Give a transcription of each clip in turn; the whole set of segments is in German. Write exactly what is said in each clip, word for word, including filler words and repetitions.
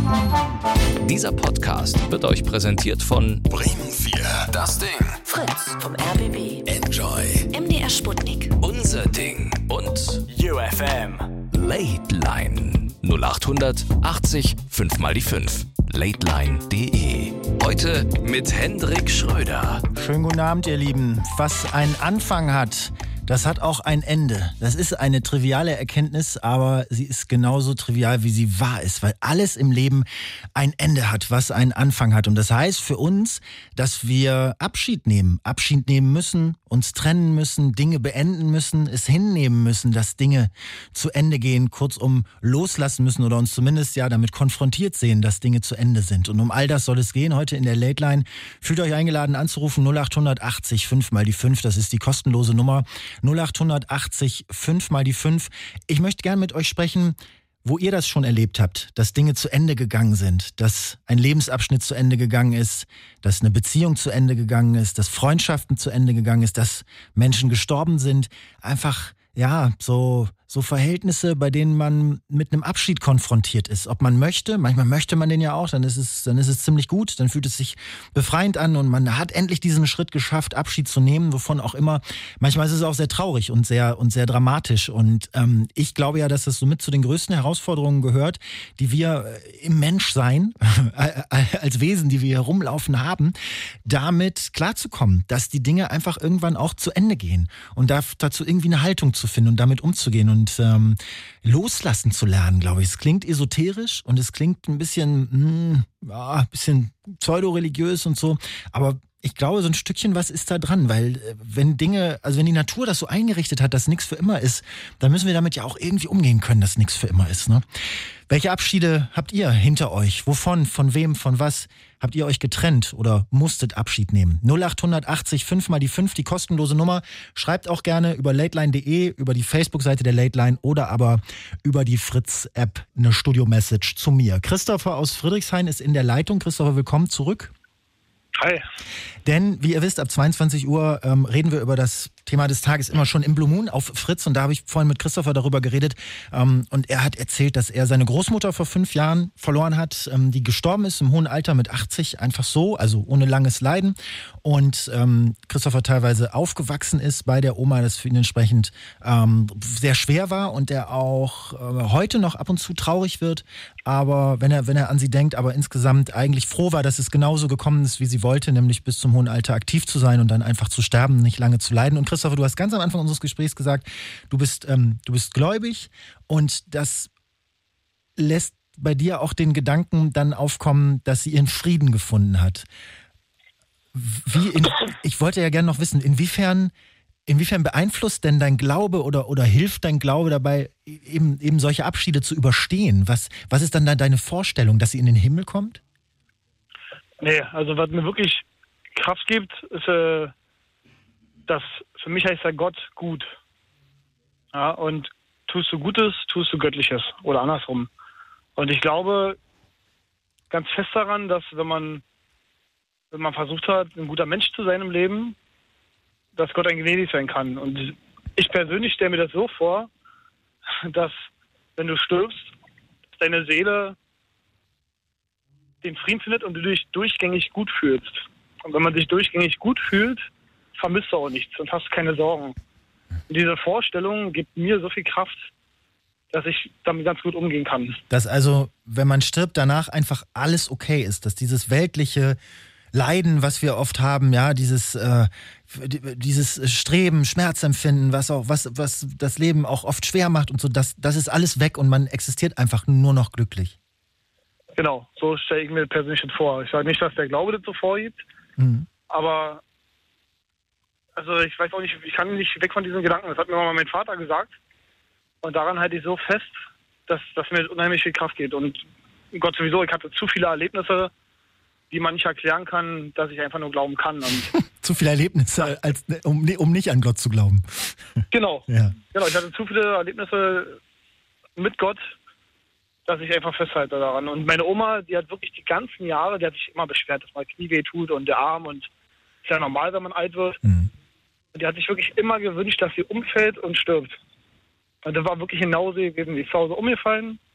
Dieser Podcast wird euch präsentiert von Bremen vier. Das Ding. Fritz vom R B B. Enjoy. M D R Sputnik. Unser Ding und U F M. Late Line null acht achtzig fünf mal die fünf. lateline punkt de. Heute mit Hendrik Schröder. Schönen guten Abend, ihr Lieben. Was einen Anfang hat, das hat auch ein Ende. Das ist eine triviale Erkenntnis, aber sie ist genauso trivial, wie sie wahr ist, weil alles im Leben ein Ende hat, was einen Anfang hat. Und das heißt für uns, dass wir Abschied nehmen, Abschied nehmen müssen, uns trennen müssen, Dinge beenden müssen, es hinnehmen müssen, dass Dinge zu Ende gehen, kurzum loslassen müssen oder uns zumindest ja damit konfrontiert sehen, dass Dinge zu Ende sind. Und um all das soll es gehen heute in der Late Line. Fühlt euch eingeladen anzurufen null acht achtzig fünf mal die fünf, das ist die kostenlose Nummer. null acht achtzig fünf mal die fünf. Ich möchte gerne mit euch sprechen, wo ihr das schon erlebt habt, dass Dinge zu Ende gegangen sind, dass ein Lebensabschnitt zu Ende gegangen ist, dass eine Beziehung zu Ende gegangen ist, dass Freundschaften zu Ende gegangen ist, dass Menschen gestorben sind. Einfach, ja, so... So Verhältnisse, bei denen man mit einem Abschied konfrontiert ist. Ob man möchte, manchmal möchte man den ja auch, dann ist es, dann ist es ziemlich gut, dann fühlt es sich befreiend an und man hat endlich diesen Schritt geschafft, Abschied zu nehmen, wovon auch immer. Manchmal ist es auch sehr traurig und sehr und sehr dramatisch. Und ähm, ich glaube ja, dass das so mit zu den größten Herausforderungen gehört, die wir im Menschsein, als Wesen, die wir hier rumlaufen haben, damit klarzukommen, dass die Dinge einfach irgendwann auch zu Ende gehen und dazu irgendwie eine Haltung zu finden und damit umzugehen. Und Und ähm, loslassen zu lernen, glaube ich. Es klingt esoterisch und es klingt ein bisschen, mh, ja, ein bisschen pseudoreligiös und so. Aber ich glaube, so ein Stückchen was ist da dran, weil äh, wenn Dinge, also wenn die Natur das so eingerichtet hat, dass nichts für immer ist, dann müssen wir damit ja auch irgendwie umgehen können, dass nichts für immer ist. Ne? Welche Abschiede habt ihr hinter euch? Wovon, von wem, von was habt ihr euch getrennt oder musstet Abschied nehmen? null acht achtzig fünf mal die fünf, die kostenlose Nummer. Schreibt auch gerne über lateline punkt de, über die Facebook-Seite der Late Line oder aber über die Fritz-App eine Studio-Message zu mir. Christopher aus Friedrichshain ist in der Leitung. Christopher, willkommen zurück. Hi. Denn, wie ihr wisst, ab zweiundzwanzig Uhr ähm, reden wir über das Thema des Tages immer schon im Blue Moon auf Fritz. Und da habe ich vorhin mit Christopher darüber geredet. Ähm, und er hat erzählt, dass er seine Großmutter vor fünf Jahren verloren hat, ähm, die gestorben ist im hohen Alter mit achtzig, einfach so, also ohne langes Leiden. Und ähm, Christopher teilweise aufgewachsen ist bei der Oma, das für ihn entsprechend ähm, sehr schwer war und er auch äh, heute noch ab und zu traurig wird. Aber wenn er, wenn er an sie denkt, aber insgesamt eigentlich froh war, dass es genauso gekommen ist, wie sie wollte, nämlich bis zum hohen Alter aktiv zu sein und dann einfach zu sterben, nicht lange zu leiden. Und Christopher, du hast ganz am Anfang unseres Gesprächs gesagt, du bist, ähm, du bist gläubig und das lässt bei dir auch den Gedanken dann aufkommen, dass sie ihren Frieden gefunden hat. Wie in, ich wollte ja gerne noch wissen, inwiefern, inwiefern beeinflusst denn dein Glaube oder, oder hilft dein Glaube dabei, eben, eben solche Abschiede zu überstehen? Was, was ist dann da deine Vorstellung, dass sie in den Himmel kommt? Nee, also was mir wirklich Kraft gibt, ist, äh, dass für mich heißt ja Gott gut. Ja, und tust du Gutes, tust du Göttliches oder andersrum. Und ich glaube ganz fest daran, dass wenn man wenn man versucht hat, ein guter Mensch zu sein im Leben, dass Gott ein gnädig sein kann. Und ich persönlich stelle mir das so vor, dass wenn du stirbst, deine Seele den Frieden findet und du dich durchgängig gut fühlst. Und wenn man sich durchgängig gut fühlt, vermisst du auch nichts und hast keine Sorgen. Und diese Vorstellung gibt mir so viel Kraft, dass ich damit ganz gut umgehen kann. Dass also, wenn man stirbt, danach einfach alles okay ist, dass dieses weltliche Leiden, was wir oft haben, ja, dieses äh, dieses Streben, Schmerzempfinden, was auch was was das Leben auch oft schwer macht und so, das das ist alles weg und man existiert einfach nur noch glücklich. Genau, so stelle ich mir persönlich das vor. Ich sage nicht, dass der Glaube das so vorgibt, mhm. aber also ich weiß auch nicht, ich kann nicht weg von diesen Gedanken. Das hat mir mal mein Vater gesagt und daran halte ich so fest, dass dass mir unheimlich viel Kraft geht und Gott sowieso, ich hatte zu viele Erlebnisse, die man nicht erklären kann, dass ich einfach nur glauben kann. Und zu viele Erlebnisse, als, um, um nicht an Gott zu glauben. Genau. Ja. Genau, ich hatte zu viele Erlebnisse mit Gott, dass ich einfach festhalte daran. Und meine Oma, die hat wirklich die ganzen Jahre, die hat sich immer beschwert, dass mein Knie weh tut und der Arm und ist ja normal, wenn man alt wird. Mhm. Und die hat sich wirklich immer gewünscht, dass sie umfällt und stirbt. Und das war wirklich genauso gewesen. Die ist zu Hause umgefallen,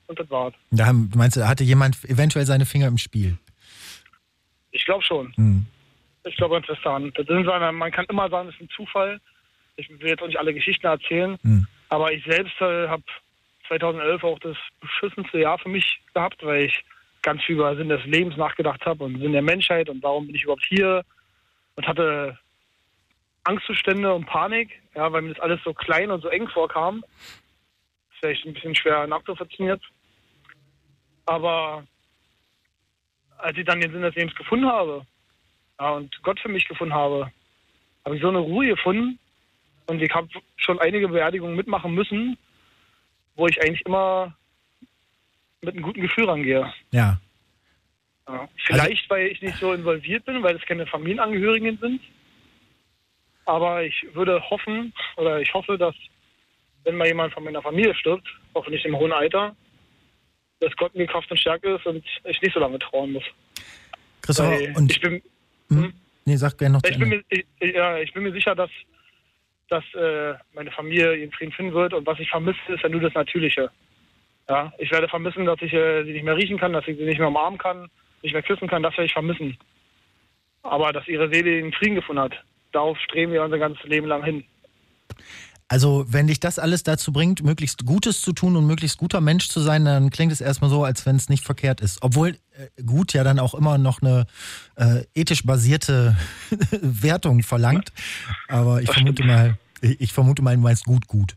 und das war's. Da haben, meinst du, da hatte jemand eventuell seine Finger im Spiel? Ich glaube schon. Hm. Ich glaube ganz fest daran. Das sind, man kann immer sagen, das ist ein Zufall. Ich will jetzt auch nicht alle Geschichten erzählen, Hm. aber ich selbst äh, habe zweitausendelf auch das beschissenste Jahr für mich gehabt, weil ich ganz viel über Sinn des Lebens nachgedacht habe und Sinn der Menschheit und warum bin ich überhaupt hier und hatte Angstzustände und Panik, ja, weil mir das alles so klein und so eng vorkam. Das ist vielleicht ein bisschen schwer nachzuvollziehen jetzt. Aber als ich dann den Sinn des Lebens gefunden habe, ja, und Gott für mich gefunden habe, habe ich so eine Ruhe gefunden und ich habe schon einige Beerdigungen mitmachen müssen, wo ich eigentlich immer mit einem guten Gefühl rangehe. Ja. Ja. Vielleicht, weil ich nicht so involviert bin, weil es keine Familienangehörigen sind. Aber ich würde hoffen, oder ich hoffe, dass, wenn mal jemand von meiner Familie stirbt, hoffentlich im hohen Alter, dass Gott mir Kraft und Stärke ist und ich nicht so lange trauern muss. Christopher, Weil und... ich bin, Hm? Nee, sag gerne noch zu ich bin, Ende. mir, ich, ja, ich bin mir sicher, dass, dass äh, meine Familie ihren Frieden finden wird. Und was ich vermisse, ist ja nur das Natürliche. Ja, ich werde vermissen, dass ich äh, sie nicht mehr riechen kann, dass ich sie nicht mehr umarmen kann, nicht mehr küssen kann. Das werde ich vermissen. Aber dass ihre Seele den Frieden gefunden hat, darauf streben wir unser ganzes Leben lang hin. Also, wenn dich das alles dazu bringt, möglichst Gutes zu tun und möglichst guter Mensch zu sein, dann klingt es erstmal so, als wenn es nicht verkehrt ist. Obwohl äh, gut ja dann auch immer noch eine äh, ethisch basierte Wertung verlangt. Aber ich Das vermute stimmt. mal, ich, ich vermute mal, du meinst gut, gut.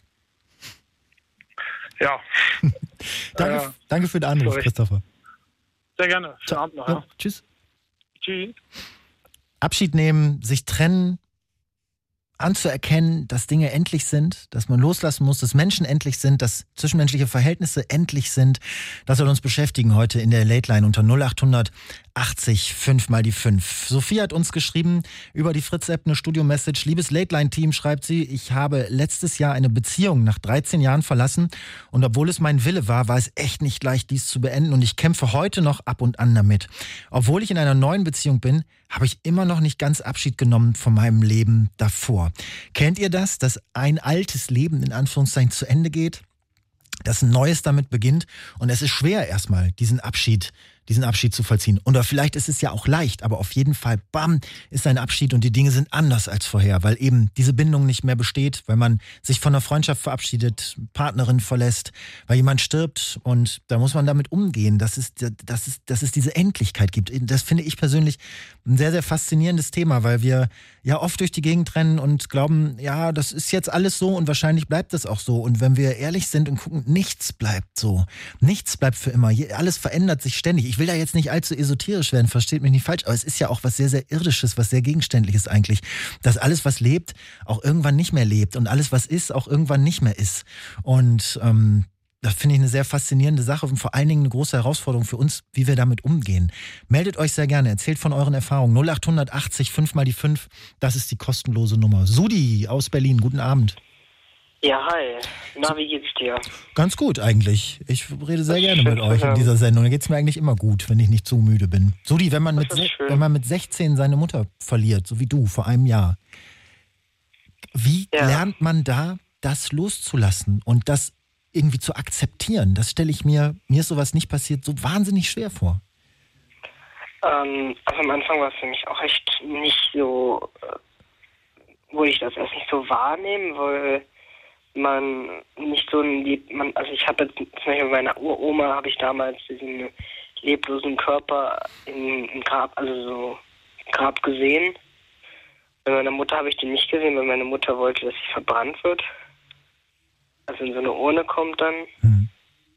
Ja, Danke, Ja, danke für den Anruf, sorry. Christopher. sehr gerne. Schönen Abend noch. Ja, Ja. tschüss. Tschüss. Abschied nehmen, sich trennen, anzuerkennen, dass Dinge endlich sind, dass man loslassen muss, dass Menschen endlich sind, dass zwischenmenschliche Verhältnisse endlich sind. Das soll uns beschäftigen heute in der Late Line unter null acht achtzig fünf mal die fünf. Sophie hat uns geschrieben über die Fritz-App eine Studio-Message. Liebes Late Line-Team, schreibt sie, ich habe letztes Jahr eine Beziehung nach dreizehn Jahren verlassen und obwohl es mein Wille war, war es echt nicht leicht, dies zu beenden und ich kämpfe heute noch ab und an damit. Obwohl ich in einer neuen Beziehung bin, habe ich immer noch nicht ganz Abschied genommen von meinem Leben davor. Kennt ihr das, dass ein altes Leben in Anführungszeichen zu Ende geht, dass ein neues damit beginnt und es ist schwer erstmal, diesen Abschied diesen Abschied zu vollziehen. Oder vielleicht ist es ja auch leicht, aber auf jeden Fall, bam, ist ein Abschied und die Dinge sind anders als vorher, weil eben diese Bindung nicht mehr besteht, weil man sich von einer Freundschaft verabschiedet, Partnerin verlässt, weil jemand stirbt und da muss man damit umgehen, dass es, dass es, dass es diese Endlichkeit gibt. Das finde ich persönlich ein sehr, sehr faszinierendes Thema, weil wir ja oft durch die Gegend rennen und glauben, ja, das ist jetzt alles so und wahrscheinlich bleibt es auch so. Und wenn wir ehrlich sind und gucken, nichts bleibt so. Nichts bleibt für immer. Alles verändert sich ständig. Ich will da jetzt nicht allzu esoterisch werden, versteht mich nicht falsch, aber es ist ja auch was sehr, sehr Irdisches, was sehr Gegenständliches eigentlich, dass alles, was lebt, auch irgendwann nicht mehr lebt und alles, was ist, auch irgendwann nicht mehr ist. Und ähm, das finde ich eine sehr faszinierende Sache und vor allen Dingen eine große Herausforderung für uns, wie wir damit umgehen. Meldet euch sehr gerne, erzählt von euren Erfahrungen. null acht achtzig fünf mal die fünf, das ist die kostenlose Nummer. Sudi aus Berlin, guten Abend. Ja, hi. Na, wie geht's dir? Ganz gut eigentlich. Ich rede sehr gerne mit schön euch zu in hören. dieser Sendung. Da geht es mir eigentlich immer gut, wenn ich nicht zu müde bin. Sudi, wenn man, Das mit ist se- schön. wenn man mit sechzehn seine Mutter verliert, so wie du vor einem Jahr, wie Ja. lernt man da, das loszulassen und das irgendwie zu akzeptieren? Das stelle ich mir, mir ist sowas nicht passiert, so wahnsinnig schwer vor. Ähm, also am Anfang war es für mich auch echt nicht so, äh, wo ich das erst nicht so wahrnehmen, weil man nicht so ein Leb man, also ich habe jetzt zum Beispiel bei meiner Uroma habe ich damals diesen leblosen Körper im, im Grab, also so Grab gesehen. Bei meiner Mutter habe ich den nicht gesehen, weil meine Mutter wollte, dass sie verbrannt wird. Also in so eine Urne kommt dann. Hm.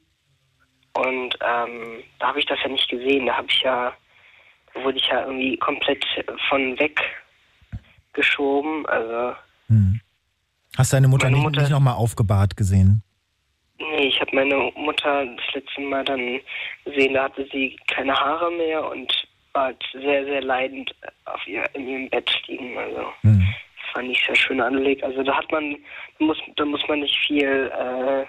Und ähm, da habe ich das ja nicht gesehen. Da habe ich ja, da wurde ich ja irgendwie komplett von weg geschoben. Also Hm. Hast deine Mutter Meine nicht, Mutter- nicht nochmal aufgebahrt gesehen? nee, ich habe meine Mutter das letzte Mal dann gesehen, da hatte sie keine Haare mehr und war halt sehr, sehr leidend auf ihr, in ihrem Bett liegen. Also Hm. das fand ich sehr schön angelegt. Also da hat man, da muss, da muss man nicht viel äh,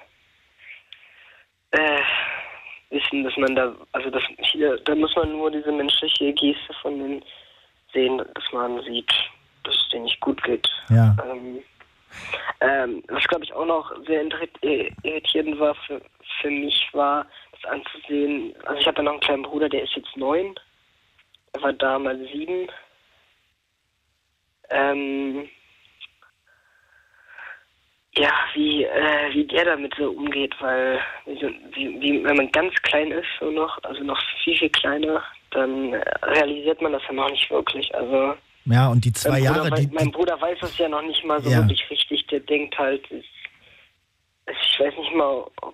äh, wissen, dass man da, also das hier, da muss man nur diese menschliche Geste von denen sehen, dass man sieht, dass es denen nicht gut geht. Ja. Ähm, ähm, was glaube ich auch noch sehr irrit- äh, irritierend war für, für mich war, dass anzusehen. Also ich habe ja noch einen kleinen Bruder, der ist jetzt neun. Er war damals sieben. Ähm, ja, wie, äh, wie der damit so umgeht, weil wie, wie, wenn man ganz klein ist, so noch, also noch viel, viel kleiner, dann realisiert man das ja noch nicht wirklich. Also ja, und die zwei mein Jahre... Bruder, die, mein die, Bruder weiß es ja noch nicht mal so ja. wirklich richtig. Der denkt halt, ich weiß nicht mal, ob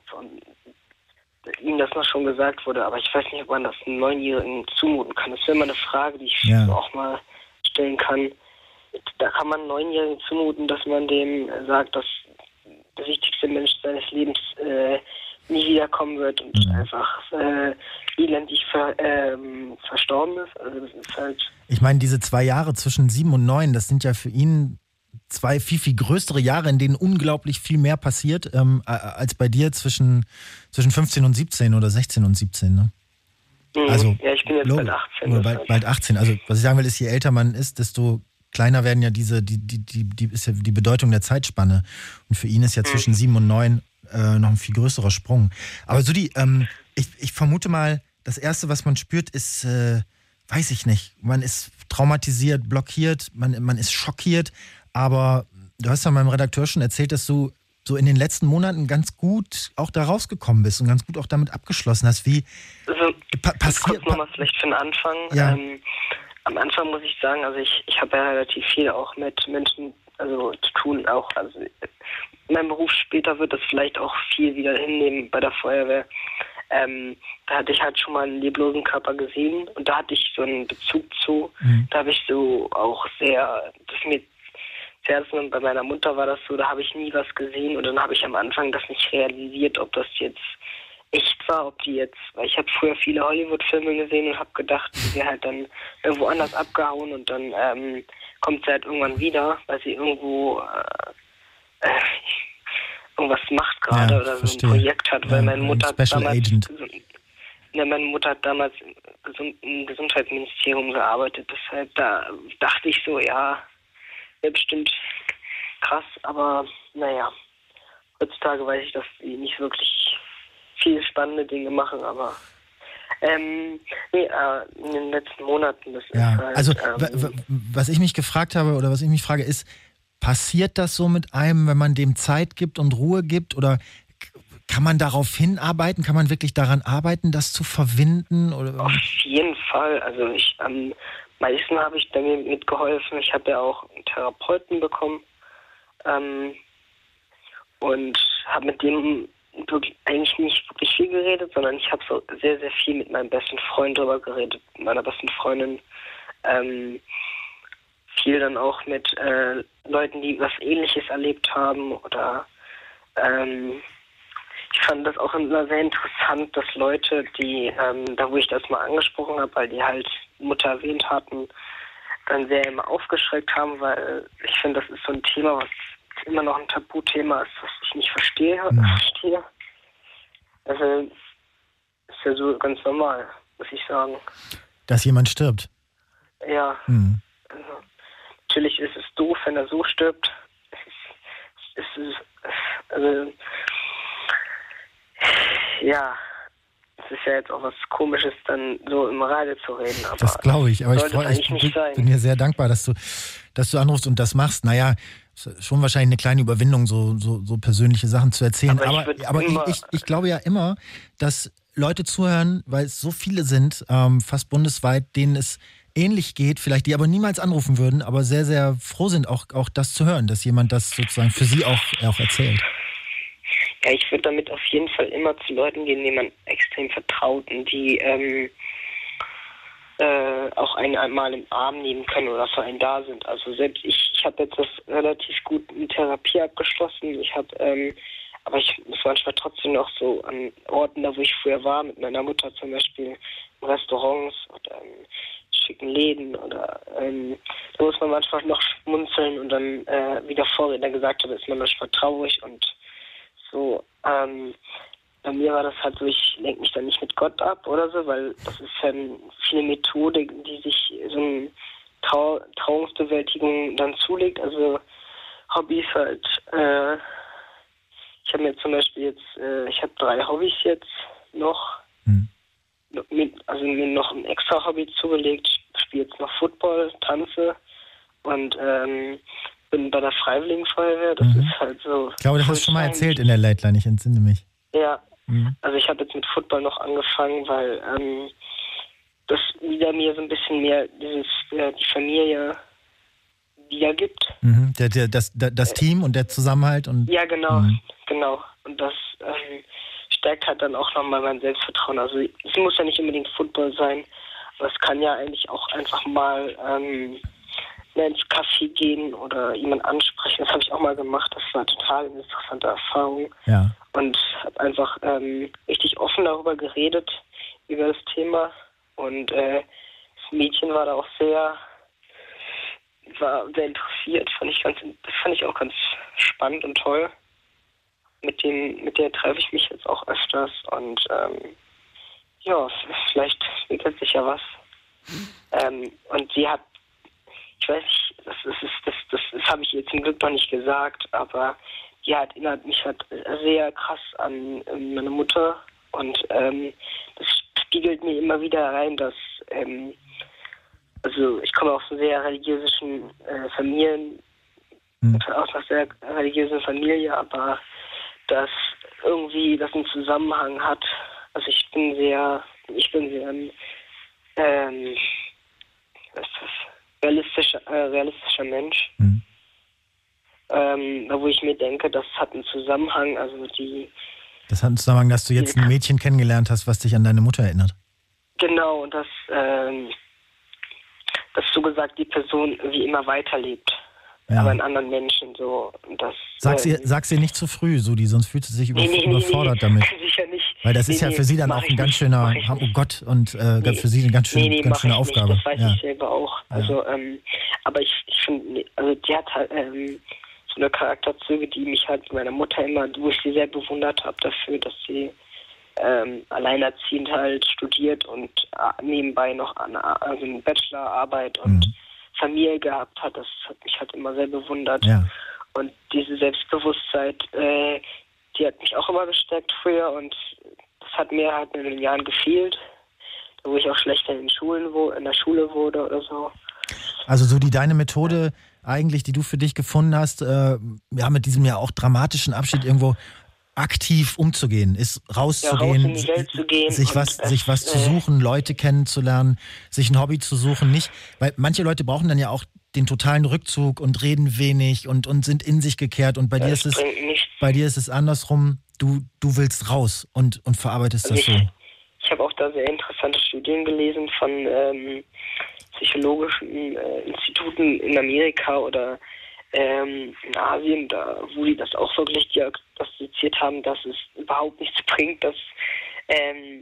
ihm das noch schon gesagt wurde, aber ich weiß nicht, ob man das einem Neunjährigen zumuten kann. Das wäre mal eine Frage, die ich ja. auch mal stellen kann. Da kann man einem Neunjährigen zumuten, dass man dem sagt, dass der wichtigste Mensch seines Lebens äh, nie wiederkommen wird und mhm. einfach äh, elendig ver, ähm, verstorben ist. Also das ist halt... Ich meine, diese zwei Jahre zwischen sieben und neun, das sind ja für ihn zwei viel, viel größere Jahre, in denen unglaublich viel mehr passiert, ähm, als bei dir zwischen, zwischen fünfzehn und siebzehn oder sechzehn und siebzehn, ne? Mhm. Also, ja, ich bin jetzt bald achtzehn. Oder bald, bald achtzehn. Also, was ich sagen will, ist, je älter man ist, desto kleiner werden ja diese, die, die, die, die ist ja die Bedeutung der Zeitspanne. Und für ihn ist ja mhm. zwischen sieben und neun äh, noch ein viel größerer Sprung. Aber Sudi, ähm, ich, ich vermute mal, das Erste, was man spürt, ist, äh, weiß ich nicht, man ist traumatisiert, blockiert, man, man ist schockiert. Aber du hast ja meinem Redakteur schon erzählt, dass du so in den letzten Monaten ganz gut auch da rausgekommen bist und ganz gut auch damit abgeschlossen hast. Wie also, pa- passiert... Kurz nochmal vielleicht für den Anfang. Ja. Ähm, am Anfang muss ich sagen, also ich, ich habe ja relativ viel auch mit Menschen also zu tun. Auch also in meinem Beruf später wird das vielleicht auch viel wieder hinnehmen bei der Feuerwehr. Ähm, da hatte ich halt schon mal einen leblosen Körper gesehen und da hatte ich so einen Bezug zu. Mhm. Da habe ich so auch sehr... das mir und bei meiner Mutter war das so, da habe ich nie was gesehen und dann habe ich am Anfang das nicht realisiert, ob das jetzt echt war, ob die jetzt, weil ich habe früher viele Hollywood-Filme gesehen und habe gedacht, die wäre halt dann irgendwo anders abgehauen und dann ähm, kommt sie halt irgendwann wieder, weil sie irgendwo äh, äh, irgendwas macht gerade ja, oder verstehe. so ein Projekt hat, weil ja, meine Mutter hat Special damals, Agent. ja, meine Mutter hat damals im Gesundheitsministerium gearbeitet, deshalb da dachte ich so, ja, bestimmt krass, aber naja, heutzutage weiß ich, dass die nicht wirklich viele spannende Dinge machen, aber ähm, nee, äh, in den letzten Monaten, das ja, ist halt, also ähm, w- w- was ich mich gefragt habe oder was ich mich frage ist, passiert das so mit einem, wenn man dem Zeit gibt und Ruhe gibt oder kann man darauf hinarbeiten, kann man wirklich daran arbeiten, das zu verwinden? Oder? Auf jeden Fall, also ich am meisten habe ich damit mitgeholfen. Ich habe ja auch einen Therapeuten bekommen ähm, und habe mit dem wirklich, eigentlich nicht wirklich viel geredet, sondern ich habe so sehr, sehr viel mit meinem besten Freund drüber geredet, mit meiner besten Freundin. Ähm, viel dann auch mit äh, Leuten, die was Ähnliches erlebt haben oder ähm, ich fand das auch immer sehr interessant, dass Leute, die, ähm, da wo ich das mal angesprochen habe, weil die halt Mutter erwähnt hatten, dann sehr immer aufgeschreckt haben, weil ich finde, das ist so ein Thema, was immer noch ein Tabuthema ist, was ich nicht verstehe. Mhm. verstehe. Also ist ja so ganz normal, muss ich sagen. Dass jemand stirbt? Ja. Mhm. Also, natürlich ist es doof, wenn er so stirbt. Es ist, es ist, also ja, es ist ja jetzt auch was Komisches, dann so im Radio zu reden. Aber das glaube ich, aber ich, freu, ich bin, bin dir sehr dankbar, dass du, dass du anrufst und das machst. Naja, schon wahrscheinlich eine kleine Überwindung, so, so, so persönliche Sachen zu erzählen. Aber, aber ich, aber ich, ich, ich glaube ja immer, dass Leute zuhören, weil es so viele sind, ähm, fast bundesweit, denen es ähnlich geht, vielleicht die aber niemals anrufen würden, aber sehr, sehr froh sind, auch, auch das zu hören, dass jemand das sozusagen für sie auch, auch erzählt. Ja, ich würde damit auf jeden Fall immer zu Leuten gehen, denen man extrem vertraut und die ähm, äh, auch einen einmal im Arm nehmen können oder für einen da sind. Also selbst ich, ich habe jetzt das relativ gut mit Therapie abgeschlossen. Ich habe, ähm, aber ich muss manchmal trotzdem noch so an Orten, da wo ich früher war, mit meiner Mutter zum Beispiel, in Restaurants oder in schicken Läden oder ähm, da muss man manchmal noch schmunzeln und dann, äh, wie der Vorredner gesagt hat, ist man manchmal traurig und so, ähm, bei mir war das halt so, ich lenke mich dann nicht mit Gott ab oder so, weil das ist ja eine Methode, die sich so eine Trau- Trauungsbewältigung dann zulegt. Also Hobbys halt, äh, ich habe mir zum Beispiel jetzt, äh, ich habe drei Hobbys jetzt, noch. Hm. Also mir noch ein extra Hobby zugelegt. Ich spiele jetzt noch Football, tanze und ähm, bin bei der Freiwilligen Feuerwehr. Das Mhm. ist halt so. Ich glaube, das hast du schon mal Fulltime. erzählt in der Late Line, ich entsinne mich. Ja, Mhm. also ich habe jetzt mit Football noch angefangen, weil ähm, das wieder mir so ein bisschen mehr dieses äh, die Familie wiedergibt. Mhm. Der, der, das, das, das Team und der Zusammenhalt und. Ja, genau, Mhm. genau. Und das ähm, stärkt halt dann auch nochmal mein Selbstvertrauen. Also es muss ja nicht unbedingt Football sein, aber es kann ja eigentlich auch einfach mal ähm, ins Café gehen oder jemanden ansprechen. Das habe ich auch mal gemacht. Das war total eine interessante Erfahrung. Ja. Und habe einfach ähm, richtig offen darüber geredet, über das Thema. Und äh, das Mädchen war da auch sehr, war sehr interessiert. Fand ich ganz, das fand ich auch ganz spannend und toll. Mit dem, mit der treffe ich mich jetzt auch öfters und ähm, ja, vielleicht entwickelt sich ja was. Ähm, und sie hat, ich weiß nicht, das, das, ist, das, das, das habe ich ihr zum Glück noch nicht gesagt, aber die hat erinnert mich halt sehr krass an meine Mutter und ähm, das spiegelt mir immer wieder rein, dass ähm, also ich komme aus einer sehr religiösen äh, Familien, Mhm. aus einer sehr religiösen Familie, aber dass irgendwie das einen Zusammenhang hat. Also ich bin sehr, ich bin sehr ähm, was ist das? realistischer, äh, realistischer Mensch. Mhm. Ähm, wo ich mir denke, das hat einen Zusammenhang, also die Das hat einen Zusammenhang, dass du jetzt ein Mädchen kennengelernt hast, was dich an deine Mutter erinnert. genau, und dass, ähm, dass so gesagt die Person wie immer weiterlebt. Ja. Aber in anderen Menschen so. Und das, Sag's ihr, ähm, sag's ihr nicht zu früh, Sudi, sonst fühlt sie sich über, nee, nee, nee, überfordert nee, damit. sicher nicht. Weil das ist Nee, ja nee, für sie dann mach auch ich ein ganz nicht, schöner, mach ich oh nicht. Gott, und äh, Nee. für sie eine ganz, schön, nee, nee, ganz mach schöne ich Aufgabe. Nicht. Das weiß Ja. ich selber auch. Also, ähm, aber ich, ich finde, also die hat halt ähm, so eine Charakterzüge, die mich halt meiner Mutter immer, wo ich sie sehr bewundert habe dafür, dass sie ähm, alleinerziehend halt studiert und äh, nebenbei noch an, also eine Bachelorarbeit und Mhm. Familie gehabt hat. Das hat mich halt immer sehr bewundert. Ja. Und diese Selbstbewusstheit, äh, die hat mich auch immer gestärkt früher und das hat mir halt in den Jahren gefehlt, wo ich auch schlechter in den Schulen, wo in der Schule wurde oder so. Also Sudi, deine Methode eigentlich, die du für dich gefunden hast, äh, ja, mit diesem ja auch dramatischen Abschied irgendwo aktiv umzugehen, ist rauszugehen, Ja, raus in die Welt zu gehen sich und was, es, sich was zu äh, suchen, Leute kennenzulernen, sich ein Hobby zu suchen, nicht, weil manche Leute brauchen dann ja auch den totalen Rückzug und reden wenig und, und sind in sich gekehrt und bei dir ist das es, bringt nichts. bei dir ist es andersrum, du, du willst raus und, und verarbeitest das Also so. ich, ich habe auch da sehr interessante Studien gelesen von ähm, psychologischen äh, Instituten in Amerika oder ähm, in Asien, da, wo die das auch wirklich diagnostiziert haben, dass es überhaupt nichts bringt, dass, ähm,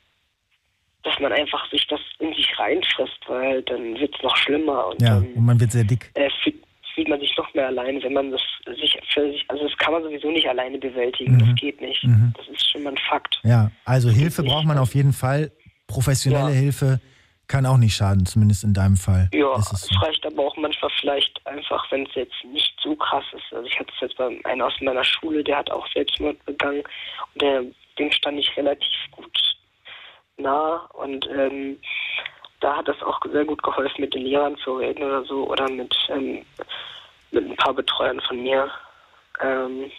dass man einfach sich das in sich reinfrisst, weil dann wird es noch schlimmer und Ja, dann und man wird sehr dick. äh, fühlt, fühlt man sich noch mehr allein, wenn man das sich für sich, also das kann man sowieso nicht alleine bewältigen, Mhm. das geht nicht. Mhm. Das ist schon mal ein Fakt. Ja, also Hilfe nicht. braucht man auf jeden Fall. Professionelle Ja. Hilfe kann auch nicht schaden, zumindest in deinem Fall. Ja, ist es es so. reicht aber auch manchmal vielleicht einfach, wenn es jetzt nicht so krass ist. Also ich hatte es jetzt bei einem aus meiner Schule, der hat auch Selbstmord begangen und der, dem stand ich relativ gut nah und ähm, da hat das auch sehr gut geholfen, mit den Lehrern zu reden oder so oder mit, ähm, mit ein paar Betreuern von mir. Ähm,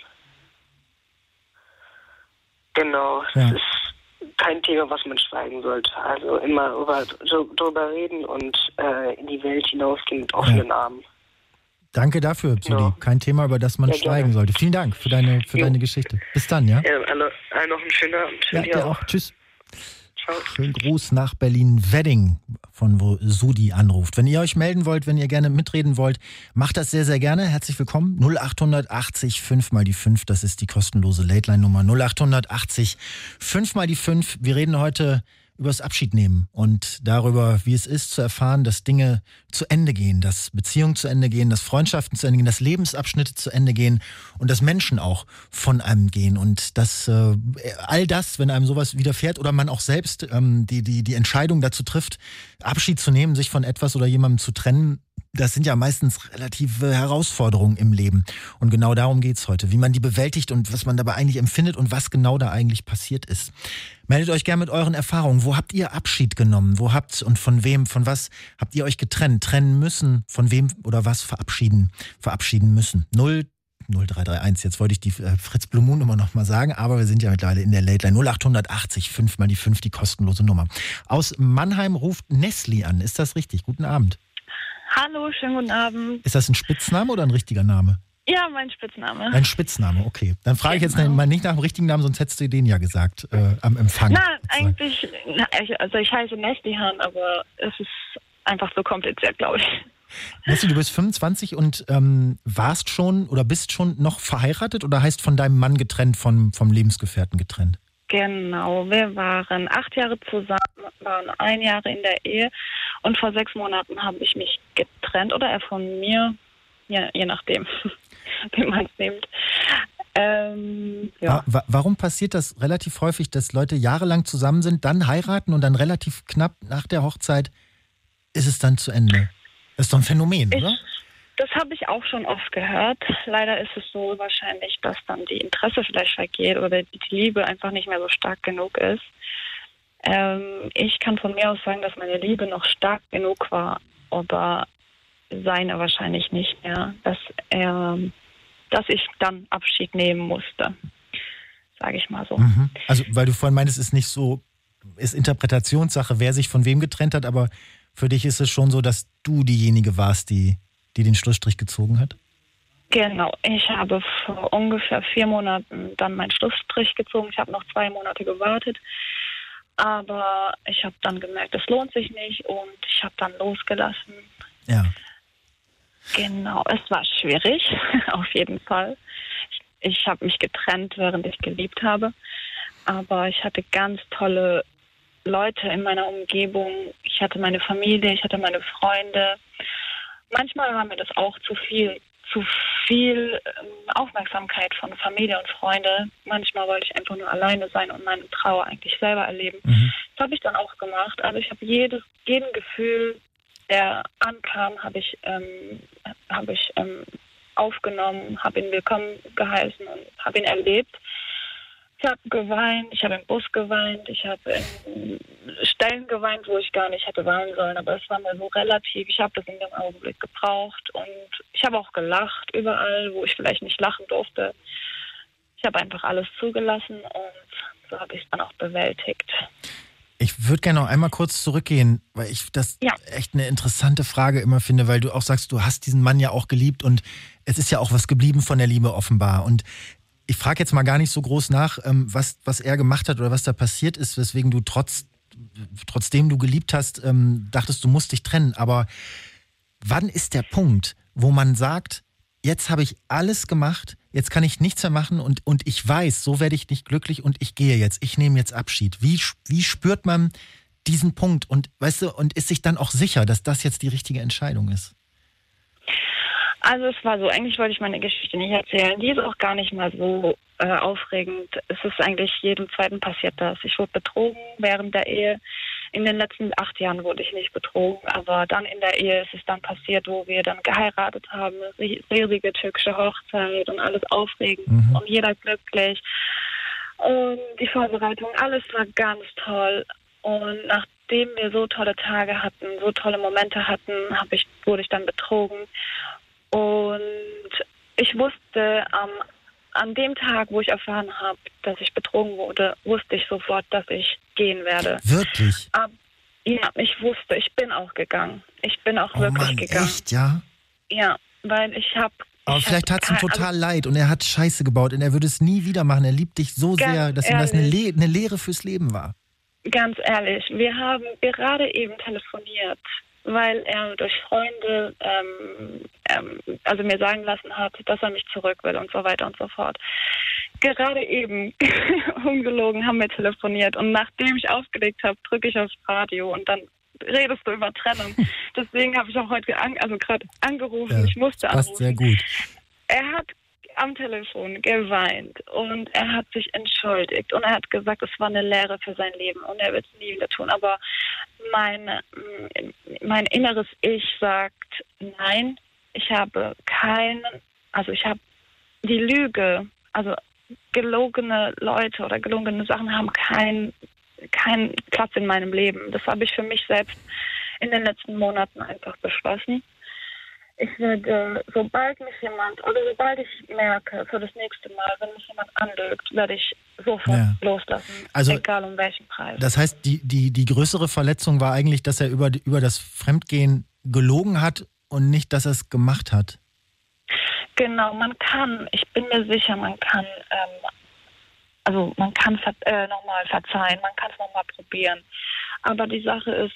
genau, Ja. es ist kein Thema, was man schweigen sollte. Also immer über, so, drüber reden und äh, in die Welt hinausgehen mit offenen Armen. Danke dafür, Sudi. Ja. Kein Thema, über das man Ja, schweigen gerne. sollte. Vielen Dank für deine, für Jo. deine Geschichte. Bis dann, ja? Ja, alle, allen noch einen schönen Abend. Ja, Dir dir auch. Tschüss. Ciao. Schönen Gruß nach Berlin-Wedding, von wo Sudi anruft. Wenn ihr euch melden wollt, wenn ihr gerne mitreden wollt, macht das sehr, sehr gerne. Herzlich willkommen. null acht achtzig fünf mal die fünf, das ist die kostenlose Late-Line-Nummer. null acht achtzig fünf mal die fünf. Wir reden heute über das Abschiednehmen und darüber, wie es ist, zu erfahren, dass Dinge zu Ende gehen, dass Beziehungen zu Ende gehen, dass Freundschaften zu Ende gehen, dass Lebensabschnitte zu Ende gehen und dass Menschen auch von einem gehen. Und dass äh, all das, wenn einem sowas widerfährt oder man auch selbst ähm, die, die, die Entscheidung dazu trifft, Abschied zu nehmen, sich von etwas oder jemandem zu trennen, das sind ja meistens relative Herausforderungen im Leben. Und genau darum geht's heute, wie man die bewältigt und was man dabei eigentlich empfindet und was genau da eigentlich passiert ist. Meldet euch gerne mit euren Erfahrungen. Wo habt ihr Abschied genommen? Wo habt und von wem, von was habt ihr euch getrennt, trennen müssen? Von wem oder was verabschieden, verabschieden müssen? null null drei drei eins, jetzt wollte ich die äh, Fritz Blue Moon Nummer nochmal sagen, aber wir sind ja mittlerweile in der Late Line. null acht achtzig, fünf mal die fünf, die kostenlose Nummer. Aus Mannheim ruft Nesli an, ist das richtig? Guten Abend. Hallo, schönen guten Abend. Ist das ein Spitzname oder ein richtiger Name? Ja, mein Spitzname. Ein Spitzname, okay. Dann frage ich jetzt Genau. mal nicht nach dem richtigen Namen, sonst hättest du den ja gesagt äh, am Empfang. Na, eigentlich, na, ich- also ich heiße Neslihan, aber es ist einfach so kompliziert, glaube ich. Nesli, du bist fünfundzwanzig und ähm, warst schon oder bist schon noch verheiratet oder heißt von deinem Mann getrennt, vom, vom Lebensgefährten getrennt? Genau, wir waren acht Jahre zusammen, waren ein Jahr in der Ehe und vor sechs Monaten habe ich mich getrennt oder er von mir, ja, je nachdem, wie man es nimmt. Ähm, ja. Wa- wa- warum passiert das relativ häufig, dass Leute jahrelang zusammen sind, dann heiraten und dann relativ knapp nach der Hochzeit ist es dann zu Ende? Das ist doch ein Phänomen, oder? Ich, das habe ich auch schon oft gehört. Leider ist es so wahrscheinlich, dass dann die Interesse vielleicht vergeht oder die Liebe einfach nicht mehr so stark genug ist. Ähm, ich kann von mir aus sagen, dass meine Liebe noch stark genug war, aber seine wahrscheinlich nicht mehr, dass er, dass ich dann Abschied nehmen musste, sage ich mal so. Mhm. Also, weil du vorhin meintest, es ist nicht so, ist Interpretationssache, wer sich von wem getrennt hat, aber für dich ist es schon so, dass du diejenige warst, die, die den Schlussstrich gezogen hat? Genau, ich habe vor ungefähr vier Monaten dann meinen Schlussstrich gezogen. Ich habe noch zwei Monate gewartet, aber ich habe dann gemerkt, es lohnt sich nicht und ich habe dann losgelassen. Ja. Genau, es war schwierig, auf jeden Fall. Ich, ich habe mich getrennt, während ich geliebt habe, aber ich hatte ganz tolle Leute in meiner Umgebung. Ich hatte meine Familie, ich hatte meine Freunde. Manchmal war mir das auch zu viel, zu viel ähm, Aufmerksamkeit von Familie und Freunde. Manchmal wollte ich einfach nur alleine sein und meine Trauer eigentlich selber erleben. Mhm. Das habe ich dann auch gemacht. Also ich habe jedes, jeden Gefühl, der ankam, habe ich, ähm, habe ich ähm, aufgenommen, habe ihn willkommen geheißen und habe ihn erlebt. Ich habe geweint, ich habe im Bus geweint, ich habe in Stellen geweint, wo ich gar nicht hätte weinen sollen, aber es war mir so relativ. Ich habe das in dem Augenblick gebraucht und ich habe auch gelacht überall, wo ich vielleicht nicht lachen durfte. Ich habe einfach alles zugelassen und so habe ich es dann auch bewältigt. Ich würde gerne noch einmal kurz zurückgehen, weil ich das Ja. echt eine interessante Frage immer finde, weil du auch sagst, du hast diesen Mann ja auch geliebt und es ist ja auch was geblieben von der Liebe offenbar. Und ich frage jetzt mal gar nicht so groß nach, ähm, was, was er gemacht hat oder was da passiert ist, weswegen du trotz, trotzdem du geliebt hast, ähm, dachtest, du musst dich trennen. Aber wann ist der Punkt, wo man sagt, jetzt habe ich alles gemacht, jetzt kann ich nichts mehr machen und, und ich weiß, so werde ich nicht glücklich und ich gehe jetzt, ich nehme jetzt Abschied. Wie, wie spürt man diesen Punkt und, weißt du, und ist sich dann auch sicher, dass das jetzt die richtige Entscheidung ist? Also es war so, eigentlich wollte ich meine Geschichte nicht erzählen. Die ist auch gar nicht mal so äh, aufregend. Es ist eigentlich jedem Zweiten passiert das. Ich wurde betrogen während der Ehe. In den letzten acht Jahren wurde ich nicht betrogen, aber dann in der Ehe ist es dann passiert, wo wir dann geheiratet haben. Riesige türkische Hochzeit und alles aufregend Mhm. und jeder glücklich. Und die Vorbereitung, alles war ganz toll. Und nachdem wir so tolle Tage hatten, so tolle Momente hatten, hab ich, wurde ich dann betrogen. Und ich wusste, ähm, an dem Tag, wo ich erfahren habe, dass ich betrogen wurde, wusste ich sofort, dass ich gehen werde. Wirklich? Aber, ja, ich wusste, ich bin auch gegangen. Ich bin auch Oh wirklich Mann, gegangen. echt, ja? Ja, weil ich habe... Aber vielleicht hat es ihm total leid und er hat Scheiße gebaut und er würde es nie wieder machen. Er liebt dich so Ganz sehr, dass ihm das eine, ehrlich. Le eine Lehre fürs Leben war. Ganz ehrlich, wir haben gerade eben telefoniert, weil er durch Freunde ähm, ähm, also mir sagen lassen hat, dass er mich zurück will und so weiter und so fort. Gerade eben, ungelogen, haben wir telefoniert und nachdem ich aufgelegt habe, drücke ich aufs Radio und dann redest du über Trennung. Deswegen habe ich auch heute an, also gerade angerufen, Ja, ich musste passt anrufen. sehr gut. Er hat am Telefon geweint und er hat sich entschuldigt und er hat gesagt, es war eine Lehre für sein Leben und er wird es nie wieder tun. Aber mein, mein inneres Ich sagt, nein, ich habe keinen, also ich habe die Lüge, also gelogene Leute oder gelogene Sachen haben keinen keinen Platz in meinem Leben. Das habe ich für mich selbst in den letzten Monaten einfach beschlossen. Ich würde, sobald mich jemand, oder sobald ich merke, für das nächste Mal, wenn mich jemand anlügt, werde ich sofort ja. loslassen, also, egal um welchen Preis. Das heißt, die, die, die größere Verletzung war eigentlich, dass er über, über das Fremdgehen gelogen hat und nicht, dass er es gemacht hat? Genau, man kann, ich bin mir sicher, man kann, ähm, also man kann äh, nochmal verzeihen, man kann es nochmal probieren. Aber die Sache ist,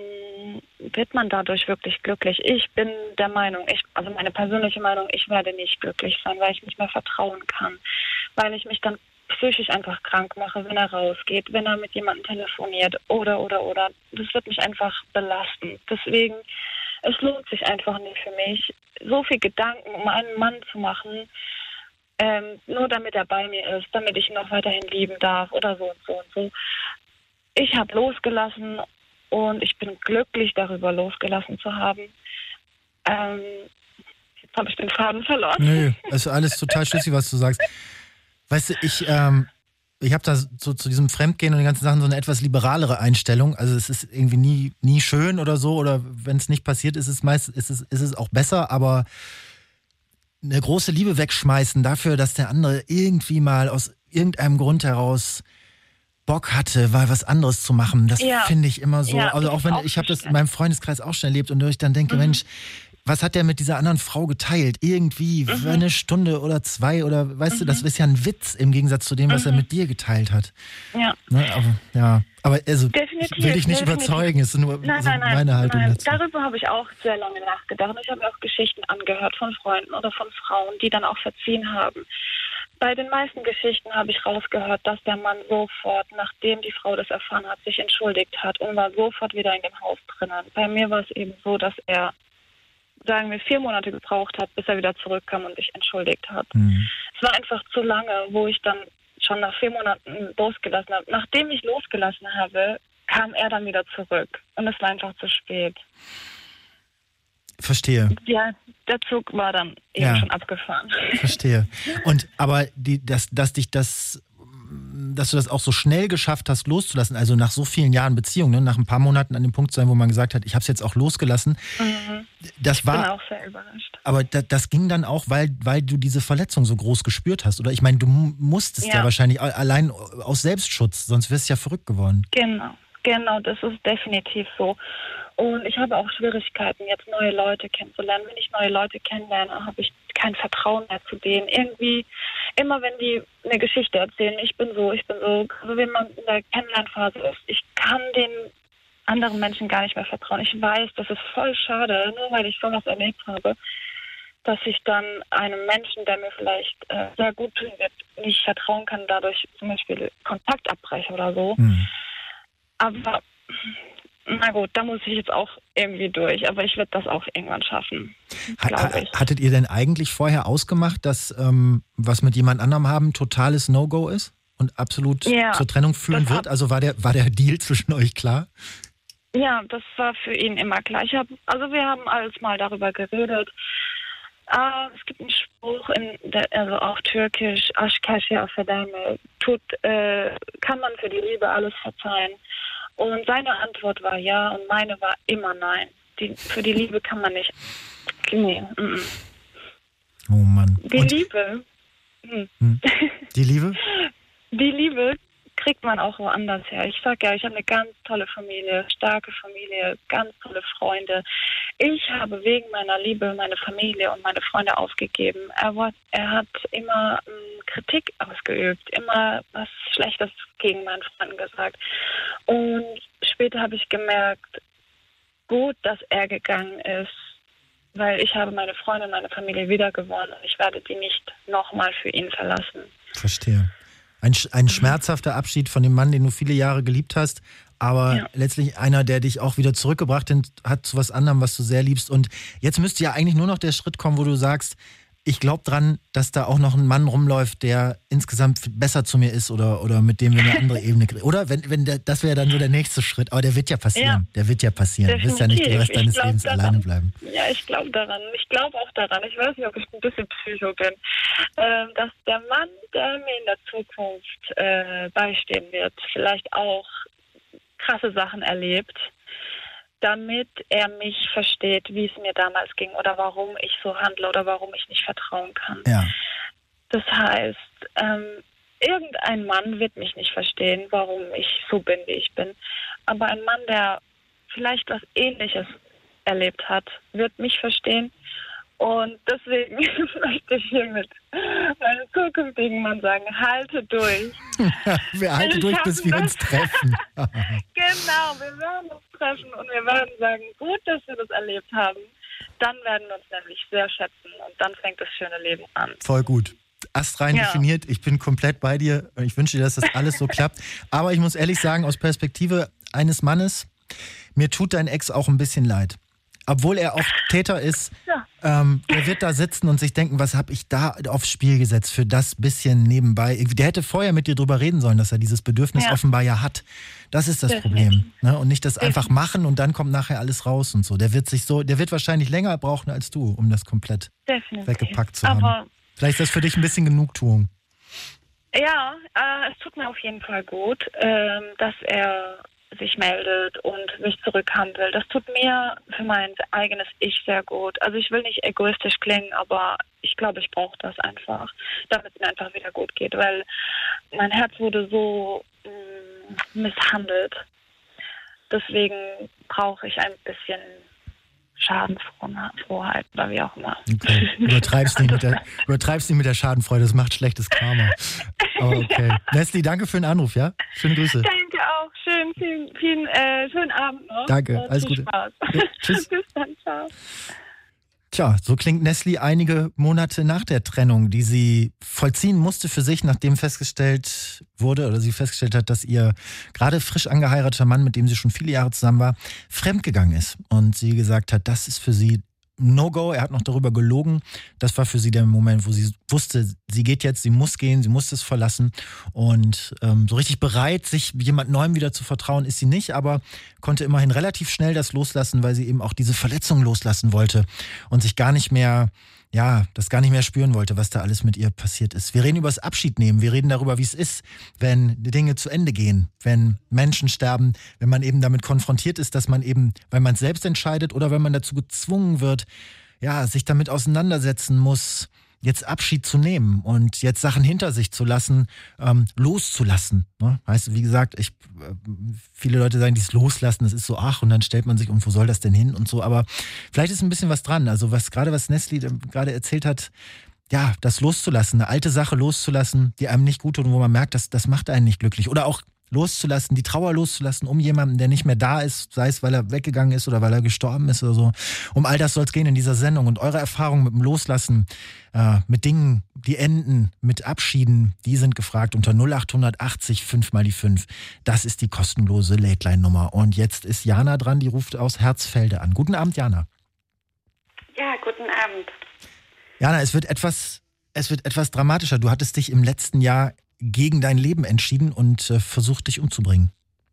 wird man dadurch wirklich glücklich? Ich bin der Meinung, ich, also meine persönliche Meinung, ich werde nicht glücklich sein, weil ich nicht mehr vertrauen kann, weil ich mich dann psychisch einfach krank mache, wenn er rausgeht, wenn er mit jemandem telefoniert oder, oder, oder. Das wird mich einfach belasten. Deswegen, es lohnt sich einfach nicht für mich, so viel Gedanken um einen Mann zu machen, ähm, nur damit er bei mir ist, damit ich ihn auch weiterhin lieben darf oder so und so und so. Ich habe losgelassen und ich bin glücklich darüber, losgelassen zu haben. Ähm, jetzt habe ich den Faden verloren. Nö, es ist alles total schlüssig, was du sagst. Weißt du, ich, ähm, ich habe da so zu diesem Fremdgehen und den ganzen Sachen so eine etwas liberalere Einstellung. Also es ist irgendwie nie, nie schön oder so. Oder wenn es nicht passiert, ist es meist, ist es, ist es auch besser. Aber eine große Liebe wegschmeißen dafür, dass der andere irgendwie mal aus irgendeinem Grund heraus Bock hatte, mal was anderes zu machen. Das ja. finde ich immer so. Ja, also auch wenn auch ich habe das in meinem Freundeskreis auch schon erlebt und ich dann denke, mhm. Mensch, was hat der mit dieser anderen Frau geteilt? Irgendwie mhm. für eine Stunde oder zwei oder weißt mhm. du, das ist ja ein Witz im Gegensatz zu dem, was mhm. er mit dir geteilt hat. Ja. Ne, aber ja, aber also definitiv, ich will dich nicht definitiv. überzeugen, es ist nur nein, so nein, nein, meine Haltung nein. dazu. Darüber habe ich auch sehr lange nachgedacht und ich habe mir auch Geschichten angehört von Freunden oder von Frauen, die dann auch verziehen haben. Bei den meisten Geschichten habe ich rausgehört, dass der Mann sofort, nachdem die Frau das erfahren hat, sich entschuldigt hat und war sofort wieder in dem Haus drinnen. Bei mir war es eben so, dass er, sagen wir, vier Monate gebraucht hat, bis er wieder zurückkam und sich entschuldigt hat. Mhm. Es war einfach zu lange, wo ich dann schon nach vier Monaten losgelassen habe. Nachdem ich losgelassen habe, kam er dann wieder zurück und es war einfach zu spät. Verstehe. Ja, der Zug war dann eben ja. schon abgefahren. Verstehe. Und aber die, dass, dass dich das, dass du das auch so schnell geschafft hast, loszulassen, also nach so vielen Jahren Beziehung, ne, nach ein paar Monaten an dem Punkt sein, wo man gesagt hat, ich habe es jetzt auch losgelassen. Mhm. Das ich war, bin auch sehr überrascht. Aber das, das ging dann auch, weil, weil du diese Verletzung so groß gespürt hast, oder? Ich meine, du musstest ja, ja wahrscheinlich allein aus Selbstschutz, sonst wärst du ja verrückt geworden. Genau, genau, das ist definitiv so. Und ich habe auch Schwierigkeiten, jetzt neue Leute kennenzulernen. Wenn ich neue Leute kennenlerne, habe ich kein Vertrauen mehr zu denen. Irgendwie, immer wenn die eine Geschichte erzählen, ich bin so, ich bin so, also wenn man in der Kennenlernphase ist, ich kann den anderen Menschen gar nicht mehr vertrauen. Ich weiß, das ist voll schade, nur weil ich sowas erlebt habe, dass ich dann einem Menschen, der mir vielleicht äh, sehr gut tun wird, nicht vertrauen kann, dadurch zum Beispiel Kontakt abbreche oder so. Mhm. Aber na gut, da muss ich jetzt auch irgendwie durch, aber ich werde das auch irgendwann schaffen, glaube ich. Hattet ihr denn eigentlich vorher ausgemacht, dass ähm, was mit jemand anderem haben totales No-Go ist und absolut ja, zur Trennung führen wird? Also war der, war der Deal zwischen euch klar? Ja, das war für ihn immer klar. Ich hab, also wir haben alles mal darüber geredet. Uh, es gibt einen Spruch, in der, also auch türkisch, Aşk affedeme, tut, äh, kann man für die Liebe alles verzeihen. Und seine Antwort war ja und meine war immer nein. Die, für die Liebe kann man nicht. Nee. Mm. Oh Mann. Die und Liebe. Hm. Hm. Die Liebe? Die Liebe kriegt man auch woanders her. Ich sag ja, ich habe eine ganz tolle Familie, starke Familie, ganz tolle Freunde. Ich habe wegen meiner Liebe meine Familie und meine Freunde aufgegeben. Er, war, er hat immer ähm, Kritik ausgeübt, immer was Schlechtes gegen meinen Freunden gesagt. Und später habe ich gemerkt, gut, dass er gegangen ist, weil ich habe meine Freunde und meine Familie wiedergewonnen und ich werde die nicht nochmal für ihn verlassen. Verstehe. Ein, ein schmerzhafter Abschied von dem Mann, den du viele Jahre geliebt hast, aber ja. letztlich einer, der dich auch wieder zurückgebracht hat zu was anderem, was du sehr liebst. Und jetzt müsste ja eigentlich nur noch der Schritt kommen, wo du sagst, ich glaube dran, dass da auch noch ein Mann rumläuft, der insgesamt besser zu mir ist oder, oder mit dem wir eine andere Ebene kriegen. Oder? Wenn, wenn der, das wäre dann so der nächste Schritt. Aber der wird ja passieren. Ja. Der wird ja passieren. Du wirst ja nicht den Rest deines Lebens daran. alleine bleiben. Ja, ich glaube daran. Ich glaube auch daran. Ich weiß nicht, ob ich ein bisschen Psycho bin. Ähm, dass der Mann, der mir in der Zukunft äh, beistehen wird, vielleicht auch krasse Sachen erlebt, damit er mich versteht, wie es mir damals ging oder warum ich so handle oder warum ich nicht vertrauen kann. Ja. Das heißt, ähm, irgendein Mann wird mich nicht verstehen, warum ich so bin, wie ich bin. Aber ein Mann, der vielleicht was Ähnliches erlebt hat, wird mich verstehen. Und deswegen möchte ich hiermit meinem zukünftigen Mann sagen, halte durch. Wir halten durch, bis wir uns treffen. Genau, wir werden uns treffen und wir werden sagen, gut, dass wir das erlebt haben. Dann werden wir uns nämlich sehr schätzen und dann fängt das schöne Leben an. Voll gut. Astrein Ja. definiert. Ich bin komplett bei dir. Ich wünsche dir, dass das alles so klappt. Aber ich muss ehrlich sagen, aus Perspektive eines Mannes, mir tut dein Ex auch ein bisschen leid. Obwohl er auch Täter ist, Ja. ähm, er wird da sitzen und sich denken, was habe ich da aufs Spiel gesetzt für das bisschen nebenbei. Der hätte vorher mit dir drüber reden sollen, dass er dieses Bedürfnis Ja. offenbar ja hat. Das ist das Definitiv. Problem. Ne? Und nicht das einfach Definitiv. machen und dann kommt nachher alles raus und so. Der wird sich so, der wird wahrscheinlich länger brauchen als du, um das komplett Definitiv. weggepackt zu haben. Aber Vielleicht ist das für dich ein bisschen Genugtuung. ja, äh, es tut mir auf jeden Fall gut, ähm, dass er sich meldet und mich zurückhaben will. Das tut mir für mein eigenes Ich sehr gut. Also ich will nicht egoistisch klingen, aber ich glaube, ich brauche das einfach, damit es mir einfach wieder gut geht, weil mein Herz wurde so mh, misshandelt. Deswegen brauche ich ein bisschen Schadenfroheit oder wie auch immer. Okay. Übertreib's nicht mit der, übertreib's nicht mit der Schadenfreude, das macht schlechtes Karma. Aber okay. Leslie, danke für den Anruf, ja? Schöne Grüße. Danke auch. Schön, vielen, vielen, äh, schönen Abend noch. Danke, Äh, alles viel Gute. Spaß. Ja, tschüss. Bis dann, ciao. Tja, so klingt Nestle einige Monate nach der Trennung, die sie vollziehen musste für sich, nachdem festgestellt wurde oder sie festgestellt hat, dass ihr gerade frisch angeheirateter Mann, mit dem sie schon viele Jahre zusammen war, fremdgegangen ist. Und sie gesagt hat, das ist für sie No-Go. Er hat noch darüber gelogen. Das war für sie der Moment, wo sie wusste, sie geht jetzt, sie muss gehen, sie muss es verlassen. Und ähm, so richtig bereit, sich jemand Neuem wieder zu vertrauen, ist sie nicht, aber konnte immerhin relativ schnell das loslassen, weil sie eben auch diese Verletzung loslassen wollte und sich gar nicht mehr, ja, das gar nicht mehr spüren wollte, was da alles mit ihr passiert ist. Wir reden über das Abschiednehmen, wir reden darüber, wie es ist, wenn die Dinge zu Ende gehen, wenn Menschen sterben, wenn man eben damit konfrontiert ist, dass man eben, weil man es selbst entscheidet oder wenn man dazu gezwungen wird, ja, sich damit auseinandersetzen muss, jetzt Abschied zu nehmen und jetzt Sachen hinter sich zu lassen, ähm, loszulassen. Ne? Weißt du, wie gesagt, ich, äh, viele Leute sagen, dieses Loslassen, das ist so, ach, und dann stellt man sich um, wo soll das denn hin und so, aber vielleicht ist ein bisschen was dran. Also was gerade was Nestle gerade erzählt hat, ja, das loszulassen, eine alte Sache loszulassen, die einem nicht gut tut und wo man merkt, das, das macht einen nicht glücklich. Oder auch loszulassen, die Trauer loszulassen um jemanden, der nicht mehr da ist, sei es, weil er weggegangen ist oder weil er gestorben ist oder so. Um all das soll es gehen in dieser Sendung. Und eure Erfahrungen mit dem Loslassen, äh, mit Dingen, die enden, mit Abschieden, die sind gefragt unter null acht achtzig fünf mal die fünf. Das ist die kostenlose Late-Line-Nummer. Und jetzt ist Jana dran, die ruft aus Herzfelde an. Guten Abend, Jana. Ja, guten Abend. Jana, es wird etwas, es wird etwas dramatischer. Du hattest dich im letzten Jahr gegen dein Leben entschieden und äh, versucht, dich umzubringen.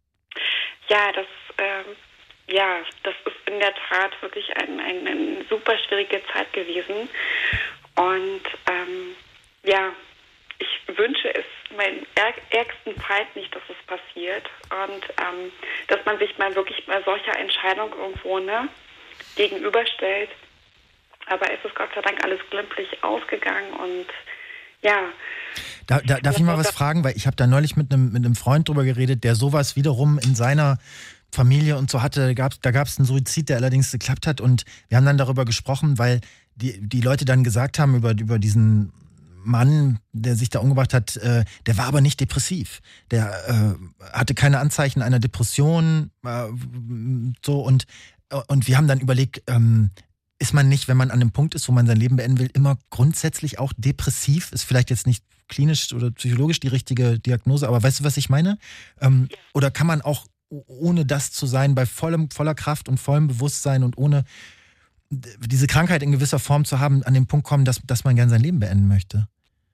Ja, das, ähm, ja, das ist in der Tat wirklich ein, ein, eine super schwierige Zeit gewesen. Und ähm, ja, ich wünsche es meinen ärgsten Feind nicht, dass es passiert. Und ähm, dass man sich mal wirklich bei solcher Entscheidung irgendwo ne, gegenüberstellt. Aber es ist Gott sei Dank alles glimpflich ausgegangen und ja. Da, da, darf ich mal was fragen? Weil ich habe da neulich mit einem mit einem Freund drüber geredet, der sowas wiederum in seiner Familie und so hatte. Gab's, da gab es einen Suizid, der allerdings geklappt hat. Und wir haben dann darüber gesprochen, weil die, die Leute dann gesagt haben über, über diesen Mann, der sich da umgebracht hat, äh, der war aber nicht depressiv. Der äh, hatte keine Anzeichen einer Depression. Äh, so und, und wir haben dann überlegt, ähm, ist man nicht, wenn man an einem Punkt ist, wo man sein Leben beenden will, immer grundsätzlich auch depressiv? Ist vielleicht jetzt nicht klinisch oder psychologisch die richtige Diagnose, aber weißt du, was ich meine? Ähm, oder kann man auch, ohne das zu sein, bei vollem, voller Kraft und vollem Bewusstsein und ohne diese Krankheit in gewisser Form zu haben, an den Punkt kommen, dass, dass man gern sein Leben beenden möchte?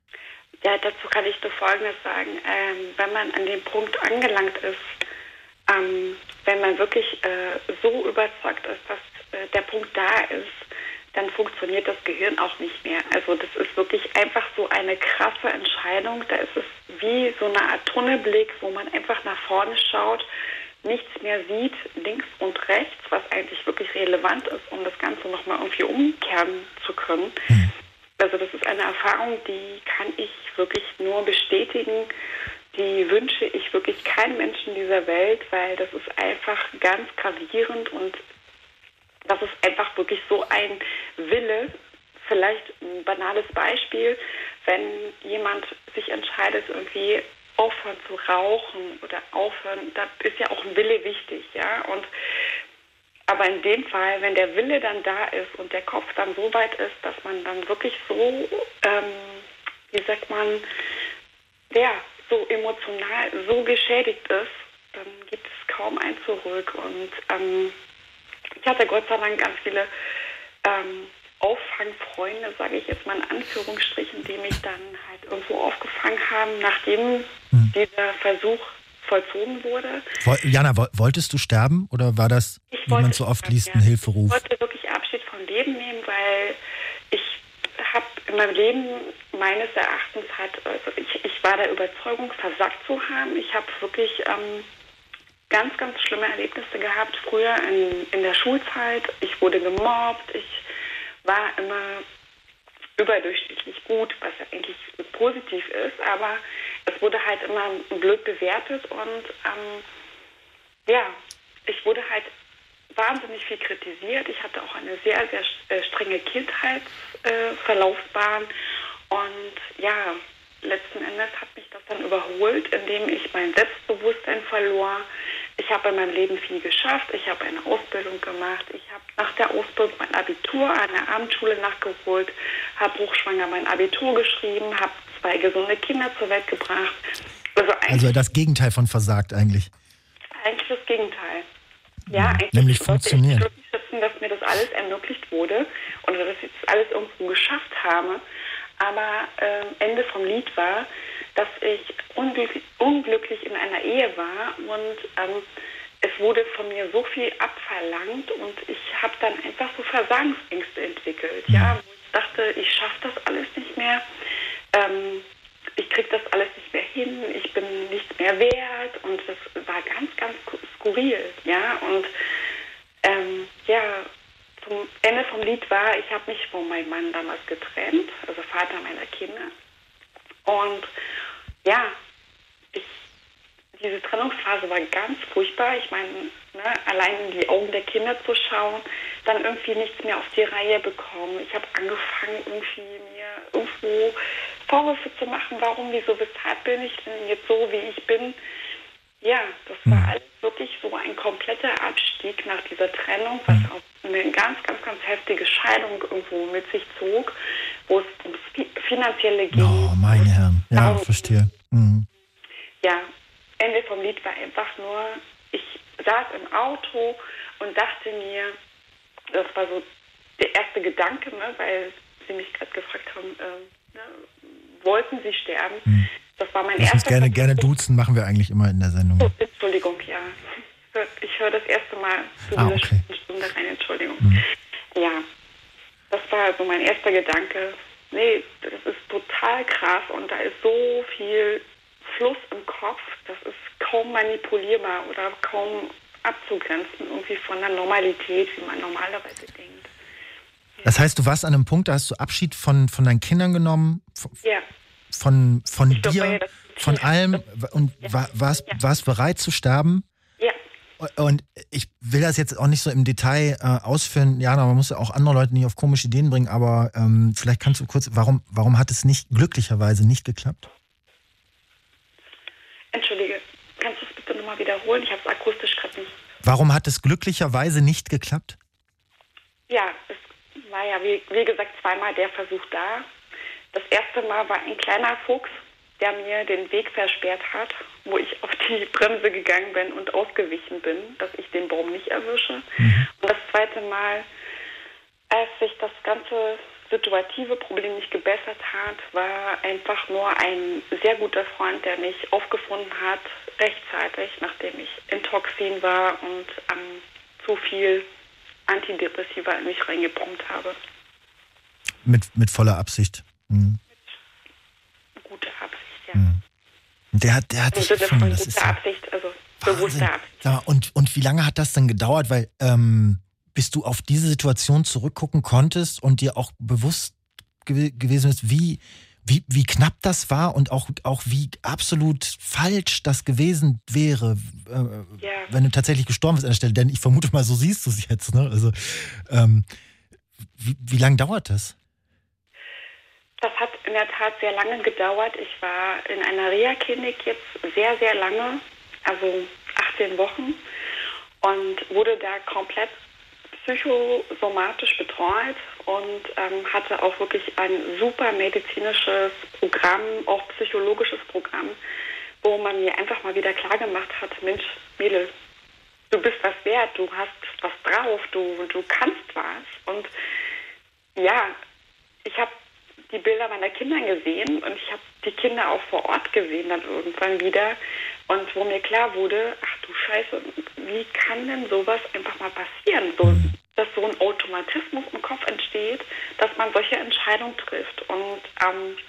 Ja, dazu kann ich nur Folgendes sagen. Ähm, wenn man an dem Punkt angelangt ist, ähm, wenn man wirklich äh, so überzeugt ist, dass äh, der Punkt da ist, dann funktioniert das Gehirn auch nicht mehr. Also das ist wirklich einfach so eine krasse Entscheidung. Da ist es wie so eine Art Tunnelblick, wo man einfach nach vorne schaut, nichts mehr sieht, links und rechts, was eigentlich wirklich relevant ist, um das Ganze nochmal irgendwie umkehren zu können. Mhm. Also das ist eine Erfahrung, die kann ich wirklich nur bestätigen. Die wünsche ich wirklich keinem Menschen dieser Welt, weil das ist einfach ganz gravierend und das ist einfach wirklich so ein Wille. Vielleicht ein banales Beispiel, wenn jemand sich entscheidet, irgendwie aufhören zu rauchen oder aufhören, da ist ja auch ein Wille wichtig, ja. Und aber in dem Fall, wenn der Wille dann da ist und der Kopf dann so weit ist, dass man dann wirklich so, ähm, wie sagt man, ja, so emotional so geschädigt ist, dann gibt es kaum ein Zurück. Und ähm, ich hatte Gott sei Dank ganz viele ähm, Auffangfreunde, sage ich jetzt mal in Anführungsstrichen, die mich dann halt irgendwo aufgefangen haben, nachdem hm. dieser Versuch vollzogen wurde. Jana, wolltest du sterben oder war das, ich wie man so oft sterben, liest, ein ja. Hilferuf? Ich wollte wirklich Abschied vom Leben nehmen, weil ich habe in meinem Leben meines Erachtens halt, also ich, ich war der Überzeugung, versagt zu haben. Ich habe wirklich ähm, ganz, ganz schlimme Erlebnisse gehabt, früher in, in der Schulzeit. Ich wurde gemobbt, ich war immer überdurchschnittlich gut, was ja eigentlich positiv ist, aber es wurde halt immer blöd bewertet und ähm, ja, ich wurde halt wahnsinnig viel kritisiert. Ich hatte auch eine sehr, sehr äh, strenge Kindheitsverlaufsbahn äh, und ja, letzten Endes hat mich das dann überholt, indem ich mein Selbstbewusstsein verlor. Ich habe in meinem Leben viel geschafft. Ich habe eine Ausbildung gemacht. Ich habe nach der Ausbildung mein Abitur an der Abendschule nachgeholt, habe hochschwanger mein Abitur geschrieben, habe zwei gesunde Kinder zur Welt gebracht. Also, also das Gegenteil von versagt eigentlich. Eigentlich das Gegenteil. Ja, eigentlich nämlich funktioniert. Ich glücklich schätzen, dass mir das alles ermöglicht wurde und dass ich das alles irgendwo geschafft habe. Aber äh, Ende vom Lied war, dass ich unglücklich, unglücklich in einer Ehe war und ähm, es wurde von mir so viel abverlangt und ich habe dann einfach so Versagensängste entwickelt, mhm. ja, wo ich dachte, ich schaffe das alles nicht mehr, ähm, ich kriege das alles nicht mehr hin, ich bin nichts mehr wert und das war ganz, ganz skurril, ja, und ähm, ja, zum Ende vom Lied war, ich habe mich von meinem Mann damals getrennt, also Vater meiner Kinder. Und ja, ich, diese Trennungsphase war ganz furchtbar. Ich meine, ne, allein in die Augen der Kinder zu schauen, dann irgendwie nichts mehr auf die Reihe bekommen. Ich habe angefangen, irgendwie mir irgendwo Vorwürfe zu machen, warum, wieso, weshalb bin ich denn jetzt so, wie ich bin. Ja, das war alles wirklich so ein kompletter Abstieg nach dieser Trennung, was auch eine ganz, ganz, ganz heftige Scheidung irgendwo mit sich zog, wo es ums Finanzielle ging. Oh, meine Herren. Ja, verstehe. Mhm. Ja, Ende vom Lied war einfach nur, ich saß im Auto und dachte mir, das war so der erste Gedanke, ne, weil Sie mich gerade gefragt haben, äh, ne, wollten Sie sterben? Mhm. Das war mein Lass erster uns gerne, gerne duzen, machen wir eigentlich immer in der Sendung. Oh, Entschuldigung, ja. Ich höre das erste Mal zu ah, dieser okay. Stunde rein, Entschuldigung. Mhm. Ja, das war so mein erster Gedanke. Nee, das ist total krass und da ist so viel Fluss im Kopf, das ist kaum manipulierbar oder kaum abzugrenzen irgendwie von der Normalität, wie man normalerweise denkt. Ja. Das heißt, du warst an einem Punkt, da hast du Abschied von, von deinen Kindern genommen? Von, ja. Von, von ich dir, glaube, ja, von allem und ja. war, warst, ja. warst bereit zu sterben? Ja. Und ich will das jetzt auch nicht so im Detail äh, ausführen, Jana, man muss ja auch andere Leute nicht auf komische Ideen bringen, aber ähm, vielleicht kannst du kurz, warum, warum hat es nicht, glücklicherweise nicht geklappt? Entschuldige, kannst du es bitte nochmal wiederholen? Ich habe es akustisch gerade nicht. Warum hat es glücklicherweise nicht geklappt? Ja, es war ja, wie, wie gesagt, zweimal der Versuch da. Das erste Mal war ein kleiner Fuchs, der mir den Weg versperrt hat, wo ich auf die Bremse gegangen bin und ausgewichen bin, dass ich den Baum nicht erwische. Mhm. Und das zweite Mal Als sich das ganze situative Problem nicht gebessert hat, war einfach nur ein sehr guter Freund, der mich aufgefunden hat, rechtzeitig, nachdem ich in Toxin war und ähm, zu viel Antidepressiva in mich reingepumpt habe. Mit, mit voller Absicht. Mhm. Mit guter Absicht, ja. Mhm. Der hat, der hat Im dich Sinne gefunden. von Das guter ist ja Absicht, also Wahnsinn. bewusster Absicht. Sag mal, und, und wie lange hat das denn gedauert? Weil, ähm, bis du auf diese Situation zurückgucken konntest und dir auch bewusst gew- gewesen ist, wie, wie, wie knapp das war und auch, auch wie absolut falsch das gewesen wäre, äh, Ja. wenn du tatsächlich gestorben bist an der Stelle. Denn ich vermute mal, so siehst du es jetzt. Ne? Also, ähm, wie, wie lange dauert das? Das hat in der Tat sehr lange gedauert. Ich war in einer Reha-Klinik jetzt sehr, sehr lange, also achtzehn Wochen, und wurde da komplett psychosomatisch betreut und ähm, hatte auch wirklich ein super medizinisches Programm, auch psychologisches Programm, wo man mir einfach mal wieder klargemacht hat, Mensch, Mädel, du bist was wert, du hast was drauf, du, du kannst was. Und ja, ich habe die Bilder meiner Kinder gesehen und ich habe die Kinder auch vor Ort gesehen dann irgendwann wieder, und wo mir klar wurde, ach du Scheiße, wie kann denn sowas einfach mal passieren, so, dass so ein Automatismus im Kopf entsteht, dass man solche Entscheidungen trifft. Und ähm,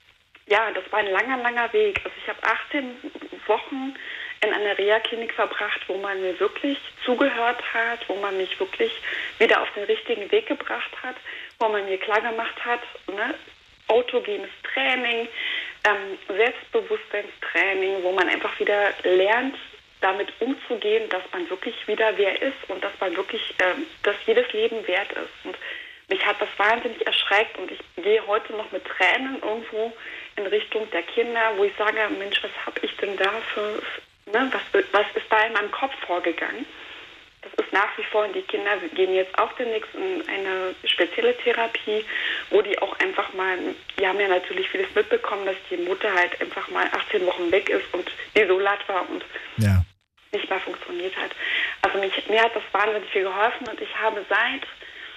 ja, das war ein langer, langer Weg. Also ich habe achtzehn Wochen in einer Reha-Klinik verbracht, wo man mir wirklich zugehört hat, wo man mich wirklich wieder auf den richtigen Weg gebracht hat, wo man mir klargemacht hat, ne, autogenes Training, ähm, Selbstbewusstseinstraining, wo man einfach wieder lernt, damit umzugehen, dass man wirklich wieder wer ist und dass man wirklich, ähm, dass jedes Leben wert ist. Und mich hat das wahnsinnig erschreckt und ich gehe heute noch mit Tränen irgendwo in Richtung der Kinder, wo ich sage, Mensch, was habe ich denn da für, ne, was, was ist da in meinem Kopf vorgegangen? Das ist nach wie vor, und die Kinder gehen jetzt auch demnächst in eine spezielle Therapie, wo die auch einfach mal, die haben ja natürlich vieles mitbekommen, dass die Mutter halt einfach mal achtzehn Wochen weg ist und desolat war und Ja. nicht mehr funktioniert hat. Also mich, mir hat das wahnsinnig viel geholfen und ich habe seit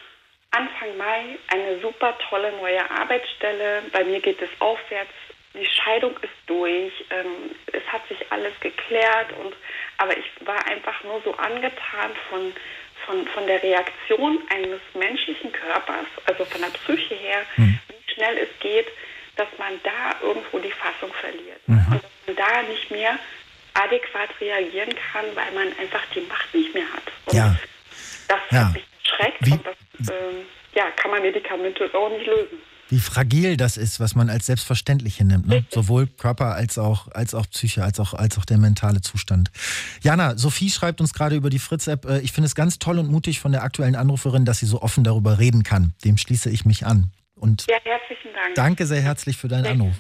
Anfang Mai eine super tolle neue Arbeitsstelle. Bei mir geht es aufwärts. Die Scheidung ist durch. Ähm, es hat sich alles geklärt. Und, aber ich war einfach nur so angetan von, von, von der Reaktion eines menschlichen Körpers, also von der Psyche her, mhm. wie schnell es geht, dass man da irgendwo die Fassung verliert. Mhm. Und dass man da nicht mehr adäquat reagieren kann, weil man einfach die Macht nicht mehr hat. Und Ja. das Ja. hat mich erschreckt Wie- und das ähm, ja, kann man medikamentös auch nicht lösen. Wie fragil das ist, was man als selbstverständlich hinnimmt, ne? Sowohl Körper als auch, als auch Psyche, als auch, als auch der mentale Zustand. Jana, Sophie schreibt uns gerade über die Fritz-App, äh, ich finde es ganz toll und mutig von der aktuellen Anruferin, dass sie so offen darüber reden kann. Dem schließe ich mich an. Und Ja, herzlichen Dank. danke sehr herzlich für deinen Sehr Anruf.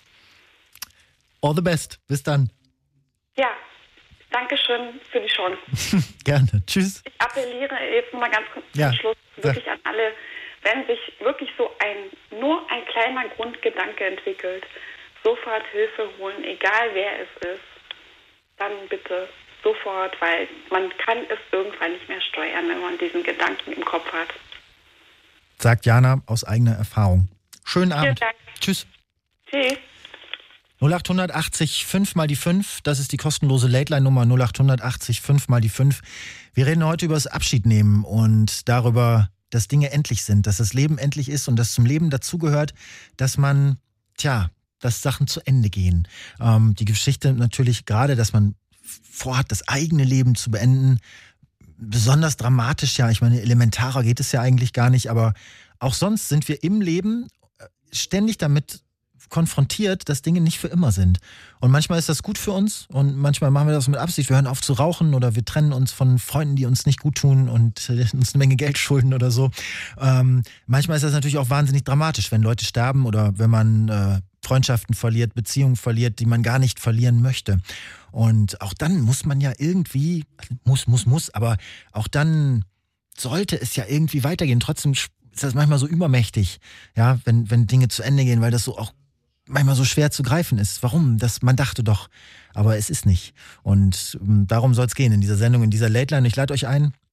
All the best. Bis dann. Ja, danke schön für die Chance. Gerne. Tschüss. Ich appelliere jetzt nochmal ganz kurz Ja. zum Schluss wirklich an alle, wenn sich wirklich so ein, nur ein kleiner Grundgedanke entwickelt, sofort Hilfe holen, egal wer es ist, dann bitte sofort, weil man kann es irgendwann nicht mehr steuern, wenn man diesen Gedanken im Kopf hat. Sagt Jana aus eigener Erfahrung. Schönen Vielen Abend. Dank. Tschüss. Tschüss. null acht achtzig fünf mal die fünf, das ist die kostenlose Late-Line-Nummer null acht achtzig fünf mal die fünf. Wir reden heute über das Abschiednehmen und darüber, dass Dinge endlich sind, dass das Leben endlich ist und dass zum Leben dazugehört, dass man, tja, dass Sachen zu Ende gehen. Ähm, die Geschichte natürlich gerade, dass man vorhat, das eigene Leben zu beenden, besonders dramatisch, ja, ich meine, elementarer geht es ja eigentlich gar nicht, aber auch sonst sind wir im Leben ständig damit konfrontiert, dass Dinge nicht für immer sind. Und manchmal ist das gut für uns und manchmal machen wir das mit Absicht. Wir hören auf zu rauchen oder wir trennen uns von Freunden, die uns nicht gut tun und uns eine Menge Geld schulden oder so. Ähm, manchmal ist das natürlich auch wahnsinnig dramatisch, wenn Leute sterben oder wenn man äh, Freundschaften verliert, Beziehungen verliert, die man gar nicht verlieren möchte. Und auch dann muss man ja irgendwie, muss, muss, muss, aber auch dann sollte es ja irgendwie weitergehen. Trotzdem ist das manchmal so übermächtig, ja, wenn, wenn Dinge zu Ende gehen, weil das so auch manchmal so schwer zu greifen ist. Warum? Das, man dachte doch, aber es ist nicht. Und ähm, darum soll es gehen in dieser Sendung, in dieser Late Line. Ich lade euch ein,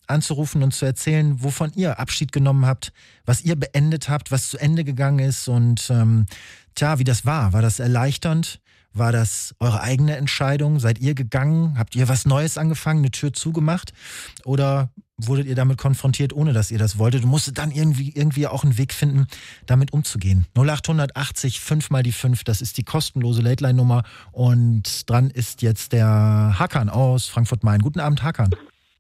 anzurufen und zu erzählen, wovon ihr Abschied genommen habt, was ihr beendet habt, was zu Ende gegangen ist und ähm, tja, wie das war. War das erleichternd? War das eure eigene Entscheidung? Seid ihr gegangen? Habt ihr was Neues angefangen, eine Tür zugemacht? Oder wurdet ihr damit konfrontiert, ohne dass ihr das wolltet? Du musstet dann irgendwie, irgendwie auch einen Weg finden, damit umzugehen. null acht achtzig, fünf mal die fünf, das ist die kostenlose Late-Line-Nummer. Und dran ist jetzt der Hakan aus Frankfurt-Main. Guten Abend, Hakan.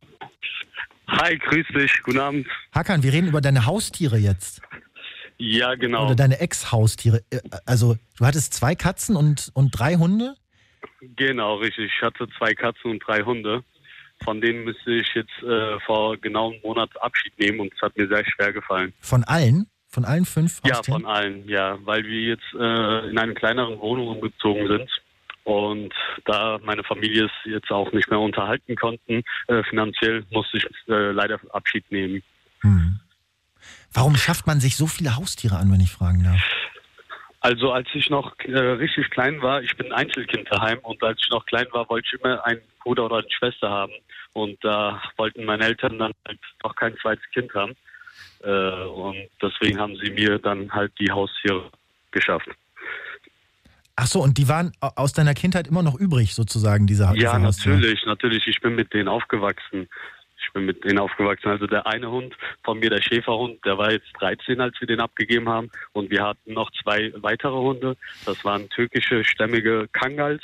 Hi, grüß dich, guten Abend. Hakan, wir reden über deine Haustiere jetzt. Ja, genau. Oder deine Ex-Haustiere. Also, du hattest zwei Katzen und, und drei Hunde? Genau, richtig. Ich hatte zwei Katzen und drei Hunde. Von denen müsste ich jetzt äh, vor genau einem Monat Abschied nehmen und es hat mir sehr schwer gefallen. Von allen? Von allen fünf Ja, Haustieren? von allen, ja. Weil wir jetzt äh, in eine kleinere Wohnung umgezogen sind und da meine Familie es jetzt auch nicht mehr unterhalten konnten, äh, finanziell musste ich äh, leider Abschied nehmen. Hm. Warum schafft man sich so viele Haustiere an, wenn ich fragen darf? Also als ich noch äh, richtig klein war, ich bin ein Einzelkind daheim und als ich noch klein war, wollte ich immer einen Bruder oder eine Schwester haben und da äh, wollten meine Eltern dann halt noch kein zweites Kind haben äh, und deswegen haben sie mir dann halt die Haustiere geschafft. Ach so, und die waren aus deiner Kindheit immer noch übrig, sozusagen, diese, diese Ja, Haustiere? natürlich, natürlich. Ich bin mit denen aufgewachsen. Ich bin mit denen aufgewachsen. Also der eine Hund von mir, der Schäferhund, der war jetzt dreizehn, als wir den abgegeben haben. Und wir hatten noch zwei weitere Hunde. Das waren türkische, stämmige Kangals.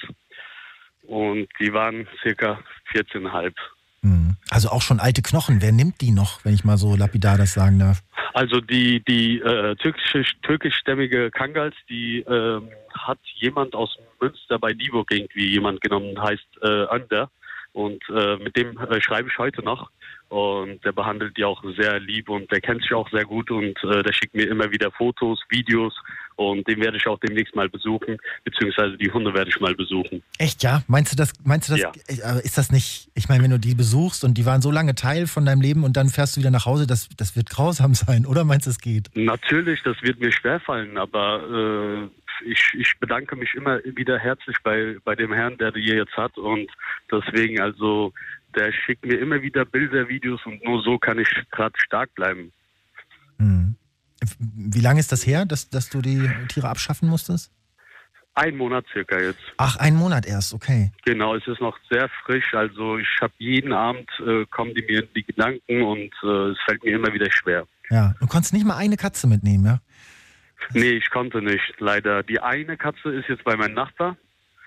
Und die waren circa vierzehn Komma fünf. Also auch schon alte Knochen. Wer nimmt die noch, wenn ich mal so lapidar das sagen darf? Also die, die äh, türkische, türkischstämmige Kangals, die äh, hat jemand aus Münster bei Dieburg irgendwie jemand genommen, heißt äh, Önder. Und äh, mit dem äh, schreibe ich heute noch. Und der behandelt die auch sehr lieb und der kennt sich auch sehr gut und äh, der schickt mir immer wieder Fotos, Videos und den werde ich auch demnächst mal besuchen, beziehungsweise die Hunde werde ich mal besuchen. Echt, ja? Meinst du das, meinst du das, Ja. ist das nicht, ich meine, wenn du die besuchst und die waren so lange Teil von deinem Leben und dann fährst du wieder nach Hause, das, das wird grausam sein, oder meinst du, es geht? Natürlich, das wird mir schwerfallen, aber äh, ich, ich bedanke mich immer wieder herzlich bei, bei dem Herrn, der die jetzt hat und deswegen also, der schickt mir immer wieder Bilder, Videos und nur so kann ich gerade stark bleiben. Hm. Wie lange ist das her, dass, dass du die Tiere abschaffen musstest? Ein Monat circa jetzt. Ach, einen Monat erst, okay. Genau, es ist noch sehr frisch, also ich habe jeden Abend, äh, kommen die mir in die Gedanken und äh, es fällt mir immer wieder schwer. Ja, du konntest nicht mal eine Katze mitnehmen, ja? Nee, ich konnte nicht, leider. Die eine Katze ist jetzt bei meinem Nachbar.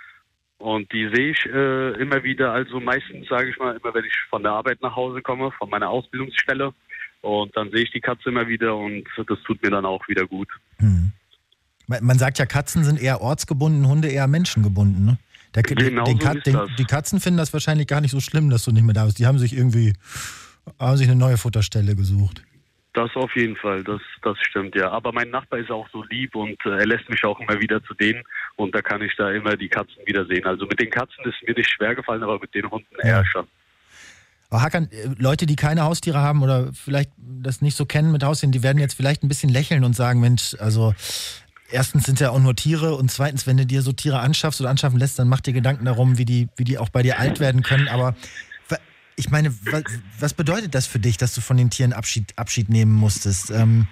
Und die sehe ich äh, immer wieder, also meistens sage ich mal, immer wenn ich von der Arbeit nach Hause komme, von meiner Ausbildungsstelle. Und dann sehe ich die Katze immer wieder und das tut mir dann auch wieder gut. Hm. Man sagt ja, Katzen sind eher ortsgebunden, Hunde eher menschengebunden, ne? Der, genau den so Kat, ist den, das. die Katzen finden das wahrscheinlich gar nicht so schlimm, dass du nicht mehr da bist. Die haben sich irgendwie, haben sich eine neue Futterstelle gesucht. Das auf jeden Fall, das, das stimmt, ja. Aber mein Nachbar ist auch so lieb und äh, er lässt mich auch immer wieder zu denen und da kann ich da immer die Katzen wiedersehen. Also mit den Katzen ist mir nicht schwer gefallen, aber mit den Hunden eher schon. Aber Hakan, Leute, die keine Haustiere haben oder vielleicht das nicht so kennen mit Haustieren, die werden jetzt vielleicht ein bisschen lächeln und sagen, Mensch, also erstens sind es ja auch nur Tiere und zweitens, wenn du dir so Tiere anschaffst oder anschaffen lässt, dann mach dir Gedanken darum, wie die, wie die auch bei dir alt werden können. Aber ich meine, was, was bedeutet das für dich, dass du von den Tieren Abschied, Abschied nehmen musstest? Ähm,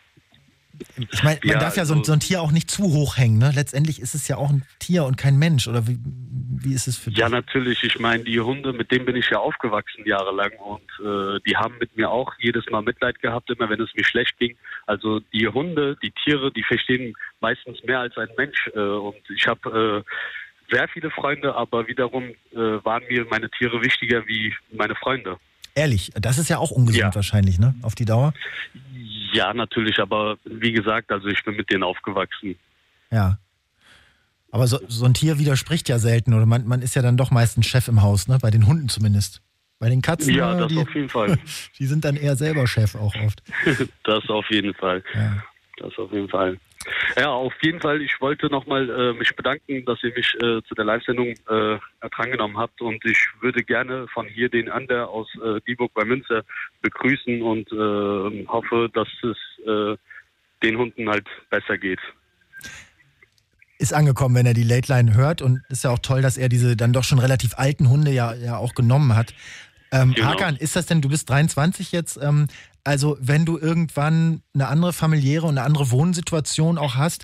ich meine, man Ja, darf ja so, also- so ein Tier auch nicht zu hoch hängen, ne? Letztendlich ist es ja auch ein Tier und kein Mensch. Oder wie, wie ist es für dich? Ja, natürlich. Ich meine, die Hunde, mit denen bin ich ja aufgewachsen jahrelang und äh, die haben mit mir auch jedes Mal Mitleid gehabt, immer wenn es mir schlecht ging. Also die Hunde, die Tiere, die verstehen meistens mehr als ein Mensch. Äh, und ich habe äh, sehr viele Freunde, aber wiederum äh, waren mir meine Tiere wichtiger wie meine Freunde. Ehrlich, das ist ja auch ungesund Ja. wahrscheinlich, ne? Auf die Dauer. Ja, natürlich, aber wie gesagt, also ich bin mit denen aufgewachsen. Ja. Aber so, so ein Tier widerspricht ja selten oder man, man ist ja dann doch meistens Chef im Haus, ne? Bei den Hunden zumindest. Bei den Katzen, Ja, äh, das die, auf jeden Fall. die sind dann eher selber Chef auch oft. Das auf jeden Fall. Ja. Das auf jeden Fall. Ja, auf jeden Fall. Ich wollte nochmal äh, mich bedanken, dass ihr mich äh, zu der Live-Sendung äh, drangenommen habt und ich würde gerne von hier den Ander aus äh, Dieburg bei Münster begrüßen und äh, hoffe, dass es äh, den Hunden halt besser geht. Ist angekommen, wenn er die Late Line hört und ist ja auch toll, dass er diese dann doch schon relativ alten Hunde ja, ja auch genommen hat. Ähm, Genau. Hakan, ist das denn, du bist dreiundzwanzig jetzt, ähm, also wenn du irgendwann eine andere familiäre und eine andere Wohnsituation auch hast,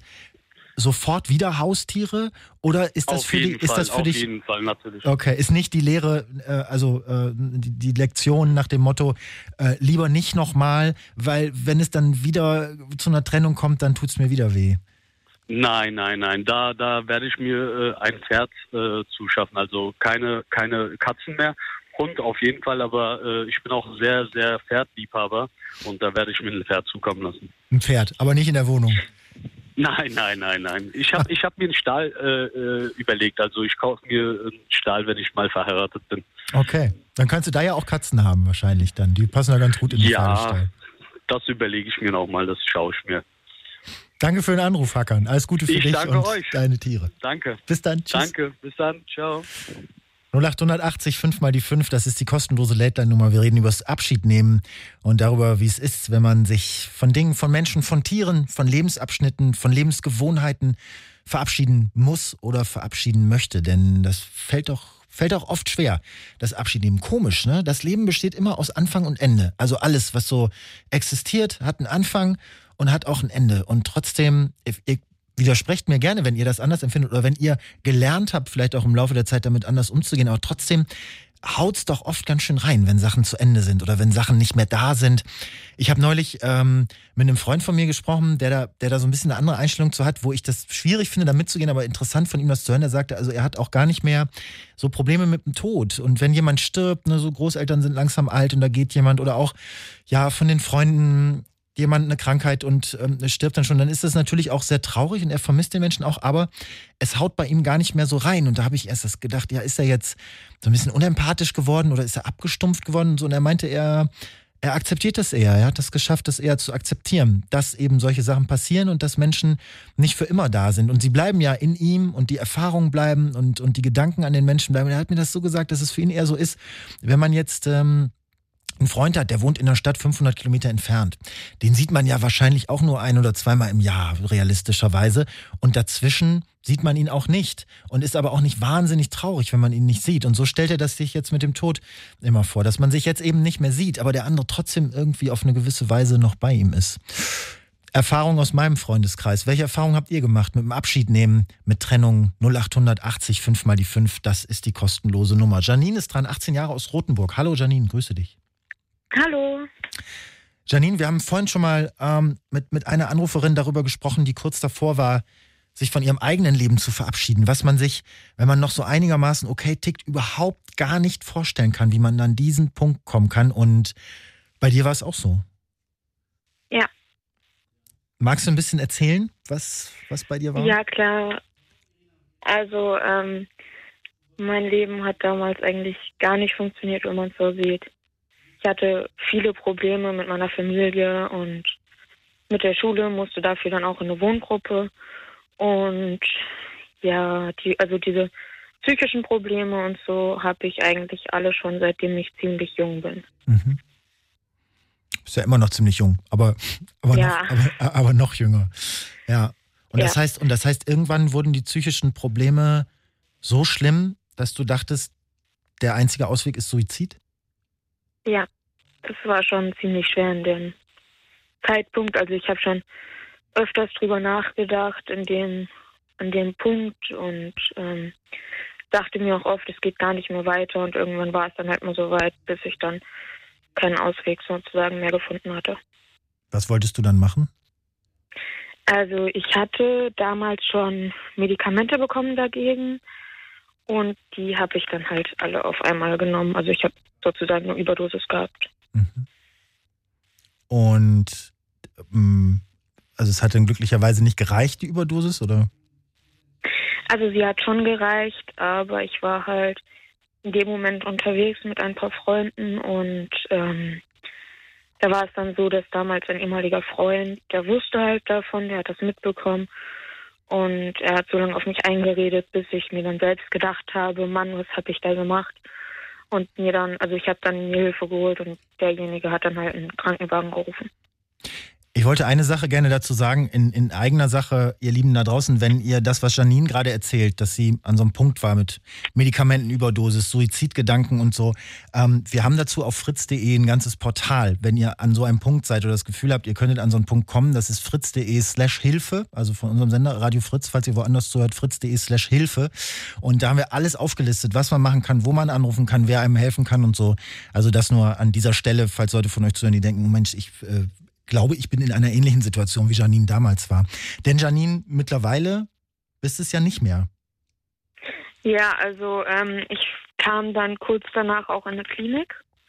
sofort wieder Haustiere? Oder ist das Auf für jeden dich, ist Fall, das für auf dich? jeden Fall, natürlich. Okay, ist nicht die Lehre, äh, also äh, die, die Lektion nach dem Motto, äh, lieber nicht nochmal, weil wenn es dann wieder zu einer Trennung kommt, dann tut's mir wieder weh. Nein, nein, nein. Da, da werde ich mir äh, ein Pferd äh, zuschaffen. Also keine, keine Katzen mehr. Hund auf jeden Fall, aber äh, ich bin auch sehr, sehr Pferdliebhaber und da werde ich mir ein Pferd zukommen lassen. Ein Pferd, aber nicht in der Wohnung. Nein, nein, nein, nein. Ich habe ich hab mir einen Stall äh, äh, überlegt. Also ich kaufe mir einen Stall, wenn ich mal verheiratet bin. Okay, dann kannst du da ja auch Katzen haben wahrscheinlich dann. Die passen ja ganz gut in den Ja, Pferdestall. das überlege ich mir nochmal, das schaue ich mir. Danke für den Anruf, Hakan. Alles Gute für Ich dich danke und euch. deine Tiere. Danke. Bis dann. Tschüss. Danke, bis dann. Ciao. null acht achtzig, fünf mal die fünf, das ist die kostenlose Late-Line-Nummer. Wir reden über das Abschied nehmen und darüber, wie es ist, wenn man sich von Dingen, von Menschen, von Tieren, von Lebensabschnitten, von Lebensgewohnheiten verabschieden muss oder verabschieden möchte. Denn das fällt doch, fällt auch oft schwer, das Abschied nehmen. Komisch, ne? Das Leben besteht immer aus Anfang und Ende. Also alles, was so existiert, hat einen Anfang und hat auch ein Ende. Und trotzdem, ihr widersprecht mir gerne, wenn ihr das anders empfindet oder wenn ihr gelernt habt, vielleicht auch im Laufe der Zeit damit anders umzugehen, aber trotzdem haut's doch oft ganz schön rein, wenn Sachen zu Ende sind oder wenn Sachen nicht mehr da sind. Ich habe neulich ähm, mit einem Freund von mir gesprochen, der da, der da so ein bisschen eine andere Einstellung zu hat, wo ich das schwierig finde, da mitzugehen, aber interessant von ihm das zu hören. Er sagte, also er hat auch gar nicht mehr so Probleme mit dem Tod. Und wenn jemand stirbt, ne, so Großeltern sind langsam alt und da geht jemand oder auch ja von den Freunden jemand eine Krankheit und ähm, stirbt dann schon, dann ist das natürlich auch sehr traurig und er vermisst den Menschen auch, aber es haut bei ihm gar nicht mehr so rein. Und da habe ich erst das gedacht, ja, ist er jetzt so ein bisschen unempathisch geworden oder ist er abgestumpft geworden? Und so, und er meinte, er, er akzeptiert das eher, er hat es geschafft, das eher zu akzeptieren, dass eben solche Sachen passieren und dass Menschen nicht für immer da sind. Und sie bleiben ja in ihm und die Erfahrungen bleiben und, und die Gedanken an den Menschen bleiben. Und er hat mir das so gesagt, dass es für ihn eher so ist, wenn man jetzt ähm, einen Freund hat, der wohnt in der Stadt fünfhundert Kilometer entfernt. Den sieht man ja wahrscheinlich auch nur ein- oder zweimal im Jahr, realistischerweise. Und dazwischen sieht man ihn auch nicht und ist aber auch nicht wahnsinnig traurig, wenn man ihn nicht sieht. Und so stellt er das sich jetzt mit dem Tod immer vor, dass man sich jetzt eben nicht mehr sieht, aber der andere trotzdem irgendwie auf eine gewisse Weise noch bei ihm ist. Erfahrung aus meinem Freundeskreis. Welche Erfahrung habt ihr gemacht mit dem Abschied nehmen, mit Trennung? null acht achtzig, fünf mal die fünf, das ist die kostenlose Nummer. Janine ist dran, achtzehn Jahre aus Rothenburg. Hallo Janine, grüße dich. Hallo. Janine, wir haben vorhin schon mal ähm, mit, mit einer Anruferin darüber gesprochen, die kurz davor war, sich von ihrem eigenen Leben zu verabschieden. Was man sich, wenn man noch so einigermaßen okay tickt, überhaupt gar nicht vorstellen kann, wie man an diesen Punkt kommen kann. Und bei dir war es auch so. Ja. Magst du ein bisschen erzählen, was, was bei dir war? Ja, klar. Also, ähm, mein Leben hat damals eigentlich gar nicht funktioniert, wenn man es so sieht. Ich hatte viele Probleme mit meiner Familie und mit der Schule, musste dafür dann auch in eine Wohngruppe. Und ja, die, also diese psychischen Probleme und so habe ich eigentlich alle schon, seitdem ich ziemlich jung bin. Mhm. Bist ja immer noch ziemlich jung, aber, aber, Ja. noch, aber, aber noch jünger. Ja. Und das Ja. heißt, und das heißt, irgendwann wurden die psychischen Probleme so schlimm, dass du dachtest, der einzige Ausweg ist Suizid? Ja, das war schon ziemlich schwer in dem Zeitpunkt. Also ich habe schon öfters drüber nachgedacht in dem, an dem Punkt und ähm, dachte mir auch oft, es geht gar nicht mehr weiter. Und irgendwann war es dann halt mal so weit, bis ich dann keinen Ausweg sozusagen mehr gefunden hatte. Was wolltest du dann machen? Also ich hatte damals schon Medikamente bekommen dagegen und die habe ich dann halt alle auf einmal genommen. Also ich habe sozusagen eine Überdosis gehabt. Mhm. Und ähm, also es hat dann glücklicherweise nicht gereicht, die Überdosis, oder? Also sie hat schon gereicht, aber ich war halt in dem Moment unterwegs mit ein paar Freunden und ähm, da war es dann so, dass damals ein ehemaliger Freund, der wusste halt davon, der hat das mitbekommen und er hat so lange auf mich eingeredet, bis ich mir dann selbst gedacht habe, Mann, was habe ich da gemacht? Und mir dann, also ich habe dann mir Hilfe geholt und derjenige hat dann halt einen Krankenwagen gerufen. Ich wollte eine Sache gerne dazu sagen, in, in eigener Sache, ihr Lieben da draußen, wenn ihr das, was Janine gerade erzählt, dass sie an so einem Punkt war mit Medikamentenüberdosis, Suizidgedanken und so. Ähm, wir haben dazu auf fritz punkt de ein ganzes Portal. Wenn ihr an so einem Punkt seid oder das Gefühl habt, ihr könntet an so einen Punkt kommen, das ist fritz punkt de slash Hilfe, also von unserem Sender Radio Fritz, falls ihr woanders zuhört, fritz punkt de slash Hilfe. Und da haben wir alles aufgelistet, was man machen kann, wo man anrufen kann, wer einem helfen kann und so. Also das nur an dieser Stelle, falls Leute von euch zuhören, die denken, oh Mensch, ich äh, glaube, ich bin in einer ähnlichen Situation, wie Janine damals war. Denn Janine, mittlerweile bist es ja nicht mehr. Ja, also ähm, ich kam dann kurz danach auch in eine Klinik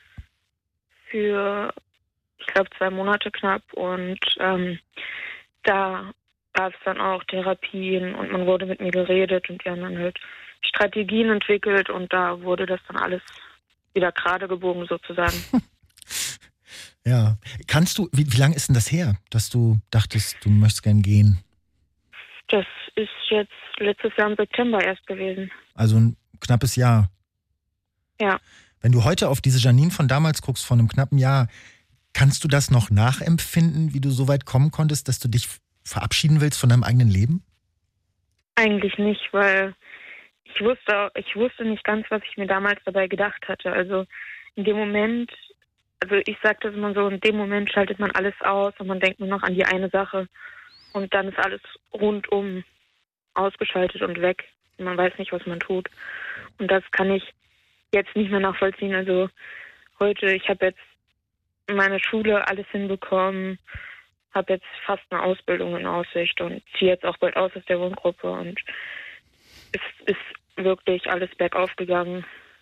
für, ich glaube, zwei Monate knapp. Und ähm, da gab es dann auch Therapien und man wurde mit mir geredet und wir haben dann halt Strategien entwickelt und da wurde das dann alles wieder gerade gebogen sozusagen. Ja. Kannst du, wie, wie lange ist denn das her, dass du dachtest, du möchtest gern gehen? Das ist jetzt letztes Jahr im September erst gewesen. Also ein knappes Jahr. Ja. Wenn du heute auf diese Janine von damals guckst, von einem knappen Jahr, kannst du das noch nachempfinden, wie du so weit kommen konntest, dass du dich verabschieden willst von deinem eigenen Leben? Eigentlich nicht, weil ich wusste, ich wusste nicht ganz, was ich mir damals dabei gedacht hatte. Also in dem Moment, also ich sage das immer so, in dem Moment schaltet man alles aus und man denkt nur noch an die eine Sache und dann ist alles rundum ausgeschaltet und weg. Und man weiß nicht, was man tut. Und das kann ich jetzt nicht mehr nachvollziehen. Also heute, ich habe jetzt meine Schule alles hinbekommen, habe jetzt fast eine Ausbildung in Aussicht und ziehe jetzt auch bald aus aus der Wohngruppe und es ist wirklich alles bergauf gegangen.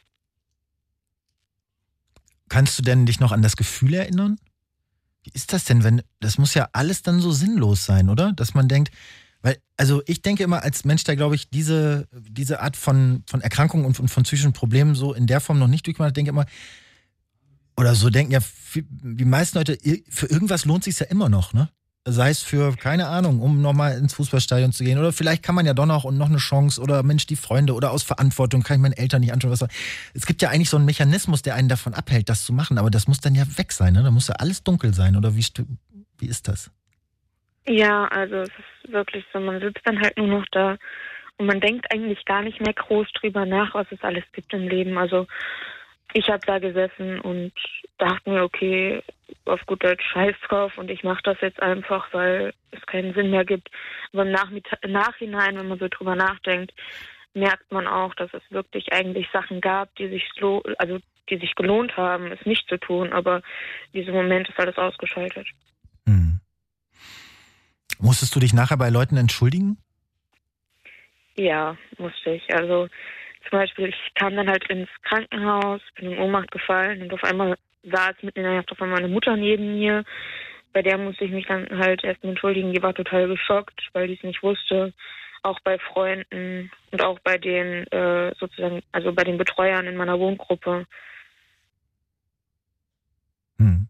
Kannst du denn dich noch an das Gefühl erinnern? Wie ist das denn, wenn, das muss ja alles dann so sinnlos sein, oder? Dass man denkt, weil, also ich denke immer als Mensch, der glaube ich diese, diese Art von, von Erkrankungen und von, von psychischen Problemen so in der Form noch nicht durchgemacht hat, denke immer, oder so denken ja die meisten Leute, für irgendwas lohnt es sich ja immer noch, ne? Sei es für, keine Ahnung, um nochmal ins Fußballstadion zu gehen. Oder vielleicht kann man ja doch noch und noch eine Chance. Oder Mensch, die Freunde. Oder aus Verantwortung kann ich meinen Eltern nicht anschauen. Was es gibt ja eigentlich so einen Mechanismus, der einen davon abhält, das zu machen. Aber das muss dann ja weg sein, ne? Da muss ja alles dunkel sein. Oder wie, wie ist das? Ja, also es ist wirklich so. Man sitzt dann halt nur noch da und man denkt eigentlich gar nicht mehr groß drüber nach, was es alles gibt im Leben. Also ich habe da gesessen und dachte mir, okay, auf gut Deutsch scheiß drauf und ich mache das jetzt einfach, weil es keinen Sinn mehr gibt. Aber im Nachmittag, Nachhinein, wenn man so drüber nachdenkt, merkt man auch, dass es wirklich eigentlich Sachen gab, die sich so, also die sich gelohnt haben, es nicht zu tun. Aber in diesem Moment ist alles ausgeschaltet. Hm. Musstest du dich nachher bei Leuten entschuldigen? Ja, musste ich. Also zum Beispiel, ich kam dann halt ins Krankenhaus, bin in Ohnmacht gefallen und auf einmal saß mitten in der Nacht auf einmal meine Mutter neben mir. Bei der musste ich mich dann halt erst entschuldigen. Die war total geschockt, weil die es nicht wusste. Auch bei Freunden und auch bei den äh, sozusagen, also bei den Betreuern in meiner Wohngruppe. Hm.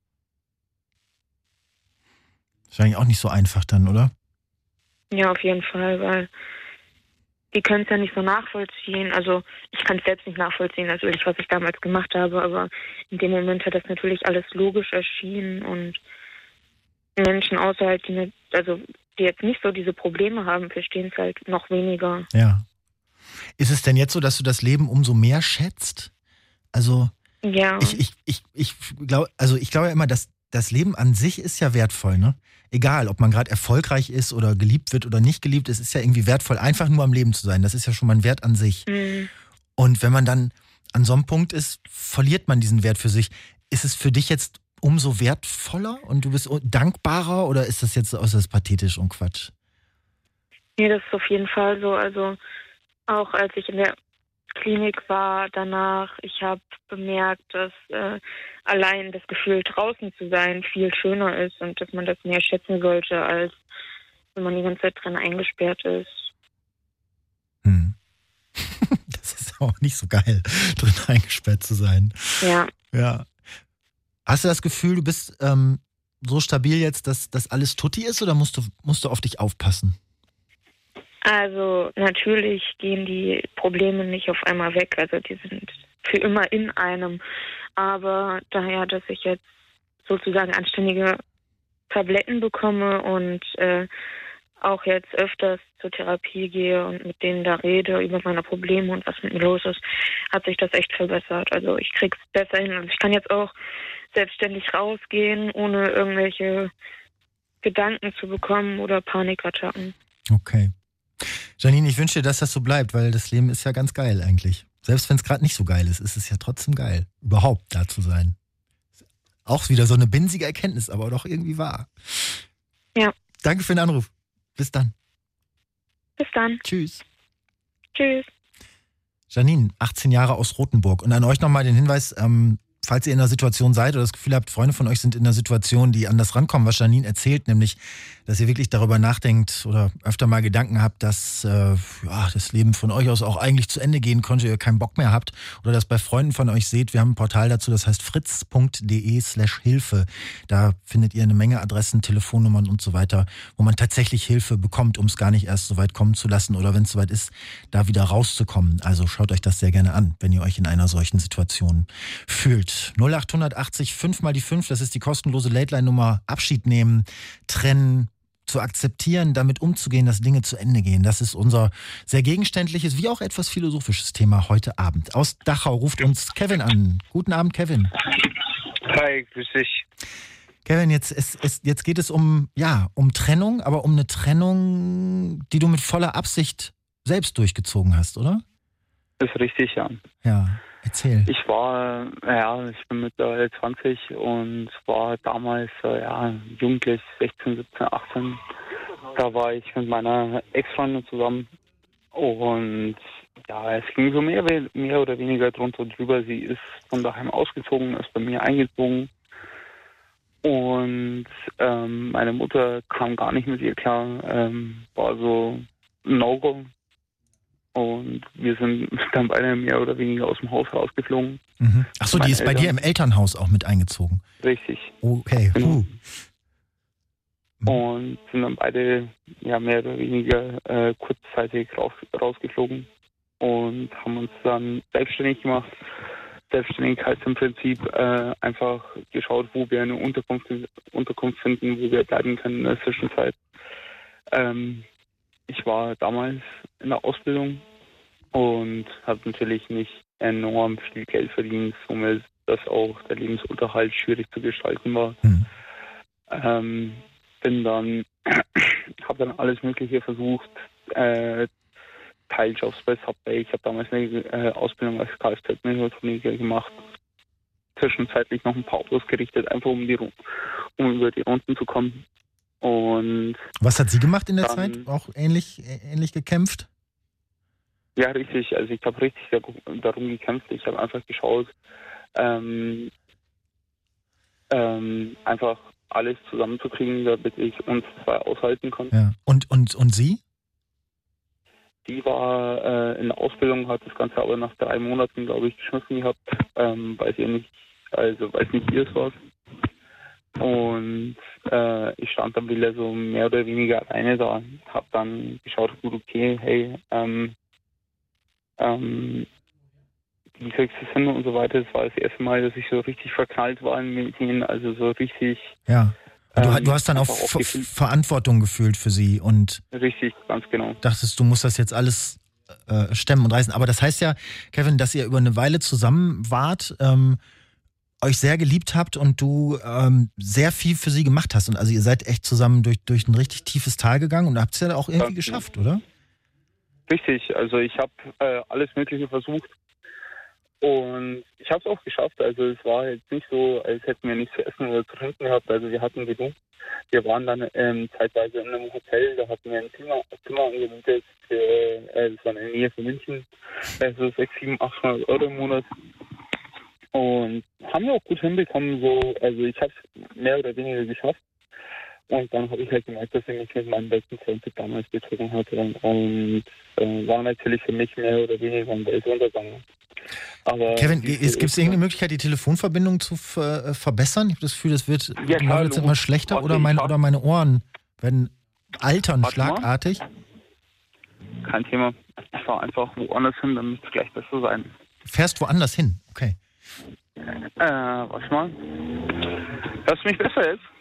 Ist eigentlich auch nicht so einfach dann, oder? Ja, auf jeden Fall, weil die können es ja nicht so nachvollziehen. Also ich kann es selbst nicht nachvollziehen, natürlich, was ich damals gemacht habe, aber in dem Moment hat das natürlich alles logisch erschienen und Menschen außerhalb, die, nicht, also, die jetzt nicht so diese Probleme haben, verstehen es halt noch weniger. Ja. Ist es denn jetzt so, dass du das Leben umso mehr schätzt? Also ja. ich, ich, ich, ich glaube, also ich glaube ja immer, dass das Leben an sich ist ja wertvoll, ne? Egal, ob man gerade erfolgreich ist oder geliebt wird oder nicht geliebt, es ist ja irgendwie wertvoll, einfach nur am Leben zu sein. Das ist ja schon mal ein Wert an sich. Mhm. Und wenn man dann an so einem Punkt ist, verliert man diesen Wert für sich. Ist es für dich jetzt umso wertvoller und du bist dankbarer oder ist das jetzt äußerst pathetisch und Quatsch? Nee, das ist auf jeden Fall so. Also auch als ich in der Klinik war danach, ich habe bemerkt, dass äh, allein das Gefühl, draußen zu sein, viel schöner ist und dass man das mehr schätzen sollte, als wenn man die ganze Zeit drin eingesperrt ist. Hm. Das ist auch nicht so geil, drin eingesperrt zu sein. Ja. Ja. Hast du das Gefühl, du bist ähm, so stabil jetzt, dass das alles tutti ist oder musst du, musst du auf dich aufpassen? Also natürlich gehen die Probleme nicht auf einmal weg, also die sind für immer in einem. Aber daher, dass ich jetzt sozusagen anständige Tabletten bekomme und äh, auch jetzt öfters zur Therapie gehe und mit denen da rede über meine Probleme und was mit mir los ist, hat sich das echt verbessert. Also ich krieg's besser hin. Also ich kann jetzt auch selbstständig rausgehen, ohne irgendwelche Gedanken zu bekommen oder Panikattacken. Okay. Janine, ich wünsche dir, dass das so bleibt, weil das Leben ist ja ganz geil eigentlich. Selbst wenn es gerade nicht so geil ist, ist es ja trotzdem geil, überhaupt da zu sein. Auch wieder so eine binzige Erkenntnis, aber doch irgendwie wahr. Ja. Danke für den Anruf. Bis dann. Bis dann. Tschüss. Tschüss. Janine, achtzehn Jahre aus Rothenburg. Und an euch nochmal den Hinweis, ähm, falls ihr in einer Situation seid oder das Gefühl habt, Freunde von euch sind in einer Situation, die an das rankommen, was Janine erzählt, nämlich, dass ihr wirklich darüber nachdenkt oder öfter mal Gedanken habt, dass äh, ja, das Leben von euch aus auch eigentlich zu Ende gehen konnte, ihr keinen Bock mehr habt oder das bei Freunden von euch seht. Wir haben ein Portal dazu, das heißt fritz.de slash Hilfe. Da findet ihr eine Menge Adressen, Telefonnummern und so weiter, wo man tatsächlich Hilfe bekommt, um es gar nicht erst so weit kommen zu lassen oder wenn es soweit ist, da wieder rauszukommen. Also schaut euch das sehr gerne an, wenn ihr euch in einer solchen Situation fühlt. null acht achtzig fünf mal die fünf, das ist die kostenlose Late-Line-Nummer. Abschied nehmen, trennen, zu akzeptieren, damit umzugehen, dass Dinge zu Ende gehen. Das ist unser sehr gegenständliches, wie auch etwas philosophisches Thema heute Abend. Aus Dachau ruft uns Kevin an. Guten Abend, Kevin. Hi, grüß dich. Kevin, jetzt, es, es, jetzt geht es um, ja, um Trennung, aber um eine Trennung, die du mit voller Absicht selbst durchgezogen hast, oder? Das ist richtig, ja. Ja, erzähl. Ich war, ja, ich bin mittlerweile zwanzig und war damals, ja, jugendlich, sechzehn, siebzehn, achtzehn. Da war ich mit meiner Ex-Freundin zusammen und ja, es ging so mehr, mehr oder weniger drunter und drüber. Sie ist von daheim ausgezogen, ist bei mir eingezogen und ähm, meine Mutter kam gar nicht mit ihr klar, ähm, war so ein No-Go. Und wir sind dann beide mehr oder weniger aus dem Haus rausgeflogen. Mhm. Achso, die ist Eltern. Bei dir im Elternhaus auch mit eingezogen? Richtig. Okay. Genau. Mhm. Und sind dann beide ja mehr oder weniger äh, kurzzeitig raus, rausgeflogen und haben uns dann selbstständig gemacht. Selbstständig heißt im Prinzip äh, einfach geschaut, wo wir eine Unterkunft, Unterkunft finden, wo wir bleiben können in der Zwischenzeit. Ähm, Ich war damals in der Ausbildung und habe natürlich nicht enorm viel Geld verdient, somit dass auch der Lebensunterhalt schwierig zu gestalten war. Mhm. Ähm, bin dann, habe dann alles Mögliche versucht, äh, Teiljobs bei Subway. Ich habe damals eine äh, Ausbildung als Kfz-Mechatroniker gemacht, zwischenzeitlich noch ein paar Autos gerichtet, einfach um, die, um über die Runden zu kommen. Und was hat sie gemacht in der dann, Zeit? Auch ähnlich, ähnlich gekämpft? Ja, richtig. Also ich habe richtig darum gekämpft. Ich habe einfach geschaut, ähm, ähm, einfach alles zusammenzukriegen, damit ich uns zwei aushalten konnte. Ja. Und, und, und sie? Die war äh, in der Ausbildung, hat das Ganze aber nach drei Monaten, glaube ich, geschmissen gehabt, ähm, weil sie nicht, also weil es nicht ihrs war. Und äh, ich stand dann wieder so mehr oder weniger alleine da. Hab dann geschaut, gut, okay, hey, ähm, ähm, wie kriegst du es hin und so weiter. Das war das erste Mal, dass ich so richtig verknallt war mit ihnen, also so richtig. Ja. Du, ähm, du hast dann auch Ver- Verantwortung gefühlt für sie und. Richtig, ganz genau. Dachtest, du musst das jetzt alles äh, stemmen und reißen. Aber das heißt ja, Kevin, dass ihr über eine Weile zusammen wart, ähm, euch sehr geliebt habt und du ähm, sehr viel für sie gemacht hast. Und also ihr seid echt zusammen durch, durch ein richtig tiefes Tal gegangen und habt es ja auch irgendwie ja, geschafft, oder? Richtig, also ich habe äh, alles Mögliche versucht und ich habe es auch geschafft. Also es war jetzt nicht so, als hätten wir nichts zu essen oder zu trinken gehabt. Also wir hatten genug. Wir waren dann ähm, zeitweise in einem Hotel, da hatten wir ein Zimmer, Zimmer angemietet. Für, äh, das war in der Nähe von München, also sechshundert, siebenhundert, achthundert Euro im Monat. Und haben wir auch gut hinbekommen, so, also ich habe es mehr oder weniger geschafft. Und dann habe ich halt gemerkt, dass ich mich mit meinem besten Freund damals betrogen hatte. Und äh, war natürlich für mich mehr oder weniger ein Weltuntergang. Aber Kevin, gibt es irgendeine Möglichkeit, die Telefonverbindung zu ver- verbessern? Ich habe das Gefühl, das wird ja, klar, jetzt immer schlechter okay, oder, mein, oder meine Ohren werden altern Warte schlagartig. Mal. Kein Thema. Ich fahre einfach woanders hin, dann müsste es gleich besser sein. Fährst woanders hin? Okay. Äh, warte mal. Hörst du mich besser jetzt?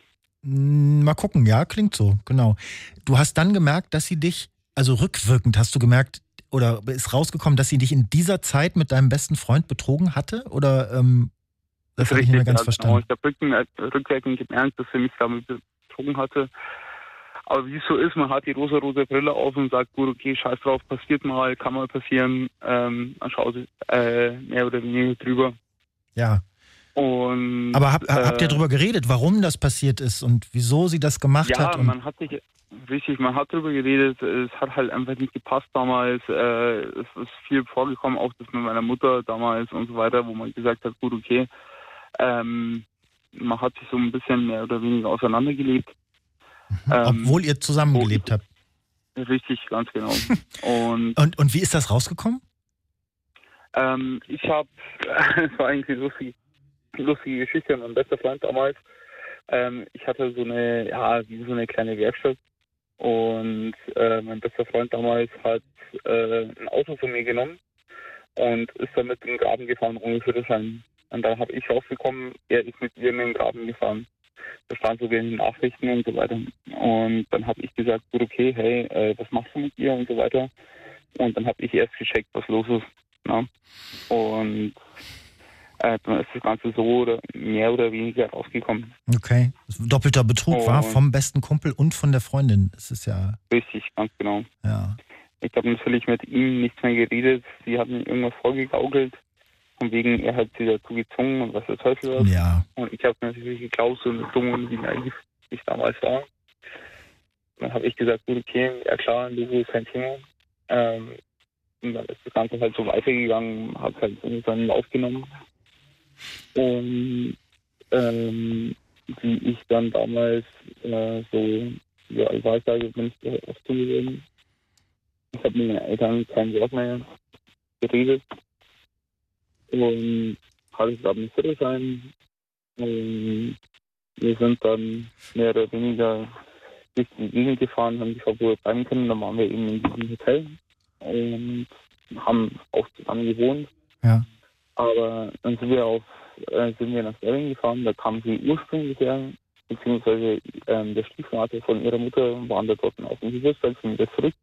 Mal gucken, ja, klingt so, genau. Du hast dann gemerkt, dass sie dich, also rückwirkend hast du gemerkt, oder ist rausgekommen, dass sie dich in dieser Zeit mit deinem besten Freund betrogen hatte? Oder ähm, das habe ich nicht mehr ganz ja, verstanden. Genau. Ich habe rückwirkend gemerkt, dass sie mich damit betrogen hatte. Aber wie es so ist, man hat die rosa-rosa Brille auf und sagt, gut, okay, scheiß drauf, passiert mal, kann mal passieren. Ähm, man schaut äh, mehr oder weniger drüber. Ja. Und, Aber hab, äh, habt ihr darüber geredet, warum das passiert ist und wieso sie das gemacht ja, hat? Ja, und man hat sich, richtig, man hat darüber geredet, es hat halt einfach nicht gepasst damals. Äh, es ist viel vorgekommen, auch das mit meiner Mutter damals und so weiter, wo man gesagt hat, gut, okay, ähm, man hat sich so ein bisschen mehr oder weniger auseinandergelebt. Mhm. Ähm, Obwohl ihr zusammengelebt habt. Richtig, ganz genau. und, und, und wie ist das rausgekommen? Ähm, ich habe, es war eigentlich eine lustige, lustige Geschichte, mein bester Freund damals. Ähm, ich hatte so eine, ja, wie so eine kleine Werkstatt und äh, mein bester Freund damals hat äh, ein Auto von mir genommen und ist damit in den Graben gefahren ohne Führerschein. Und dann habe ich rausbekommen, er ist mit ihr in den Graben gefahren. Da stand sogar in den Nachrichten und so weiter. Und dann habe ich gesagt, gut, okay, hey, äh, was machst du mit ihr und so weiter. Und dann habe ich erst gecheckt, was los ist. Na? Und äh, dann ist das Ganze so oder mehr oder weniger rausgekommen. Okay. Doppelter Betrug und war vom besten Kumpel und von der Freundin. Das ist ja... Richtig, ganz genau. Ja. Ich habe natürlich mit ihm nichts mehr geredet. Sie hat mir irgendwas vorgegaukelt. Von wegen, er hat sie dazu gezwungen und was der Teufel was. Ja. Und ich habe natürlich geglaubt, so eine dumme, wie naiv ich damals war. Dann habe ich gesagt, gut, okay, ja klar, das ist kein Thema. Ähm, und dann ist das Ganze halt so weitergegangen, hat halt seinen Lauf genommen. Und ähm, wie ich dann damals äh, so, ja, ich weiß, da bin ich da oft gewesen. Ich habe mit meinen Eltern kein Wort mehr geredet. Und hatte gerade einen Führerschein. Und wir sind dann mehr oder weniger durch die Gegend gefahren, haben die Verbot bleiben können. Dann waren wir eben in diesem Hotel und haben auch zusammen gewohnt. Ja. Aber dann sind wir auf äh, sind wir nach Berlin gefahren. Da kam sie ursprünglich her, beziehungsweise ähm, der Stiefvater von ihrer Mutter waren da dort auf dem Geburtstag, sind wieder zurück.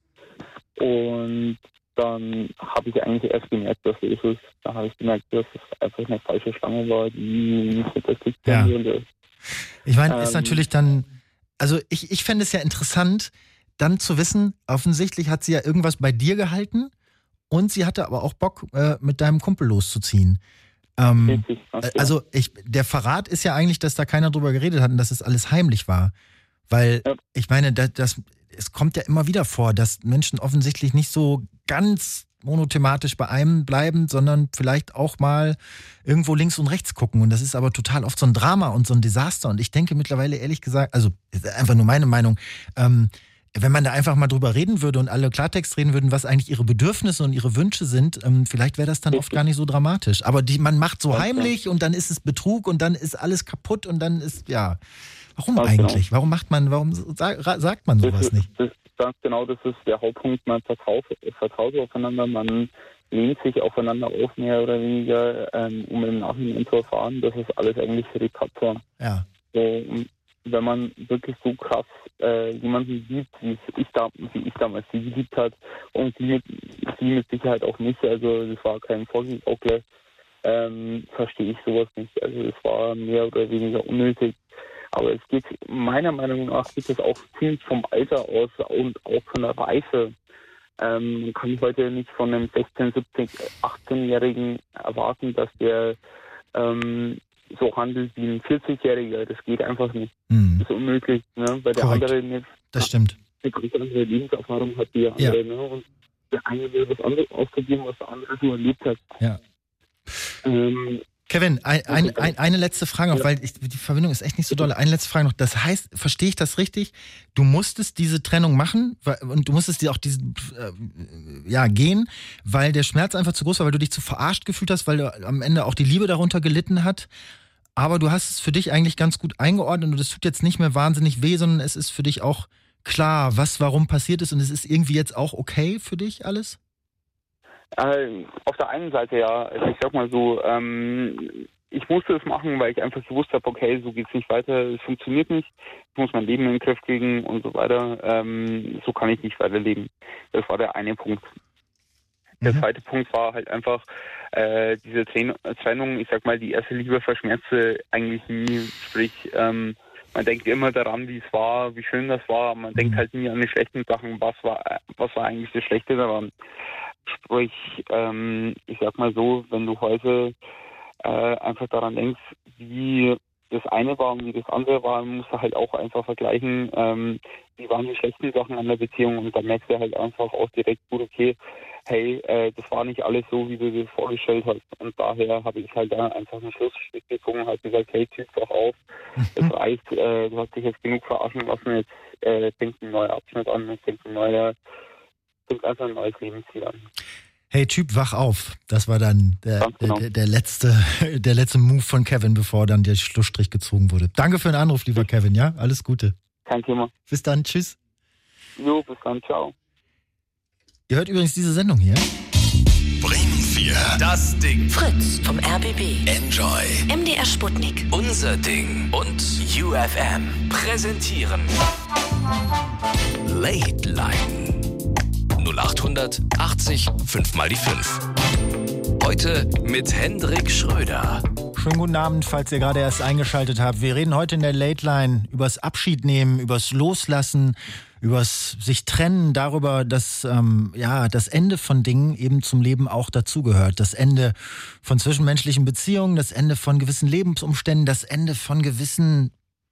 Und dann habe ich eigentlich erst gemerkt, dass es ist. Da habe ich gemerkt, dass es einfach eine falsche Schlange war, die nicht mit der Klick ja. würde. Ich meine, ähm, ist natürlich dann, also ich, ich fände es ja interessant, dann zu wissen, offensichtlich hat sie ja irgendwas bei dir gehalten und sie hatte aber auch Bock, äh, mit deinem Kumpel loszuziehen. Ähm, richtig, also ich, der Verrat ist ja eigentlich, dass da keiner drüber geredet hat und dass es alles heimlich war. Weil, ja. ich meine, das, das, es kommt ja immer wieder vor, dass Menschen offensichtlich nicht so ganz monothematisch bei einem bleiben, sondern vielleicht auch mal irgendwo links und rechts gucken. Und das ist aber total oft so ein Drama und so ein Desaster. Und ich denke mittlerweile ehrlich gesagt, also einfach nur meine Meinung, ähm, wenn man da einfach mal drüber reden würde und alle Klartext reden würden, was eigentlich ihre Bedürfnisse und ihre Wünsche sind, ähm, vielleicht wäre das dann oft gar nicht so dramatisch. Aber die, man macht so heimlich und dann ist es Betrug und dann ist alles kaputt und dann ist, ja, warum ganz eigentlich? Genau. Warum macht man, warum sagt man sowas das ist, nicht? Das ist ganz genau, das ist der Hauptpunkt. Man vertraut, vertraut aufeinander, man lehnt sich aufeinander auf, mehr oder weniger, ähm, um im Nachhinein zu erfahren, dass es alles eigentlich Rekat war. Ja. So, wenn man wirklich so krass äh, jemanden liebt, wie ich, da, wie ich damals sie geliebt hat und sie mit, sie mit Sicherheit auch nicht, also das war kein Vorgegaukler, ähm, verstehe ich sowas nicht. Also es war mehr oder weniger unnötig. Aber es geht, meiner Meinung nach, geht es auch ziemlich vom Alter aus und auch von der Reife. Ähm, man kann heute nicht von einem sechzehn-, siebzehn-, achtzehnjährigen erwarten, dass der ähm, so handelt wie ein vierzigjähriger. Das geht einfach nicht. Mhm. Das ist unmöglich, ne? Weil der Korrekt. andere jetzt das stimmt. eine ganz andere Lebenserfahrung hat wie der andere. Ja. Ne? Und der eine will was anderes ausprobieren, was der andere so erlebt hat. Ja. Ähm, Kevin, ein, ein, ein, eine letzte Frage noch, ja. weil ich, die Verbindung ist echt nicht so doll. Eine letzte Frage noch. Das heißt, verstehe ich das richtig? Du musstest diese Trennung machen weil, und du musstest dir auch diesen, äh, ja, gehen, weil der Schmerz einfach zu groß war, weil du dich zu verarscht gefühlt hast, weil du am Ende auch die Liebe darunter gelitten hat. Aber du hast es für dich eigentlich ganz gut eingeordnet und es tut jetzt nicht mehr wahnsinnig weh, sondern es ist für dich auch klar, was warum passiert ist und es ist irgendwie jetzt auch okay für dich alles? Äh, auf der einen Seite ja, also ich sag mal so, ähm, ich musste es machen, weil ich einfach gewusst habe, okay, so geht's nicht weiter, es funktioniert nicht, ich muss mein Leben in den Griff kriegen und so weiter. Ähm, so kann ich nicht weiterleben. Das war der eine Punkt. Der mhm. zweite Punkt war halt einfach äh, diese Trennung, ich sag mal, die erste Liebe verschmerzte eigentlich nie, sprich, ähm, man denkt immer daran, wie es war, wie schön das war, man mhm. denkt halt nie an die schlechten Sachen, was war was war eigentlich das Schlechte daran. Sprich, ähm, ich sag mal so, wenn du heute äh, einfach daran denkst, wie das eine war und wie das andere war, musst du halt auch einfach vergleichen, ähm, wie waren die schlechten Sachen an der Beziehung und dann merkst du halt einfach auch direkt gut, okay, hey, äh, das war nicht alles so, wie du dir vorgestellt hast und daher habe ich halt da einfach einen Schlussstrich gezogen und halt gesagt, hey, Typ, doch auf, es reicht, äh, du hast dich jetzt genug verarschen lassen, jetzt äh, fängt ein neuer Abschnitt an, jetzt fängt ein neuer, fängt einfach ein neues Lebensziel an. Hey Typ, wach auf. Das war dann der, genau. der, der, letzte, der letzte Move von Kevin, bevor dann der Schlussstrich gezogen wurde. Danke für den Anruf, lieber Kevin, ja? Alles Gute. Kein Thema. Bis dann, tschüss. Jo, bis dann, ciao. Ihr hört übrigens diese Sendung hier. Bremen vier. Das Ding. Fritz vom R B B. Enjoy. M D R Sputnik. Unser Ding. Und U F M präsentieren Late Line. null acht hundert achtzig fünf mal die fünf. Heute mit Hendrik Schröder. Schönen guten Abend, falls ihr gerade erst eingeschaltet habt. Wir reden heute in der Late Line übers Abschied nehmen, übers Loslassen, übers sich trennen, darüber, dass ähm, ja das Ende von Dingen eben zum Leben auch dazugehört. Das Ende von zwischenmenschlichen Beziehungen, das Ende von gewissen Lebensumständen, das Ende von gewissen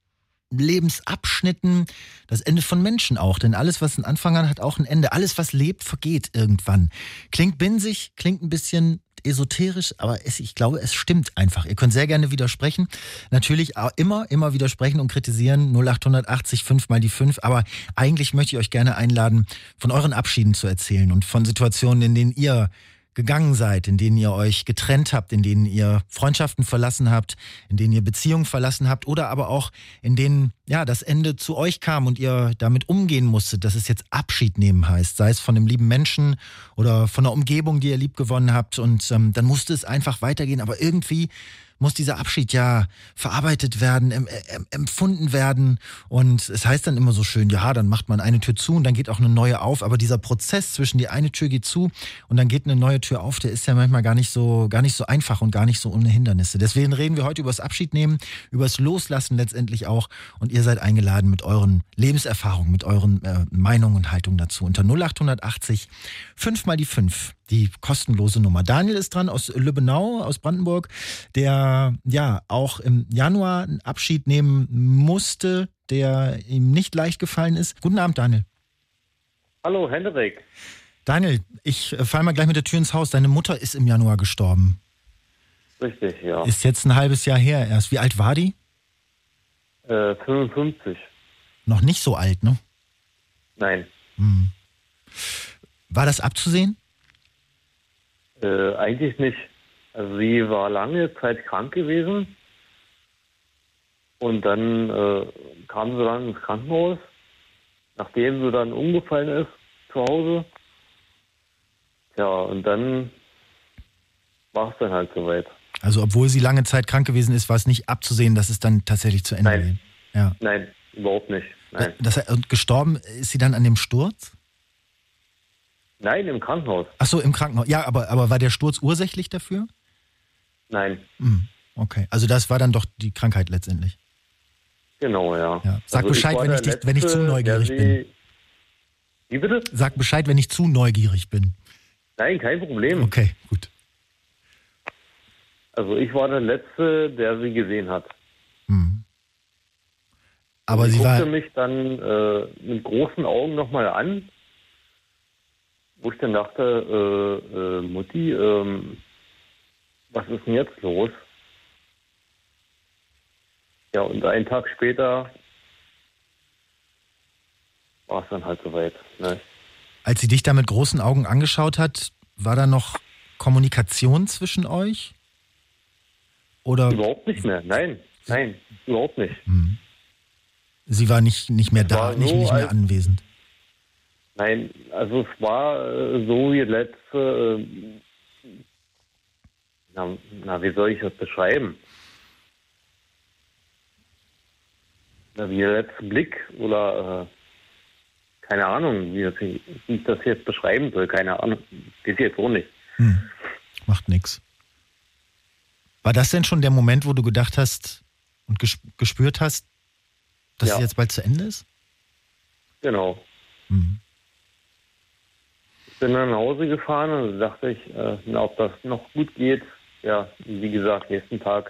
Lebensabschnitten, das Ende von Menschen auch. Denn alles, was einen Anfang hat, hat auch ein Ende. Alles, was lebt, vergeht irgendwann. Klingt binsig, klingt ein bisschen esoterisch, aber es, ich glaube, es stimmt einfach. Ihr könnt sehr gerne widersprechen. Natürlich auch immer, immer widersprechen und kritisieren. null acht achtzig fünf mal die fünf. Aber eigentlich möchte ich euch gerne einladen, von euren Abschieden zu erzählen und von Situationen, in denen ihr gegangen seid, in denen ihr euch getrennt habt, in denen ihr Freundschaften verlassen habt, in denen ihr Beziehungen verlassen habt oder aber auch in denen ja das Ende zu euch kam und ihr damit umgehen musstet, dass es jetzt Abschied nehmen heißt, sei es von einem lieben Menschen oder von einer Umgebung, die ihr lieb gewonnen habt und ähm, dann musste es einfach weitergehen, aber irgendwie muss dieser Abschied ja verarbeitet werden, em, em, empfunden werden und es heißt dann immer so schön, ja, dann macht man eine Tür zu und dann geht auch eine neue auf, aber dieser Prozess zwischen die eine Tür geht zu und dann geht eine neue Tür auf, der ist ja manchmal gar nicht so, gar nicht so einfach und gar nicht so ohne Hindernisse. Deswegen reden wir heute über das Abschied nehmen, über das Loslassen letztendlich auch und ihr seid eingeladen mit euren Lebenserfahrungen, mit euren äh, Meinungen und Haltungen dazu. Unter null acht achtzig fünf mal die fünf. Die kostenlose Nummer. Daniel ist dran aus Lübbenau, aus Brandenburg, der ja auch im Januar einen Abschied nehmen musste, der ihm nicht leicht gefallen ist. Guten Abend, Daniel. Hallo, Hendrik. Daniel, ich fall mal gleich mit der Tür ins Haus. Deine Mutter ist im Januar gestorben. Richtig, ja. Ist jetzt ein halbes Jahr her erst. Wie alt war die? Äh, fünfundfünfzig. Noch nicht so alt, ne? Nein. Hm. War das abzusehen? Äh, eigentlich nicht. Also sie war lange Zeit krank gewesen und dann äh, kam sie dann ins Krankenhaus, nachdem sie dann umgefallen ist zu Hause. Ja, und dann war es dann halt soweit. Also obwohl sie lange Zeit krank gewesen ist, war es nicht abzusehen, dass es dann tatsächlich zu Ende Nein. geht? Ja. Nein, überhaupt nicht. Nein. Das, und gestorben ist sie dann an dem Sturz? Nein, im Krankenhaus. Ach so, im Krankenhaus. Ja, aber, aber war der Sturz ursächlich dafür? Nein. Hm, okay, also das war dann doch die Krankheit letztendlich. Genau, ja. ja. Sag also Bescheid, ich wenn ich, dich, wenn ich zu neugierig sie... bin. Wie bitte? Sag Bescheid, wenn ich zu neugierig bin. Nein, kein Problem. Okay, gut. Also ich war der Letzte, der sie gesehen hat. Hm. Aber sie sie guckte war... mich dann äh, mit großen Augen nochmal an, wo ich dann dachte, äh, äh, Mutti, ähm, was ist denn jetzt los? Ja, und einen Tag später war es dann halt soweit. Ne? Als sie dich da mit großen Augen angeschaut hat, war da noch Kommunikation zwischen euch? Oder? Überhaupt nicht mehr, nein, nein, überhaupt nicht. Hm. Sie war nicht, nicht mehr da, war nicht, so, nicht mehr als, anwesend? Nein, also es war äh, so wie letzte, äh, na, na, wie soll ich das beschreiben? na, wie der letzte Blick oder äh, keine Ahnung, wie, das, wie ich das jetzt beschreiben soll, keine Ahnung, das ist jetzt auch nicht. Hm. Macht nix. War das denn schon der Moment, wo du gedacht hast und gespürt hast, dass ja. es jetzt bald zu Ende ist? Genau. Hm. Ich bin dann nach Hause gefahren und dachte ich, äh, na, ob das noch gut geht. Ja, wie gesagt, nächsten Tag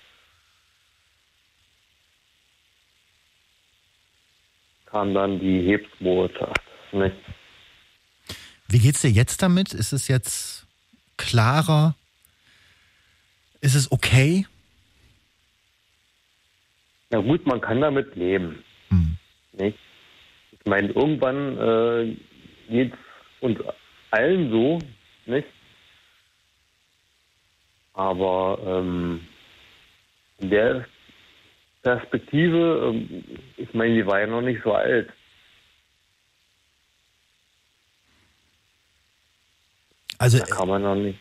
kam dann die Hebsbotschaft. Ne? Wie geht's dir jetzt damit? Ist es jetzt klarer? Ist es okay? Na gut, man kann damit leben. Hm. Nicht? Ich meine, irgendwann äh, geht es uns allen so, nicht? Aber ähm, in der Perspektive, ähm, ich meine, die war ja noch nicht so alt. Also, da kann man noch nicht.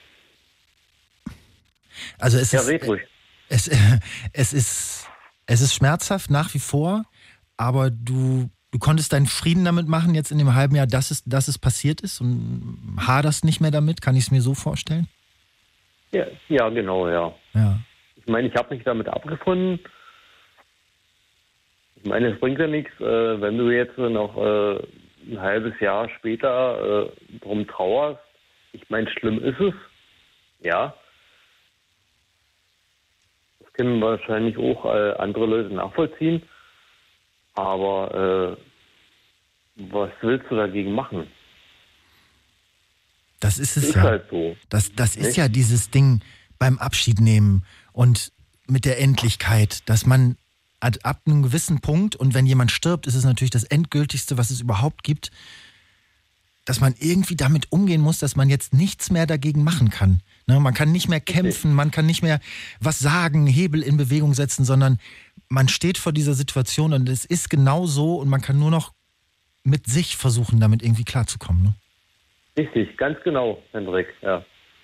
Also es ja, ist, red ruhig. Es, es ist, es ist schmerzhaft nach wie vor, aber du, du konntest deinen Frieden damit machen jetzt in dem halben Jahr, dass es, dass es passiert ist und haderst nicht mehr damit, kann ich es mir so vorstellen? Ja, ja, genau, ja. ja. Ich meine, ich habe mich damit abgefunden. Ich meine, es bringt ja nichts, äh, wenn du jetzt noch äh, ein halbes Jahr später äh, drum trauerst. Ich meine, schlimm ist es, ja. Das können wahrscheinlich auch äh, andere Leute nachvollziehen. Aber äh, was willst du dagegen machen? Das ist es ist ja. Halt so. Das, das ist ja dieses Ding beim Abschied nehmen und mit der Endlichkeit, dass man ab, ab einem gewissen Punkt, und wenn jemand stirbt, ist es natürlich das Endgültigste, was es überhaupt gibt, dass man irgendwie damit umgehen muss, dass man jetzt nichts mehr dagegen machen kann. Ne, man kann nicht mehr kämpfen, man kann nicht mehr was sagen, Hebel in Bewegung setzen, sondern man steht vor dieser Situation und es ist genau so und man kann nur noch mit sich versuchen, damit irgendwie klarzukommen. Ne? Richtig, ganz genau, Hendrik, ja.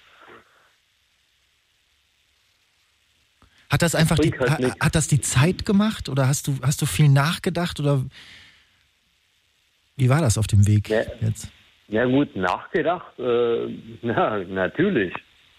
Hat das einfach das die, halt ha, hat das die Zeit gemacht oder hast du, hast du viel nachgedacht oder wie war das auf dem Weg ja, jetzt? Ja gut, nachgedacht, äh, na, natürlich.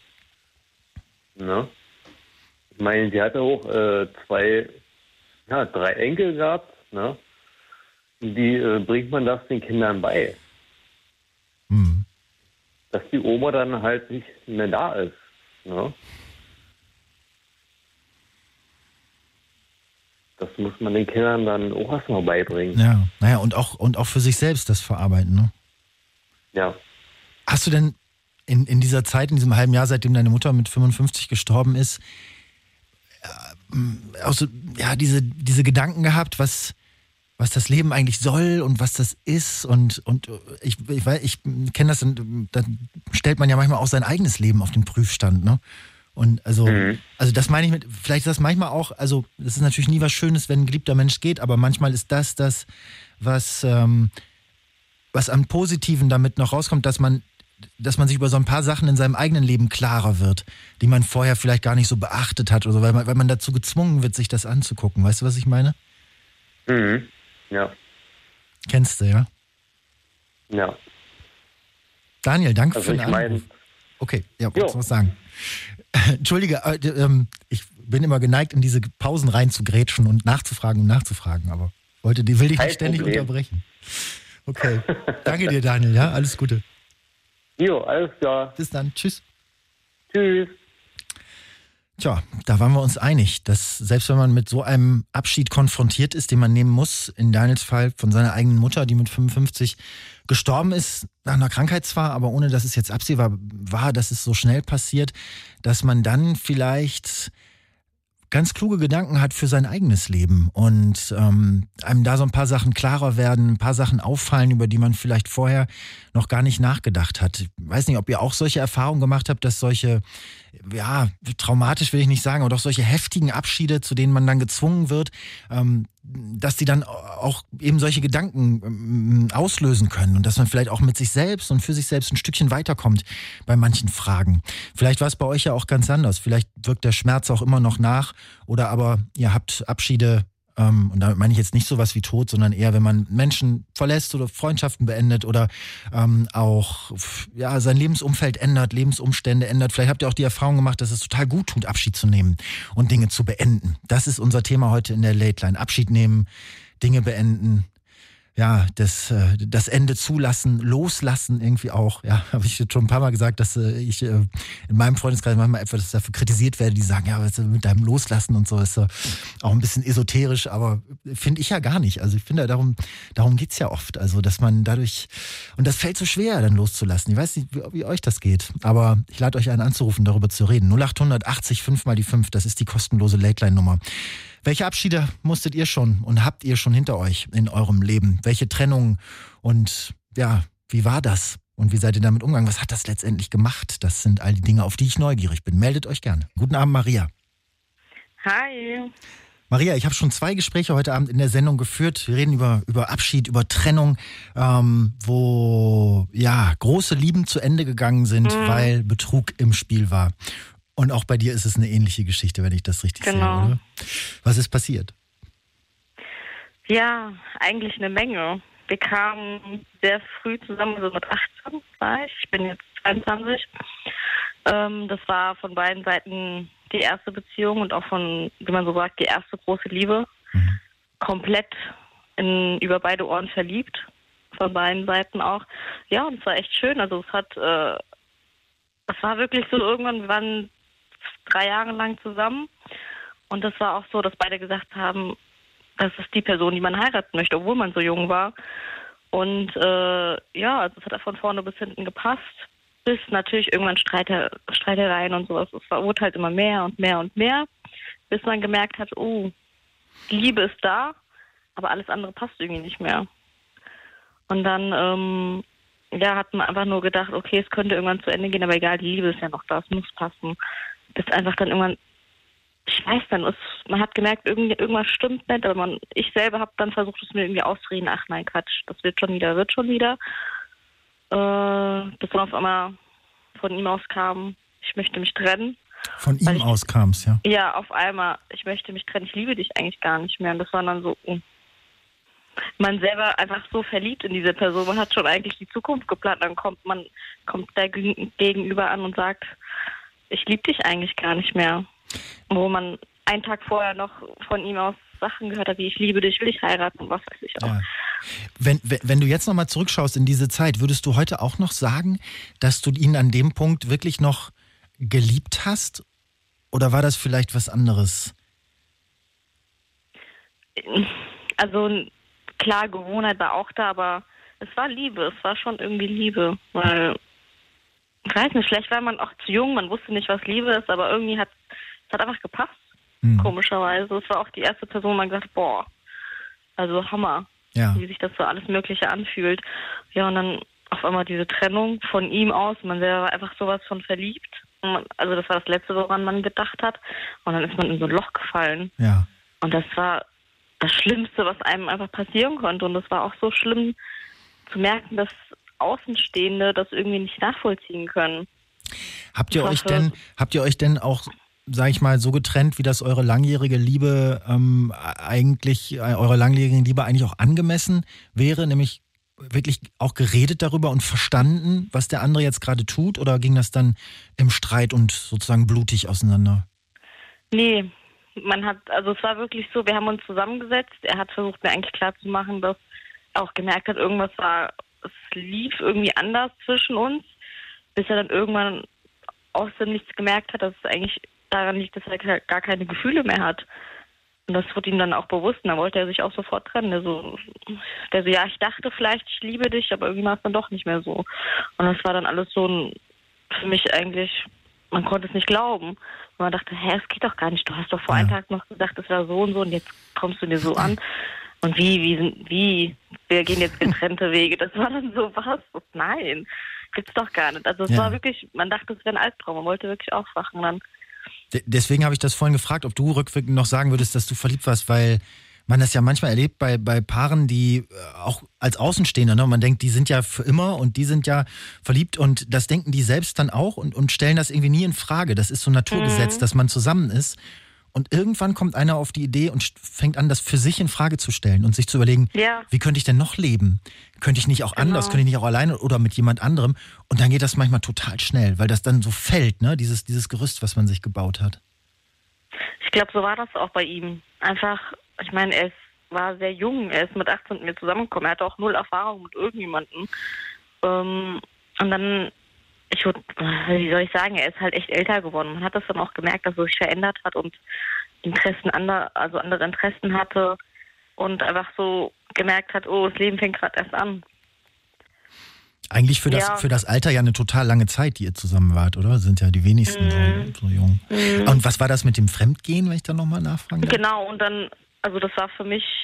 Ne? Ich meine, sie hatte auch äh, zwei, ja, drei Enkel gehabt, ne? Die äh, bringt man das den Kindern bei. Hm. Dass die Oma dann halt nicht mehr da ist. Ne? Das muss man den Kindern dann auch erstmal beibringen. Ja, naja, und auch, und auch für sich selbst das verarbeiten, ne? Ja. Hast du denn in, in dieser Zeit, in diesem halben Jahr, seitdem deine Mutter mit fünfundfünfzig gestorben ist, äh, auch so, ja, diese, diese Gedanken gehabt, was, was das Leben eigentlich soll und was das ist? Und, und ich, ich, ich kenne das, dann stellt man ja manchmal auch sein eigenes Leben auf den Prüfstand, ne? Und also, mhm. also das meine ich mit, vielleicht ist das manchmal auch, also es ist natürlich nie was Schönes, wenn ein geliebter Mensch geht, aber manchmal ist das das, was, ähm, was am Positiven damit noch rauskommt, dass man, dass man sich über so ein paar Sachen in seinem eigenen Leben klarer wird, die man vorher vielleicht gar nicht so beachtet hat oder so, weil man, weil man dazu gezwungen wird, sich das anzugucken. Weißt du, was ich meine? Mhm. Ja. Kennst du, ja? Ja. Daniel, danke also für den ich mein, Anruf. Okay, ja, wolltest du was sagen? Entschuldige, äh, äh, ich bin immer geneigt, in diese Pausen reinzugrätschen und nachzufragen und nachzufragen, aber wollte, die will ich nicht ständig Problem. unterbrechen. Okay, danke dir, Daniel, ja, alles Gute. Jo, alles klar. Bis dann, tschüss. Tschüss. Tja, da waren wir uns einig, dass selbst wenn man mit so einem Abschied konfrontiert ist, den man nehmen muss, in Daniels Fall von seiner eigenen Mutter, die mit fünfundfünfzig gestorben ist, nach einer Krankheit zwar, aber ohne dass es jetzt absehbar war, dass es so schnell passiert, dass man dann vielleicht ganz kluge Gedanken hat für sein eigenes Leben und ähm, einem da so ein paar Sachen klarer werden, ein paar Sachen auffallen, über die man vielleicht vorher noch gar nicht nachgedacht hat. Ich weiß nicht, ob ihr auch solche Erfahrungen gemacht habt, dass solche, ja, traumatisch will ich nicht sagen, aber doch solche heftigen Abschiede, zu denen man dann gezwungen wird, ähm, dass die dann auch eben solche Gedanken ähm, auslösen können und dass man vielleicht auch mit sich selbst und für sich selbst ein Stückchen weiterkommt bei manchen Fragen. Vielleicht war es bei euch ja auch ganz anders. Vielleicht wirkt der Schmerz auch immer noch nach oder aber ihr habt Abschiede Ähm, und damit meine ich jetzt nicht sowas wie Tod, sondern eher, wenn man Menschen verlässt oder Freundschaften beendet oder ähm, auch ja, sein Lebensumfeld ändert, Lebensumstände ändert. Vielleicht habt ihr auch die Erfahrung gemacht, dass es total gut tut, Abschied zu nehmen und Dinge zu beenden. Das ist unser Thema heute in der Late Line. Abschied nehmen, Dinge beenden. Ja, das, das Ende zulassen, loslassen irgendwie auch. Ja, habe ich jetzt schon ein paar Mal gesagt, dass ich in meinem Freundeskreis manchmal etwas dafür kritisiert werde, die sagen, ja, mit deinem Loslassen und so ist so auch ein bisschen esoterisch, aber finde ich ja gar nicht. Also ich finde, darum, darum geht's ja oft. Also, dass man dadurch, und das fällt so schwer, dann loszulassen. Ich weiß nicht, wie, wie euch das geht, aber ich lade euch ein, anzurufen, darüber zu reden. null acht achtzig fünf mal die fünf, das ist die kostenlose Late-Line-Nummer. Welche Abschiede musstet ihr schon und habt ihr schon hinter euch in eurem Leben? Welche Trennungen und ja, wie war das? Und wie seid ihr damit umgegangen? Was hat das letztendlich gemacht? Das sind all die Dinge, auf die ich neugierig bin. Meldet euch gerne. Guten Abend, Maria. Hi. Maria, ich habe schon zwei Gespräche heute Abend in der Sendung geführt. Wir reden über, über Abschied, über Trennung, ähm, wo ja große Lieben zu Ende gegangen sind, mhm. weil Betrug im Spiel war. Und auch bei dir ist es eine ähnliche Geschichte, wenn ich das richtig genau. sehe, oder? Was ist passiert? Ja, eigentlich eine Menge. Wir kamen sehr früh zusammen, so mit achtzehn war ich. Ich bin jetzt zweiundzwanzig. Ähm, das war von beiden Seiten die erste Beziehung und auch von, wie man so sagt, die erste große Liebe. Mhm. Komplett in, über beide Ohren verliebt. Von beiden Seiten auch. Ja, und es war echt schön. Also es hat, äh, es war wirklich so irgendwann, wir waren drei Jahre lang zusammen und das war auch so, dass beide gesagt haben, das ist die Person, die man heiraten möchte, obwohl man so jung war. Und äh, ja, also es hat von vorne bis hinten gepasst, bis natürlich irgendwann Streite, Streitereien und sowas. Es wurde halt immer mehr und mehr und mehr, bis man gemerkt hat, oh, die Liebe ist da, aber alles andere passt irgendwie nicht mehr. Und dann ähm, ja, hat man einfach nur gedacht, okay, es könnte irgendwann zu Ende gehen, aber egal, die Liebe ist ja noch da, es muss passen. Bis einfach dann irgendwann, ich weiß dann, es, man hat gemerkt, irgendwie, irgendwas stimmt nicht, aber man, ich selber habe dann versucht, es mir irgendwie auszureden, ach nein, Quatsch, das wird schon wieder, wird schon wieder. Äh, bis dann auf einmal von ihm aus kam, ich möchte mich trennen. Von ihm ich, aus kam es, ja? Ja, auf einmal, ich möchte mich trennen, ich liebe dich eigentlich gar nicht mehr. Und das war dann so, oh. Man selber einfach so verliebt in diese Person, man hat schon eigentlich die Zukunft geplant, dann kommt man, kommt der Gegenüber an und sagt, ich liebe dich eigentlich gar nicht mehr. Wo man einen Tag vorher noch von ihm aus Sachen gehört hat, wie ich liebe dich, will ich heiraten und was weiß ich auch. Ja. Wenn, wenn du jetzt nochmal zurückschaust in diese Zeit, würdest du heute auch noch sagen, dass du ihn an dem Punkt wirklich noch geliebt hast? Oder war das vielleicht was anderes? Also klar, Gewohnheit war auch da, aber es war Liebe, es war schon irgendwie Liebe, weil ich weiß nicht, vielleicht war man auch zu jung, man wusste nicht, was Liebe ist, aber irgendwie hat es hat einfach gepasst, hm. komischerweise. Es war auch die erste Person, wo man gesagt hat, boah, also Hammer, ja. Wie sich das so alles Mögliche anfühlt. Ja, und dann auf einmal diese Trennung von ihm aus, man selber war einfach sowas von verliebt. Man, also das war das Letzte, woran man gedacht hat. Und dann ist man in so ein Loch gefallen. Ja. Und das war das Schlimmste, was einem einfach passieren konnte. Und das war auch so schlimm zu merken, dass Außenstehende das irgendwie nicht nachvollziehen können. Habt ihr euch denn, habt ihr euch denn auch, sag ich mal, so getrennt, wie das eure langjährige Liebe ähm, eigentlich, äh, eure langjährige Liebe eigentlich auch angemessen wäre, nämlich wirklich auch geredet darüber und verstanden, was der andere jetzt gerade tut, oder ging das dann im Streit und sozusagen blutig auseinander? Nee, man hat, also es war wirklich so, wir haben uns zusammengesetzt, er hat versucht, mir eigentlich klarzumachen, dass er auch gemerkt hat, irgendwas war, es lief irgendwie anders zwischen uns, bis er dann irgendwann aus dem Nichts gemerkt hat, dass es eigentlich daran liegt, dass er gar keine Gefühle mehr hat. Und das wurde ihm dann auch bewusst, und dann wollte er sich auch sofort trennen. Der so, der so, ja, ich dachte vielleicht, ich liebe dich, aber irgendwie war es dann doch nicht mehr so. Und das war dann alles so ein, für mich eigentlich, man konnte es nicht glauben. Und man dachte, hä, es geht doch gar nicht. Du hast doch vor ja. einem Tag noch gesagt, es war so und so, und jetzt kommst du dir so an. Und wie, wie, sind, wie, wir gehen jetzt getrennte Wege. Das war dann so, was? Nein, gibt's doch gar nicht. Also es ja. war wirklich, man dachte, es wäre ein Albtraum. Man wollte wirklich aufwachen dann. Deswegen habe ich das vorhin gefragt, ob du rückwirkend noch sagen würdest, dass du verliebt warst, weil man das ja manchmal erlebt bei, bei Paaren, die auch als Außenstehender, ne? Man denkt, die sind ja für immer und die sind ja verliebt, und das denken die selbst dann auch und, und stellen das irgendwie nie in Frage. Das ist so ein Naturgesetz, mhm. dass man zusammen ist. und irgendwann kommt einer auf die Idee und fängt an, das für sich in Frage zu stellen und sich zu überlegen, Ja. wie könnte ich denn noch leben? Könnte ich nicht auch Genau. anders, könnte ich nicht auch alleine oder mit jemand anderem? Und dann geht das manchmal total schnell, weil das dann so fällt, ne? Dieses, dieses Gerüst, was man sich gebaut hat. Ich glaube, so war das auch bei ihm. Einfach, ich meine, er ist, war sehr jung, er ist mit achtzehn mit mir zusammengekommen, er hatte auch null Erfahrung mit irgendjemandem. Ähm, und dann, ich würde, wie soll ich sagen, er ist halt echt älter geworden. Man hat das dann auch gemerkt, dass er sich verändert hat und Interessen ander, also andere Interessen hatte und einfach so gemerkt hat, oh, das Leben fängt gerade erst an. Eigentlich für das, Ja. für das Alter ja eine total lange Zeit, die ihr zusammen wart, oder? Sind ja die wenigsten Mhm. so, so jung. Mhm. Und was war das mit dem Fremdgehen, wenn ich da nochmal nachfragen darf? Genau, und dann, also das war für mich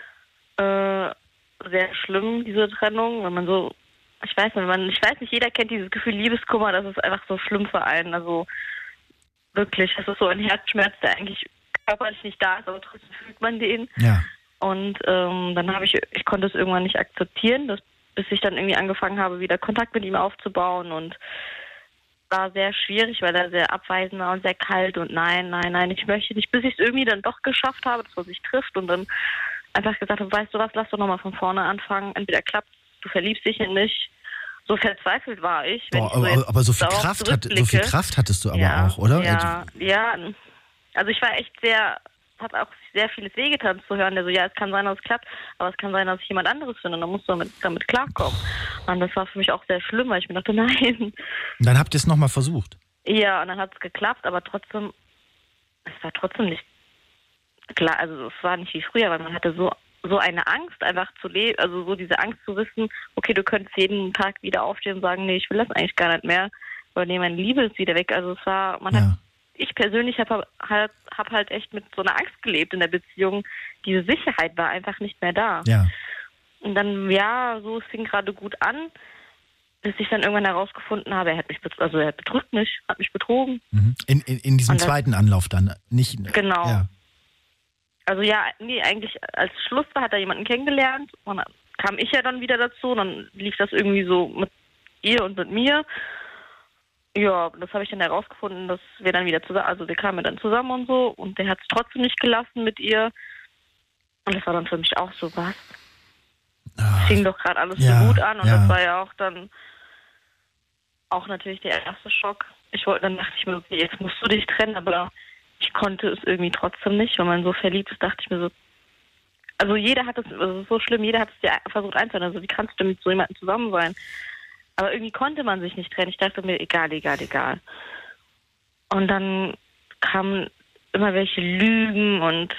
äh, sehr schlimm, diese Trennung, wenn man so, ich weiß nicht, man, ich weiß nicht, jeder kennt dieses Gefühl Liebeskummer, das ist einfach so schlimm für einen, also wirklich, das ist so ein Herzschmerz, der eigentlich körperlich nicht da ist, aber trotzdem fühlt man den. Ja. Und ähm, dann habe ich, ich konnte es irgendwann nicht akzeptieren, dass, bis ich dann irgendwie angefangen habe, wieder Kontakt mit ihm aufzubauen und war sehr schwierig, weil er sehr abweisend war und sehr kalt und nein, nein, nein, ich möchte nicht, bis ich es irgendwie dann doch geschafft habe, dass man sich trifft und dann einfach gesagt habe, weißt du was, lass doch nochmal von vorne anfangen, entweder klappt, du verliebst dich in mich. So verzweifelt war ich. Wenn Boah, ich so aber, jetzt aber so viel darauf Kraft hat, so viel zurückblicke. Kraft hattest du aber ja, auch, oder? Ja, ja. Also ich war echt sehr, hat auch sehr vieles wehgetan zu hören. Der so, ja, es kann sein, dass es klappt, aber es kann sein, dass ich jemand anderes finde und dann musst du damit, damit klarkommen. Und das war für mich auch sehr schlimm, weil ich mir dachte, nein. Und dann habt ihr es nochmal versucht. Ja, und dann hat es geklappt, aber trotzdem, es war trotzdem nicht klar, also es war nicht wie früher, weil man hatte so so eine Angst einfach zu leben, also so diese Angst zu wissen, okay, du könntest jeden Tag wieder aufstehen und sagen, nee, ich will das eigentlich gar nicht mehr, oder nee, meine Liebe ist wieder weg. Also es war, man Ja. hat, ich persönlich habe halt, hab halt echt mit so einer Angst gelebt in der Beziehung. Diese Sicherheit war einfach nicht mehr da. Ja. Und dann, ja, so, es fing gerade gut an, bis ich dann irgendwann herausgefunden habe, er hat mich, bet- also er betrügt mich, hat mich betrogen. Mhm. In, in, in diesem Und das- zweiten Anlauf dann, nicht... Genau. Ja. Also ja, nee, eigentlich als Schluss war, hat er jemanden kennengelernt und dann kam ich ja dann wieder dazu und dann lief das irgendwie so mit ihr und mit mir. Ja, das habe ich dann herausgefunden, dass wir dann wieder zusammen, also wir kamen dann zusammen und so und der hat es trotzdem nicht gelassen mit ihr. Und das war dann für mich auch so, was? Es fing doch gerade alles Ja, so gut an und ja. das war ja auch dann auch natürlich der erste Schock. Ich wollte, dann dachte ich mir, okay, jetzt musst du dich trennen, aber ich konnte es irgendwie trotzdem nicht, weil man so verliebt ist, dachte ich mir so, also jeder hat es, also es ist so schlimm, jeder hat es dir versucht einzuhalten, also wie kannst du mit so jemandem zusammen sein? Aber irgendwie konnte man sich nicht trennen. Ich dachte mir, egal, egal, egal. Und dann kamen immer welche Lügen und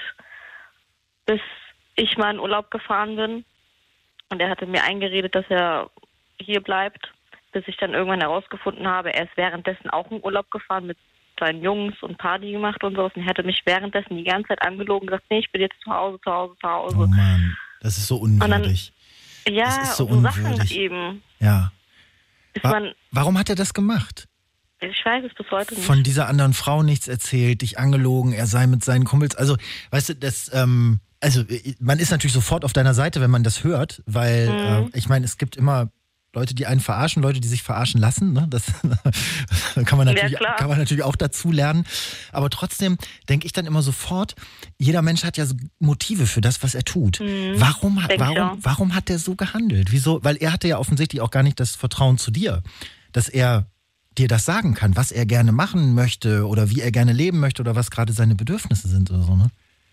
bis ich mal in Urlaub gefahren bin und er hatte mir eingeredet, dass er hier bleibt, bis ich dann irgendwann herausgefunden habe, er ist währenddessen auch in Urlaub gefahren mit seinen Jungs und Party gemacht und sowas und er hatte mich währenddessen die ganze Zeit angelogen und gesagt, nee, ich bin jetzt zu Hause, zu Hause, zu Hause. Oh Mann, das ist so unwürdig. Ja, Das ist so und so Sachen unwürdig. eben. Ja. Ist Wa- man, Warum hat er das gemacht? ich weiß es bis heute nicht. Von dieser anderen Frau nichts erzählt, dich angelogen, er sei mit seinen Kumpels. Also, weißt du, das, ähm, also man ist natürlich sofort auf deiner Seite, wenn man das hört, weil Mhm. äh, ich meine, es gibt immer Leute, die einen verarschen, Leute, die sich verarschen lassen. Ne? Das kann man natürlich, Ja, klar. kann man natürlich auch dazu lernen. Aber trotzdem denke ich dann immer sofort, jeder Mensch hat ja so Motive für das, was er tut. Mhm. Warum, hat- Denk ich warum, auch. warum hat er so gehandelt? Wieso? Weil er hatte ja offensichtlich auch gar nicht das Vertrauen zu dir, dass er dir das sagen kann, was er gerne machen möchte oder wie er gerne leben möchte oder was gerade seine Bedürfnisse sind oder so, ne?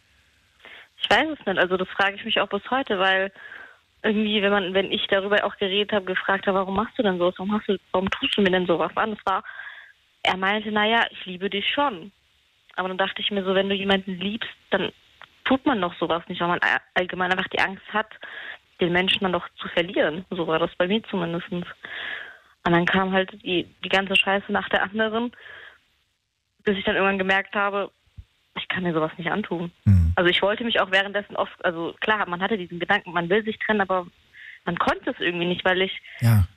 Ich weiß es nicht, also das frage ich mich auch bis heute, weil irgendwie, wenn man, wenn ich darüber auch geredet habe, gefragt habe, warum machst du denn sowas, warum machst du, warum tust du mir denn sowas an? Das war, er meinte, naja, ich liebe dich schon. Aber dann dachte ich mir so, wenn du jemanden liebst, dann tut man doch sowas nicht, weil man allgemein einfach die Angst hat, den Menschen dann doch zu verlieren. So war das bei mir zumindest. Und dann kam halt die, die ganze Scheiße nach der anderen, bis ich dann irgendwann gemerkt habe, ich kann mir sowas nicht antun. Mhm. Also ich wollte mich auch währenddessen oft, also klar, man hatte diesen Gedanken, man will sich trennen, aber man konnte es irgendwie nicht, weil ich, Ja,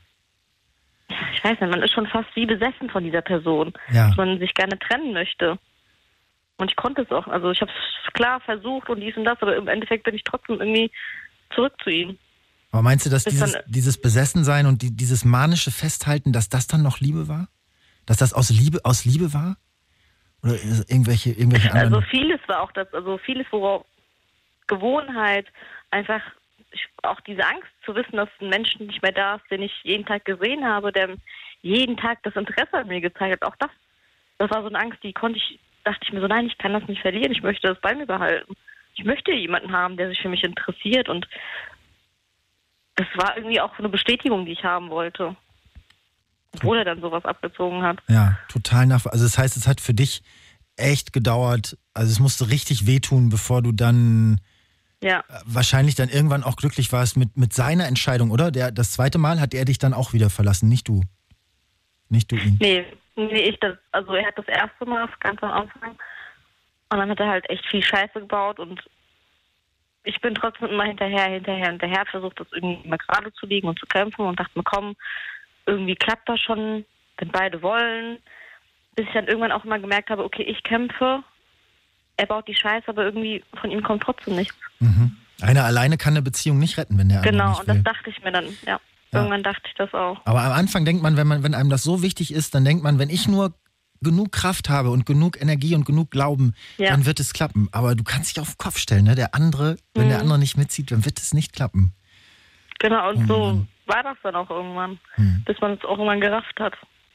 ich weiß nicht, man ist schon fast wie besessen von dieser Person, ja. dass man sich gerne trennen möchte. Und ich konnte es auch, also ich habe es klar versucht und dies und das, aber im Endeffekt bin ich trotzdem irgendwie zurück zu ihm. Aber meinst du, dass Bis dieses, dann- dieses Besessensein und die, dieses manische Festhalten, dass das dann noch Liebe war? Dass das aus Liebe, aus Liebe war? Oder irgendwelche, irgendwelche anderen? Also vieles war auch das, also vieles, worauf Gewohnheit, einfach auch diese Angst zu wissen, dass ein Mensch nicht mehr da ist, den ich jeden Tag gesehen habe, der jeden Tag das Interesse an mir gezeigt hat. Auch das, das war so eine Angst, die konnte ich, dachte ich mir so, nein, ich kann das nicht verlieren, ich möchte das bei mir behalten. Ich möchte jemanden haben, der sich für mich interessiert, und das war irgendwie auch eine Bestätigung, die ich haben wollte. Obwohl er dann sowas abgezogen hat. Ja, total nach. Also das heißt, es hat für dich echt gedauert, also es musste richtig wehtun, bevor du dann ja. wahrscheinlich dann irgendwann auch glücklich warst mit, mit seiner Entscheidung, oder? Der, das zweite Mal hat er dich dann auch wieder verlassen, nicht du. Nicht du ihn. Nee, nee, ich das, also er hat das erste Mal ganz am Anfang, und dann hat er halt echt viel Scheiße gebaut, und ich bin trotzdem immer hinterher, hinterher, hinterher, versucht das irgendwie mal gerade zu liegen und zu kämpfen und dachte mir, komm, irgendwie klappt das schon, wenn beide wollen. Bis ich dann irgendwann auch immer gemerkt habe, okay, ich kämpfe, er baut die Scheiße, aber irgendwie von ihm kommt trotzdem nichts. Mhm. Einer alleine kann eine Beziehung nicht retten, wenn der andere Genau, nicht und will. das dachte ich mir dann, ja. Ja. Irgendwann dachte ich das auch. Aber am Anfang denkt man, wenn man, wenn einem das so wichtig ist, dann denkt man, wenn ich nur genug Kraft habe und genug Energie und genug Glauben, ja. dann wird es klappen. Aber du kannst dich auf den Kopf stellen, ne? Der andere, wenn mhm. der andere nicht mitzieht, dann wird es nicht klappen. Genau, und oh, so Mann. war das dann auch irgendwann, mhm. bis man es auch irgendwann gerafft hat.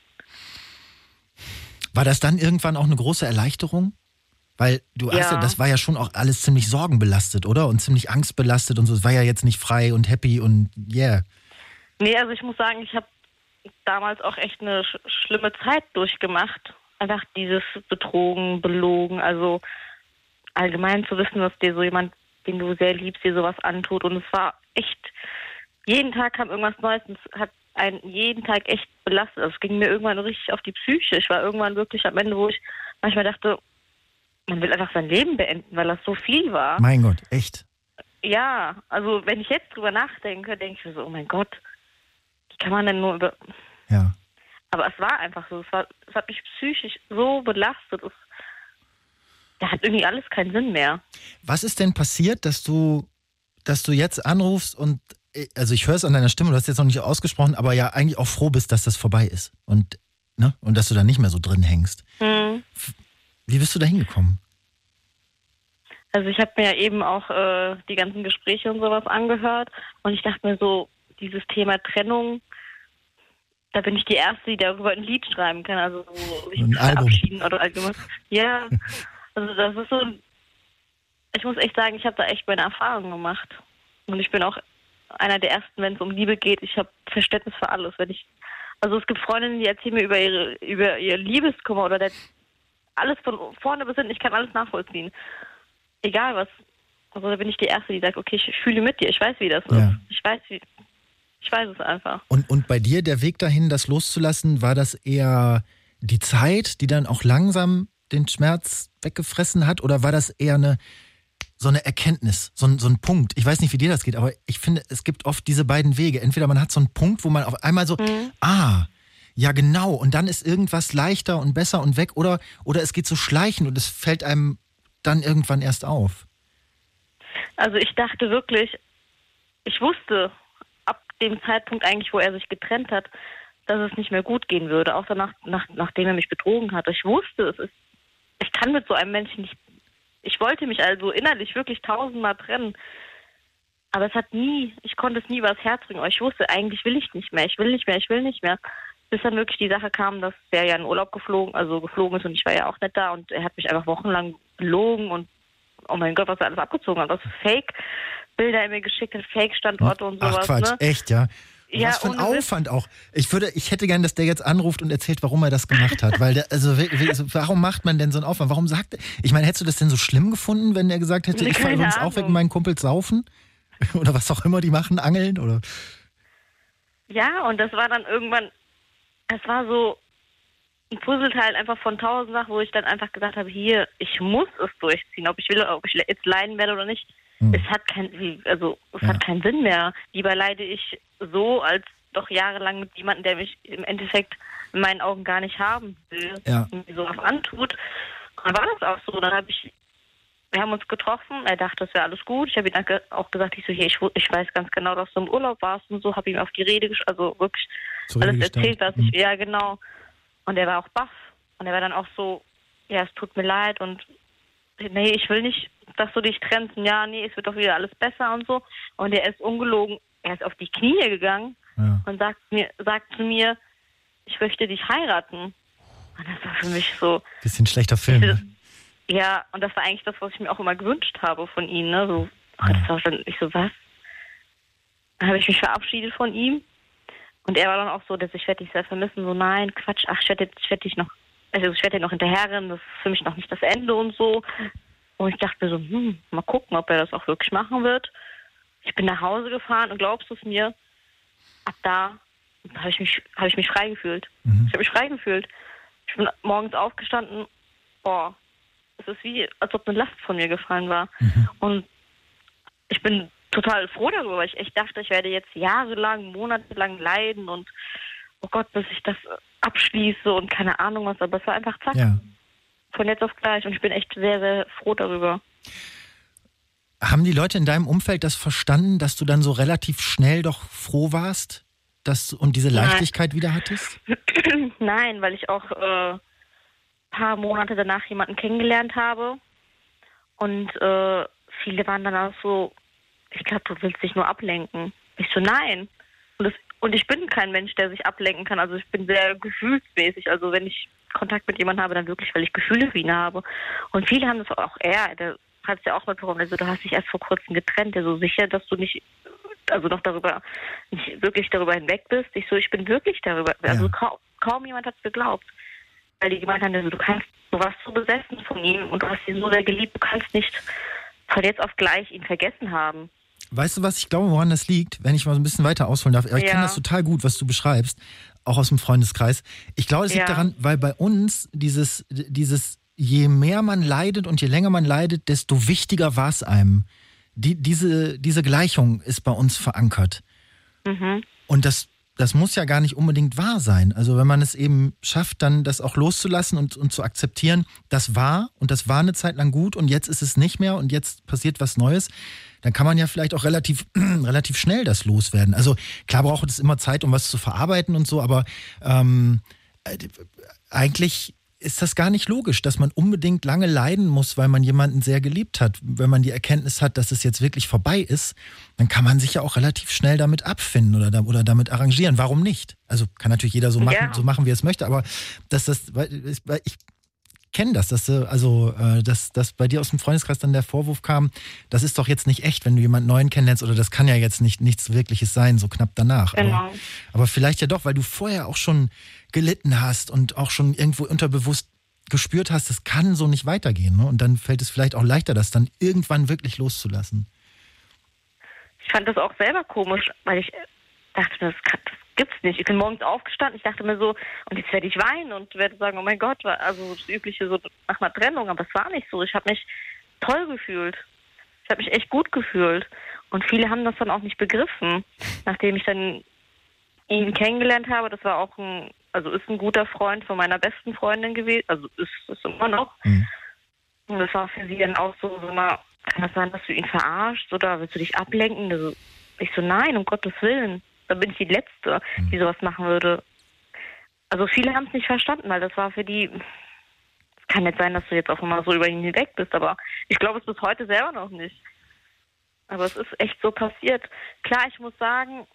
War das dann irgendwann auch eine große Erleichterung? Weil du ja. hast ja, das war ja schon auch alles ziemlich sorgenbelastet, oder? Und ziemlich angstbelastet und so. Es war ja jetzt nicht frei und happy und yeah. Nee, also ich muss sagen, ich habe damals auch echt eine sch- schlimme Zeit durchgemacht. Einfach dieses Betrogen, Belogen, also allgemein zu wissen, dass dir so jemand, den du sehr liebst, dir sowas antut. Und es war echt, jeden Tag kam irgendwas Neues, und es hat einen jeden Tag echt belastet. Also es ging mir irgendwann richtig auf die Psyche. Ich war irgendwann wirklich am Ende, wo ich manchmal dachte, man will einfach sein Leben beenden, weil das so viel war. Mein Gott, echt? Ja, also wenn ich jetzt drüber nachdenke, denke ich mir so, oh mein Gott, wie kann man denn nur über... Ja. Aber es war einfach so, es, war, es hat mich psychisch so belastet, es, da hat irgendwie alles keinen Sinn mehr. Was ist denn passiert, dass du, dass du jetzt anrufst und, also ich höre es an deiner Stimme, du hast jetzt noch nicht ausgesprochen, aber ja eigentlich auch froh bist, dass das vorbei ist und, ne, und dass du da nicht mehr so drin hängst. Hm. Wie bist du da hingekommen? Also ich habe mir ja eben auch äh, die ganzen Gespräche und sowas angehört, und ich dachte mir so, dieses Thema Trennung, da bin ich die Erste, die darüber ein Lied schreiben kann, also so sich ein Album. verabschieden oder allgemein. Ja, also das ist so, ich muss echt sagen, ich habe da echt meine Erfahrungen gemacht. Und ich bin auch einer der Ersten, wenn es um Liebe geht. Ich habe Verständnis für alles. Wenn ich, also es gibt Freundinnen, die erzählen mir über ihre, über ihr Liebeskummer oder der, alles von vorne bis hinten. Ich kann alles nachvollziehen. Egal was. Also da bin ich die Erste, die sagt, okay, ich fühle mit dir. Ich weiß, wie das Ja. ist. Ich weiß, wie, ich weiß es einfach. Und, und bei dir, der Weg dahin, das loszulassen, war das eher die Zeit, die dann auch langsam den Schmerz weggefressen hat? Oder war das eher eine, so eine Erkenntnis, so ein, so ein Punkt? Ich weiß nicht, wie dir das geht, aber ich finde, es gibt oft diese beiden Wege. Entweder man hat so einen Punkt, wo man auf einmal so, mhm. ah, ja genau, und dann ist irgendwas leichter und besser und weg. Oder, oder es geht so schleichend und es fällt einem dann irgendwann erst auf. Also ich dachte wirklich, ich wusste ab dem Zeitpunkt eigentlich, wo er sich getrennt hat, dass es nicht mehr gut gehen würde, außer nach, nach, nachdem er mich betrogen hat. Ich wusste, es ist, ich kann mit so einem Menschen nicht, ich wollte mich also innerlich wirklich tausendmal trennen, aber es hat nie, ich konnte es nie übers Herz bringen, aber ich wusste, eigentlich will ich nicht mehr, ich will nicht mehr, ich will nicht mehr. Bis dann wirklich die Sache kam, dass der ja in Urlaub geflogen, also geflogen ist, und ich war ja auch nicht da, und er hat mich einfach wochenlang belogen und oh mein Gott, was er alles abgezogen hat, was für Fake-Bilder er mir geschickt hat, Fake-Standorte und sowas. Ach Quatsch, ne? echt, ja? Ja, was für ein ohne Aufwand auch. Ich würde, ich hätte gern, dass der jetzt anruft und erzählt, warum er das gemacht hat. Weil der, also warum macht man denn so einen Aufwand? Warum sagt er? Ich meine, hättest du das denn so schlimm gefunden, wenn er gesagt hätte, ich fahre übrigens auch weg mit meinen Kumpels saufen? Oder was auch immer die machen, angeln? Oder? Ja, und das war dann irgendwann, es war so ein Puzzleteil einfach von tausend Sachen, wo ich dann einfach gesagt habe, hier, ich muss es durchziehen, ob ich will, ob ich jetzt leiden werde oder nicht. Hm. Es hat kein, also es ja. hat keinen Sinn mehr. Lieber leide ich so, als doch jahrelang mit jemandem, der mich im Endeffekt in meinen Augen gar nicht haben will, ja. und mir sowas antut. Und dann war das auch so. Dann habe ich, wir haben uns getroffen, er dachte, das wäre alles gut. Ich habe ihm dann auch gesagt, ich so, hier, ich, ich weiß ganz genau, dass du im Urlaub warst und so, habe ihm auf die Rede, gesch- also wirklich alles erzählt, was ich, ja genau. Und er war auch baff. Und er war dann auch so, ja, es tut mir leid und nee, ich will nicht, dass du dich trennst. Und ja, nee, es wird doch wieder alles besser und so. Und er ist ungelogen, er ist auf die Knie gegangen ja. und sagt mir, sagt zu mir, ich möchte dich heiraten. Und das war für mich so... Bisschen schlechter Film. Ich, ja, und das war eigentlich das, was ich mir auch immer gewünscht habe von ihm. Ne? So, oh, das war dann, ich so, was? Dann habe ich mich verabschiedet von ihm. Und er war dann auch so, dass ich werde dich sehr vermissen. So, nein, Quatsch, ach, ich werde werd dich noch, also ich werde dir noch hinterherrennen, das ist für mich noch nicht das Ende und so. Und ich dachte mir so, hm, mal gucken, ob er das auch wirklich machen wird. Ich bin nach Hause gefahren und glaubst du es mir, ab da habe ich mich, habe ich mich frei gefühlt. Mhm. Ich habe mich frei gefühlt. Ich bin morgens aufgestanden, boah, es ist wie, als ob eine Last von mir gefallen war. Mhm. Und ich bin total froh darüber, weil ich echt dachte, ich werde jetzt jahrelang, monatelang leiden und oh Gott, bis ich das abschließe und keine Ahnung was, aber es war einfach zack. Ja. Von jetzt auf gleich und ich bin echt sehr, sehr froh darüber. Haben die Leute in deinem Umfeld das verstanden, dass du dann so relativ schnell doch froh warst dass, und diese Leichtigkeit Nein. wieder hattest? Nein, weil ich auch ein äh, paar Monate danach jemanden kennengelernt habe und äh, viele waren dann auch so, ich glaube, du willst dich nur ablenken. Ich so, nein. Und, das, und ich bin kein Mensch, der sich ablenken kann. Also ich bin sehr gefühlsmäßig. Also wenn ich Kontakt mit jemandem habe, dann wirklich, weil ich Gefühle für ihn habe. Und viele haben das auch, er, der hat es ja auch mitbekommen, also du hast dich erst vor kurzem getrennt, der so sicher, dass du nicht, also noch darüber, nicht wirklich darüber hinweg bist. Ich so, ich bin wirklich darüber, ja. also kaum, kaum jemand hat es geglaubt. Weil die gemeint haben, also du kannst, du warst so besessen von ihm und du hast ihn so sehr geliebt, du kannst nicht von jetzt auf gleich ihn vergessen haben. Weißt du, was ich glaube, woran das liegt, wenn ich mal so ein bisschen weiter ausholen darf? Aber ich ja. kenne das total gut, was du beschreibst, auch aus dem Freundeskreis. Ich glaube, es liegt ja. daran, weil bei uns dieses, dieses, je mehr man leidet und je länger man leidet, desto wichtiger war es einem. Die, diese, diese Gleichung ist bei uns verankert. Mhm. Und das, das muss ja gar nicht unbedingt wahr sein. Also wenn man es eben schafft, dann das auch loszulassen und, und zu akzeptieren, das war und das war eine Zeit lang gut und jetzt ist es nicht mehr und jetzt passiert was Neues, dann kann man ja vielleicht auch relativ, relativ schnell das loswerden. Also klar braucht es immer Zeit, um was zu verarbeiten und so, aber ähm, eigentlich ist das gar nicht logisch, dass man unbedingt lange leiden muss, weil man jemanden sehr geliebt hat. Wenn man die Erkenntnis hat, dass es jetzt wirklich vorbei ist, dann kann man sich ja auch relativ schnell damit abfinden oder, oder damit arrangieren. Warum nicht? Also kann natürlich jeder so machen, ja. so machen, wie er es möchte, aber dass das, ich kenne das, dass also dass, dass bei dir aus dem Freundeskreis dann der Vorwurf kam, das ist doch jetzt nicht echt, wenn du jemanden Neuen kennenlernst oder das kann ja jetzt nicht nichts Wirkliches sein, so knapp danach. Genau. Aber, aber vielleicht ja doch, weil du vorher auch schon gelitten hast und auch schon irgendwo unterbewusst gespürt hast, das kann so nicht weitergehen. Ne? Und dann fällt es vielleicht auch leichter, das dann irgendwann wirklich loszulassen. Ich fand das auch selber komisch, weil ich dachte, das, kann, das gibt's nicht. Ich bin morgens aufgestanden, ich dachte mir so, und jetzt werde ich weinen und werde sagen, oh mein Gott, also das Übliche so nach einer Trennung, aber es war nicht so. Ich habe mich toll gefühlt. Ich habe mich echt gut gefühlt. Und viele haben das dann auch nicht begriffen. Nachdem ich dann ihn kennengelernt habe, das war auch ein, also ist ein guter Freund von meiner besten Freundin gewesen, also ist es immer noch. Mhm. Und das war für sie dann auch so, so mal, kann das sein, dass du ihn verarschst oder willst du dich ablenken? Also, ich so, nein, um Gottes Willen. Da bin ich die Letzte, die sowas machen würde. Also viele haben es nicht verstanden, weil das war für die, es kann nicht sein, dass du jetzt auch immer so über ihn hinweg bist, aber ich glaube es bis heute selber noch nicht. Aber es ist echt so passiert. Klar, ich muss sagen,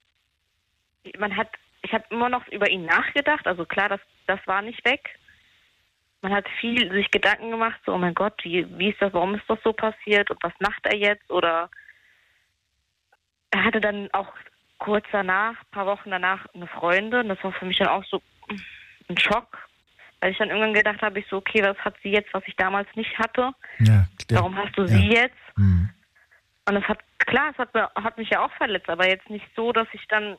man hat, ich habe immer noch über ihn nachgedacht, also klar, das, das war nicht weg. Man hat viel sich Gedanken gemacht, so, oh mein Gott, wie, wie ist das, warum ist das so passiert und was macht er jetzt? Oder er hatte dann auch kurz danach, ein paar Wochen danach, eine Freundin. Das war für mich dann auch so ein Schock, weil ich dann irgendwann gedacht habe, ich so, okay, was hat sie jetzt, was ich damals nicht hatte? Ja, warum hast du ja. sie jetzt? Mhm. Und das hat, klar, es hat, hat mich ja auch verletzt, aber jetzt nicht so, dass ich dann,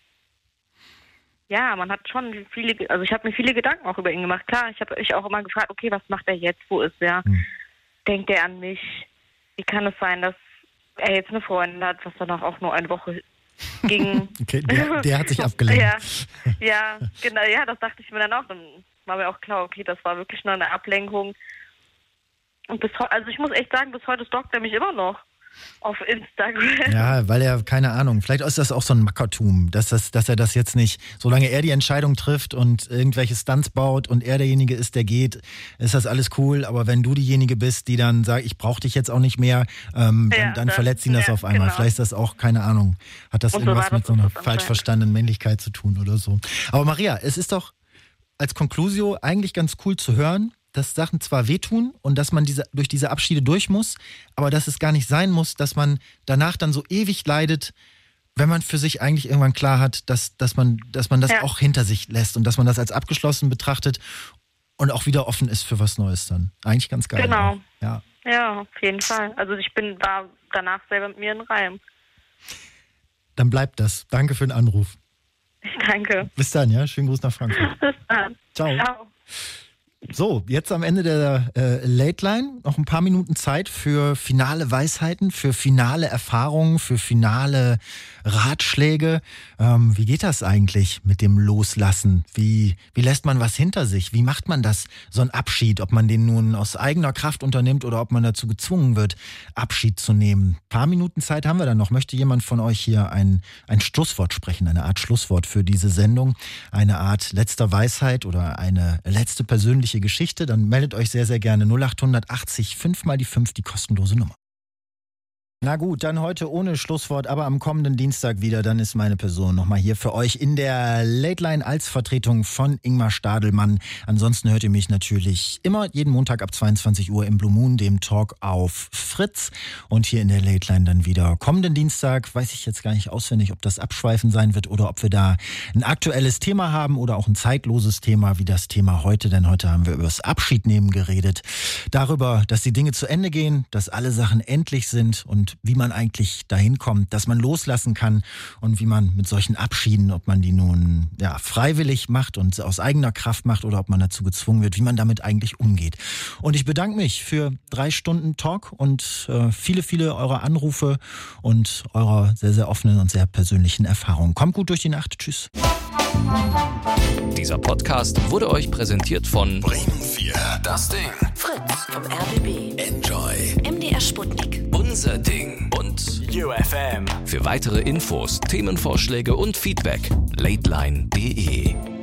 ja, man hat schon viele, also ich habe mir viele Gedanken auch über ihn gemacht. Klar, ich habe mich auch immer gefragt, okay, was macht er jetzt, wo ist er? Mhm. Denkt er an mich? Wie kann es sein, dass er jetzt eine Freundin hat, was dann auch nur eine Woche ging. Okay, der, der hat sich abgelenkt. Ja, ja, genau, ja, das dachte ich mir dann auch. Dann war mir auch klar, okay, das war wirklich nur eine Ablenkung. Und bis heute, also ich muss echt sagen, bis heute stalkt er mich immer noch. auf Instagram. Ja, weil er, keine Ahnung, vielleicht ist das auch so ein Mackertum, dass, das, dass er das jetzt nicht, solange er die Entscheidung trifft und irgendwelche Stunts baut und er derjenige ist, der geht, ist das alles cool. Aber wenn du diejenige bist, die dann sagt, ich brauche dich jetzt auch nicht mehr, ähm, Ja, dann, dann das- verletzt ihn das ja, auf einmal. genau. Vielleicht ist das auch, keine Ahnung, hat das Und so irgendwas war das mit so einer auch falsch anscheinend. verstandenen Männlichkeit zu tun oder so. Aber Maria, es ist doch als Conclusio eigentlich ganz cool zu hören, dass Sachen zwar wehtun und dass man diese, durch diese Abschiede durch muss, aber dass es gar nicht sein muss, dass man danach dann so ewig leidet, wenn man für sich eigentlich irgendwann klar hat, dass, dass, man, dass man das Ja. auch hinter sich lässt und dass man das als abgeschlossen betrachtet und auch wieder offen ist für was Neues dann. Eigentlich ganz geil. Genau. auch. Ja. Ja, auf jeden Fall. Also ich bin war danach selber mit mir in Reim. Dann bleibt das. Danke für den Anruf. Danke. Bis dann, ja? Schönen Gruß nach Frankfurt. Bis dann. Ciao. Ciao. So, jetzt am Ende der äh, Late Line noch ein paar Minuten Zeit für finale Weisheiten, für finale Erfahrungen, für finale Ratschläge. Ähm, wie geht das eigentlich mit dem Loslassen? Wie, wie lässt man was hinter sich? Wie macht man das, so ein Abschied? Ob man den nun aus eigener Kraft unternimmt oder ob man dazu gezwungen wird, Abschied zu nehmen. Ein paar Minuten Zeit haben wir dann noch. Möchte jemand von euch hier ein, ein Schlusswort sprechen, eine Art Schlusswort für diese Sendung? Eine Art letzter Weisheit oder eine letzte persönliche Geschichte, dann meldet euch sehr, sehr gerne null acht achtzig fünf mal die fünf, die kostenlose Nummer. Na gut, dann heute ohne Schlusswort, aber am kommenden Dienstag wieder, dann ist meine Person nochmal hier für euch in der Late Line als Vertretung von Ingmar Stadelmann. Ansonsten hört ihr mich natürlich immer jeden Montag ab zweiundzwanzig Uhr im Blue Moon, dem Talk auf Fritz. Und hier in der Late Line dann wieder kommenden Dienstag. Weiß ich jetzt gar nicht auswendig, ob das Abschweifen sein wird oder ob wir da ein aktuelles Thema haben oder auch ein zeitloses Thema wie das Thema heute. Denn heute haben wir über das Abschiednehmen geredet. Darüber, dass die Dinge zu Ende gehen, dass alle Sachen endlich sind und wie man eigentlich dahin kommt, dass man loslassen kann und wie man mit solchen Abschieden, ob man die nun ja freiwillig macht und aus eigener Kraft macht oder ob man dazu gezwungen wird, wie man damit eigentlich umgeht. Und ich bedanke mich für drei Stunden Talk und äh, viele, viele eurer Anrufe und eurer sehr, sehr offenen und sehr persönlichen Erfahrungen. Kommt gut durch die Nacht. Tschüss. Dieser Podcast wurde euch präsentiert von Bremen vier. Das Ding. Fritz vom R B B. Enjoy. M D R Sputnik. Unser Ding. Und U F M. für weitere Infos, Themenvorschläge und Feedback lateline punkt de.